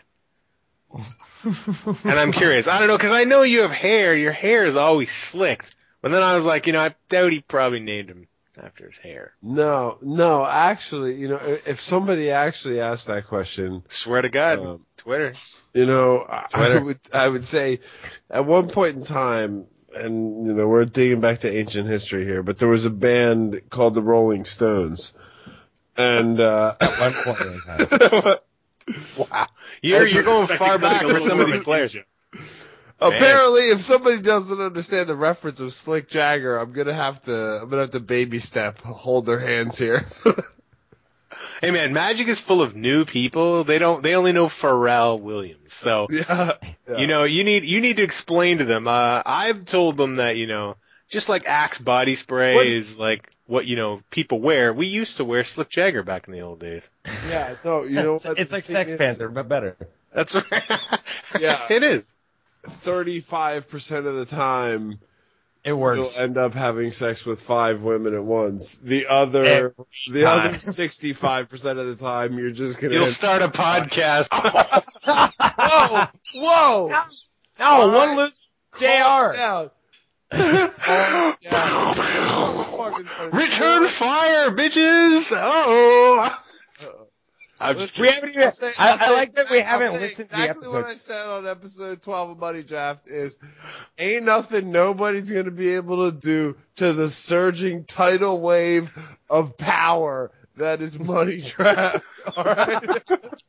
And I'm curious. I don't know, because I know you have hair. Your hair is always slicked. But then I was like, you know, I doubt he probably named him after his hair. No, no, actually, you know, if somebody actually asked that question, Swear to God, um, Twitter. you know, I, I Twitter. would, I would say, at one point in time, and you know, we're digging back to ancient history here, but there was a band called the Rolling Stones, and uh, At one point in time. Wow. You're, you're going far Expecting back something a for some little of these more players. Egypt. apparently, if somebody doesn't understand the reference of Slick Jagger, I'm gonna have to, I'm gonna have to baby step, hold their hands here. Hey man, Magic is full of new people. They don't, they only know Pharrell Williams. So, yeah, yeah. you know, you need, you need to explain to them. Uh, I've told them that, you know, just like Axe body spray What? is like what, you know, people wear. We used to wear Slick Jagger back in the old days. yeah, no, you know, It's, what it's the like thing Sex is? Panther, but better. That's right. Yeah. It is. thirty-five percent of the time, It you'll works. end up having sex with five women at once. The other, Every the time. other sixty-five percent of the time, you're just gonna. You'll end- start a podcast. Whoa! Whoa! No, All one right. loose J R. Calm down. Calm down. Return fire, bitches! Oh! I'm just We haven't even. I'll say- I, I'll say I like that we exact- I'll haven't say listened to the exactly what I episode. said on episode twelve of Money Draft is, ain't nothing nobody's gonna be able to do to the surging tidal wave of power that is Money Draft. Alright?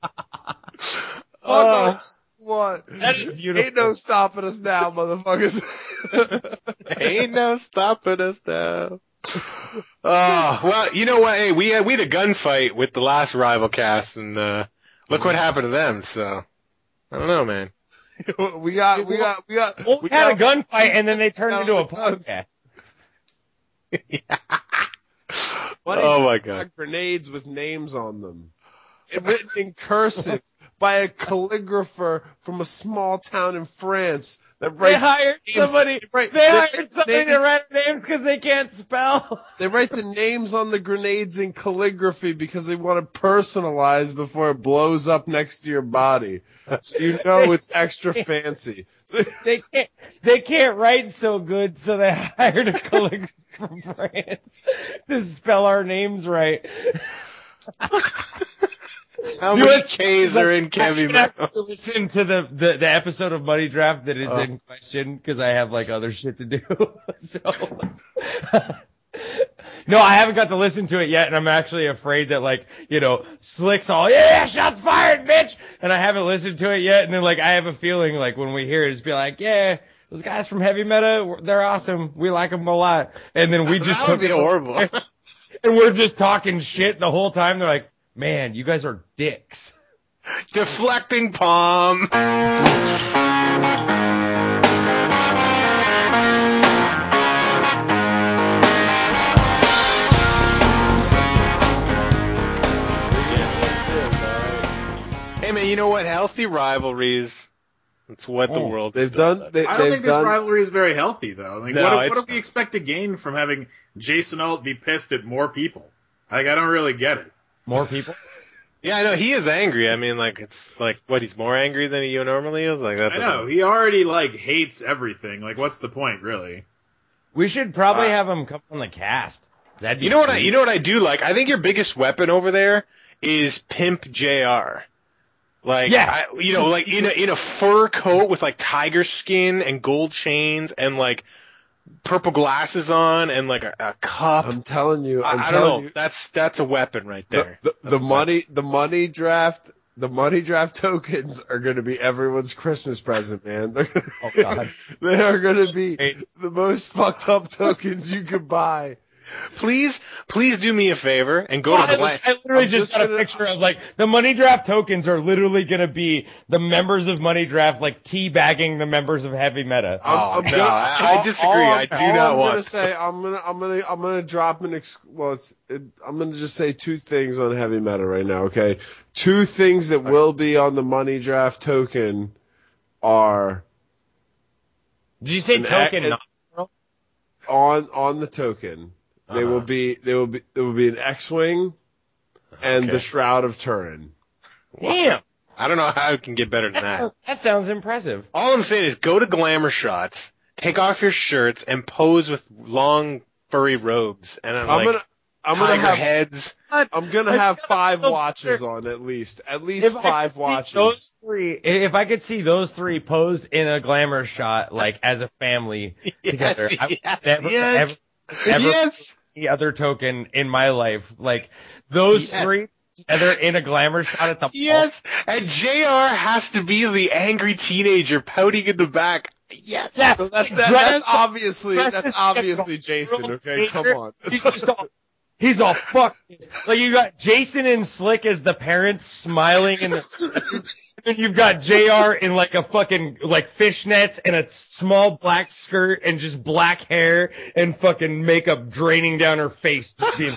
Oh. What? That is beautiful. Ain't no stopping us now, motherfuckers. Ain't no stopping us now. Oh, well, you know what? Hey, we had, we had a gunfight with the last rival cast, and, uh, look what happened to them, so. I don't know, man. we got, we got, we got, We we had a got, gunfight and then they turned got into a all the guns. podcast. Money Oh my Draft God. got grenades with names on them. Written in cursive by a calligrapher from a small town in France that They writes hired names- somebody. they write- They they hired write somebody to names- write names because they can't spell. They write the names on the grenades in calligraphy because they want to personalize before it blows up next to your body. So you know it's extra fancy. So, They can't. They can't write so good, so they hired a calligrapher from France to spell our names right. How You many know, K's are in I Kevy should have Mouth? to listen to the, the, the episode of Money Draft that is Oh. in question because I have like other shit to do. So, no, I haven't got to listen to it yet, and I'm actually afraid that like you know Slick's all yeah, shots fired, bitch, and I haven't listened to it yet, and then like I have a feeling like when we hear it, it's be like yeah. Those guys from Heavy Meta, they're awesome. We like them a lot. And then we just That would took be it horrible. and we're just talking shit the whole time. They're like, man, you guys are dicks. Deflecting palm. Hey man, you know what? Healthy rivalries. That's what the Oh, world's they've built done. up. They, I don't they've think this done. rivalry is very healthy, though. Like, No, what, do- what it's do we expect to gain from having Jason Alt be pissed at more people? Like, I don't really get it. More people? Yeah, I know he is angry. I mean, like it's like what he's more angry than he normally is. Like that. I doesn't- know he already like hates everything. Like, what's the point, really? We should probably Uh, have him come on the cast. That'd be You know what? I, sweet. you know what I do like. I think your biggest weapon over there is Pimp J R. Like, Yeah. I, you know, like in a in a fur coat with like tiger skin and gold chains and like purple glasses on and like a, a cup. I'm telling you. I'm I, I telling don't know. you. That's that's a weapon right The, there. the, the money, the money draft, the money draft tokens are going to be everyone's Christmas present, man. They're Oh, God. they are going to be Hey. the most fucked up tokens you could buy. Please, please do me a favor and go Well, to I, the was- I literally I'm just just got a gonna- picture of like the money draft tokens are literally gonna be the members of money draft like teabagging the members of heavy meta. Oh, I'm no, gonna- I- I all- disagree. all I I'm- do all not I'm want- gonna say, I'm gonna, I'm gonna, I'm gonna drop an. Ex- well, it's. It, I'm gonna just say two things on heavy meta right now. Okay, two things that will be on the money draft token are Did you say An token? ac- not- on on the token. They Uh-huh. will be. They will be. There will be an X-wing and Okay. the Shroud of Turin. Damn, I don't know how it can get better than that, that. sounds- that sounds impressive. All I'm saying is go to Glamour Shots, take off your shirts, and pose with long furry robes, and I'm, I'm like gonna. I'm gonna tiger have. heads. I'm gonna I have gotta five feel watches better. on at least. At least If I five could see watches. those three, if I could see those three posed in a glamour shot, like as a family together, I would yes, never, yes, ever, ever yes. any other token in my life. Like those Yes. three together in a glamour shot at the Yes, and J R has to be the angry teenager pouting in the back. Yes, Yeah, So that's, that, Dress- that's obviously dress that's is obviously different. Jason. Okay, come on. He's just all, he's all fuck. Like you got Jason and Slick as the parents smiling, and the, and you've got J R in like a fucking like fishnets and a small black skirt and just black hair and fucking makeup draining down her face. Just being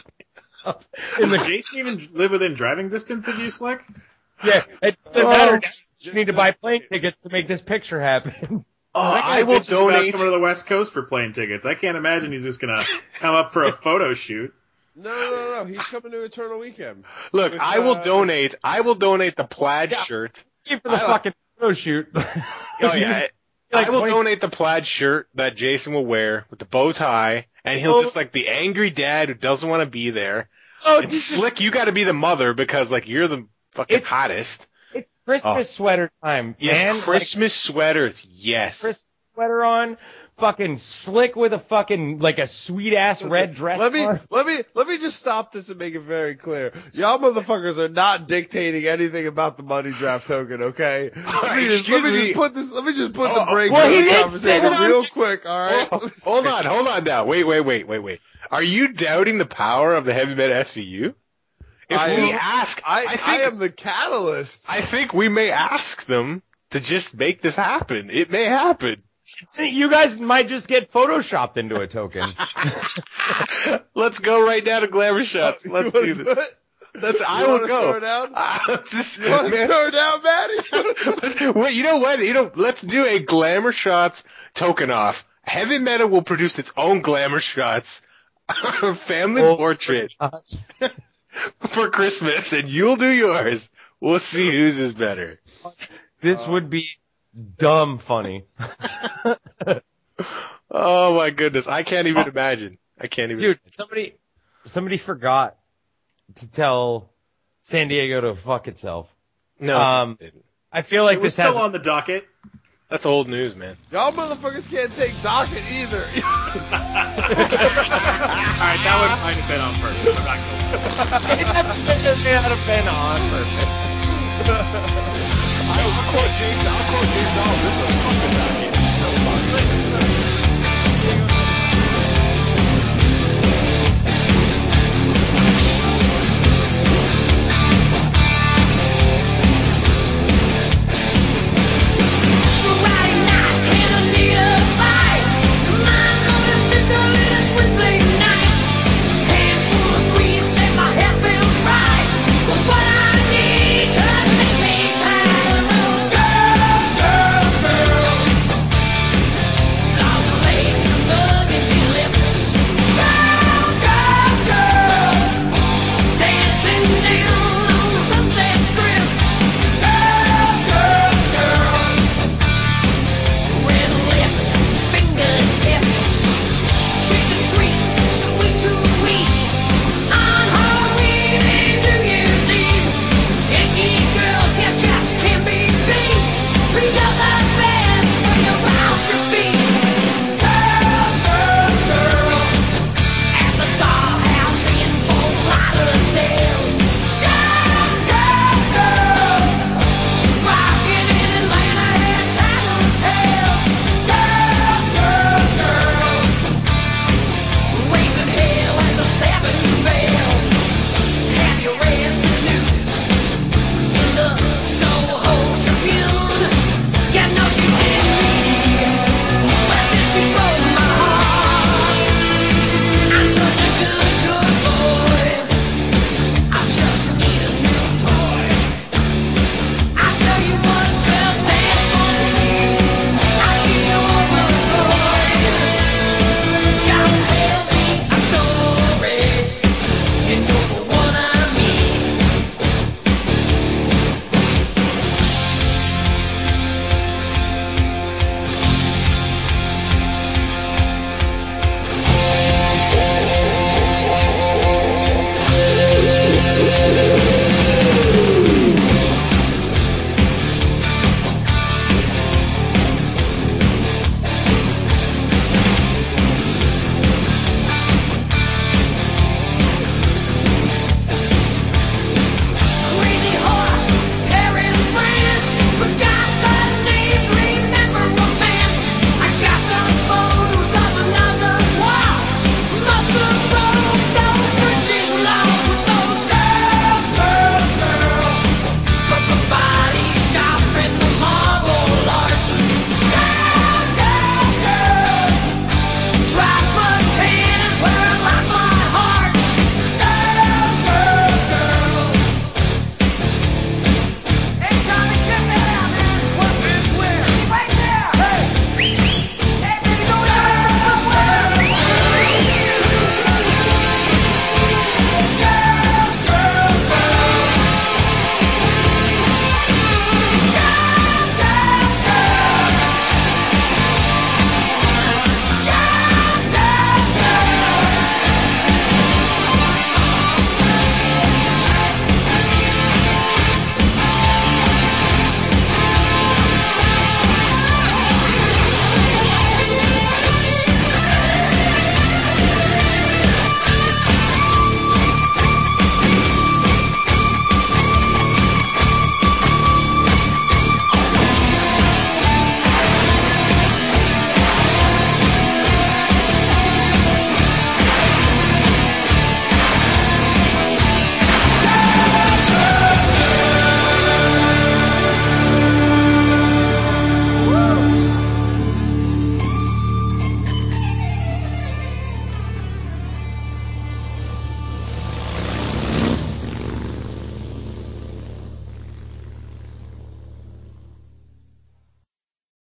in Does the, Jason even live within driving distance of you, Slick? yeah, it doesn't Oh, matter. You need to buy plane tickets to make this picture happen. Oh, That guy I will bitches about donate. coming to the West Coast for plane tickets. I can't imagine he's just gonna come up for a photo shoot. No, no, no, no. He's coming to Eternal Weekend. Look, With, I will uh, donate. I will donate the plaid Yeah. shirt. For the I- fucking photo shoot. Oh yeah, Like I will twenty donate the plaid shirt that Jason will wear with the bow tie, and he'll Oh. just like the angry dad who doesn't want to be there. Oh, And Jesus. Slick, you got to be the mother because like you're the fucking It's- hottest. It's Christmas sweater time, Yes, man. Christmas sweaters. Yes. Like, Christmas sweater on, fucking Slick with a fucking like a sweet ass red dress. Let me on. let me let me just stop this and make it very clear. Y'all motherfuckers are not dictating anything about the money draft token, okay? Let me just, let me Excuse just me. put this. Let me just put Oh, the break well, in he the did conversation say that. real quick. All right. Oh, hold on, hold on now. Wait, wait, wait, wait, wait. Are you doubting the power of the Heavy Metal S V U? If I we am- ask, I I think, I am the catalyst. I think we may ask them to just make this happen. It may happen. See, you guys might just get photoshopped into a token. Let's go right now to Glamour Shots. You Let's wanna do this. it? That's I You will wanna go. throw it down? Uh, just, You want to man, throw it down, Maddie? wait, you know what? You know, let's do a Glamour Shots token off. Heavy Metal will produce its own Glamour Shots family Oh, portrait for Christmas, and you'll do yours. We'll see whose is better. This would be dumb funny. Oh my goodness, I can't even imagine. I can't even. Dude, somebody somebody forgot to tell San Diego to fuck itself. No, Um, it didn't. I feel like It was this has still on the docket. That's old news, man. Y'all motherfuckers can't take docket either. All right, that one might have been on purpose. I'm not gonna. it had been on purpose. I'll quote Jason. I'll quote Jason. Oh, this is a fucking document.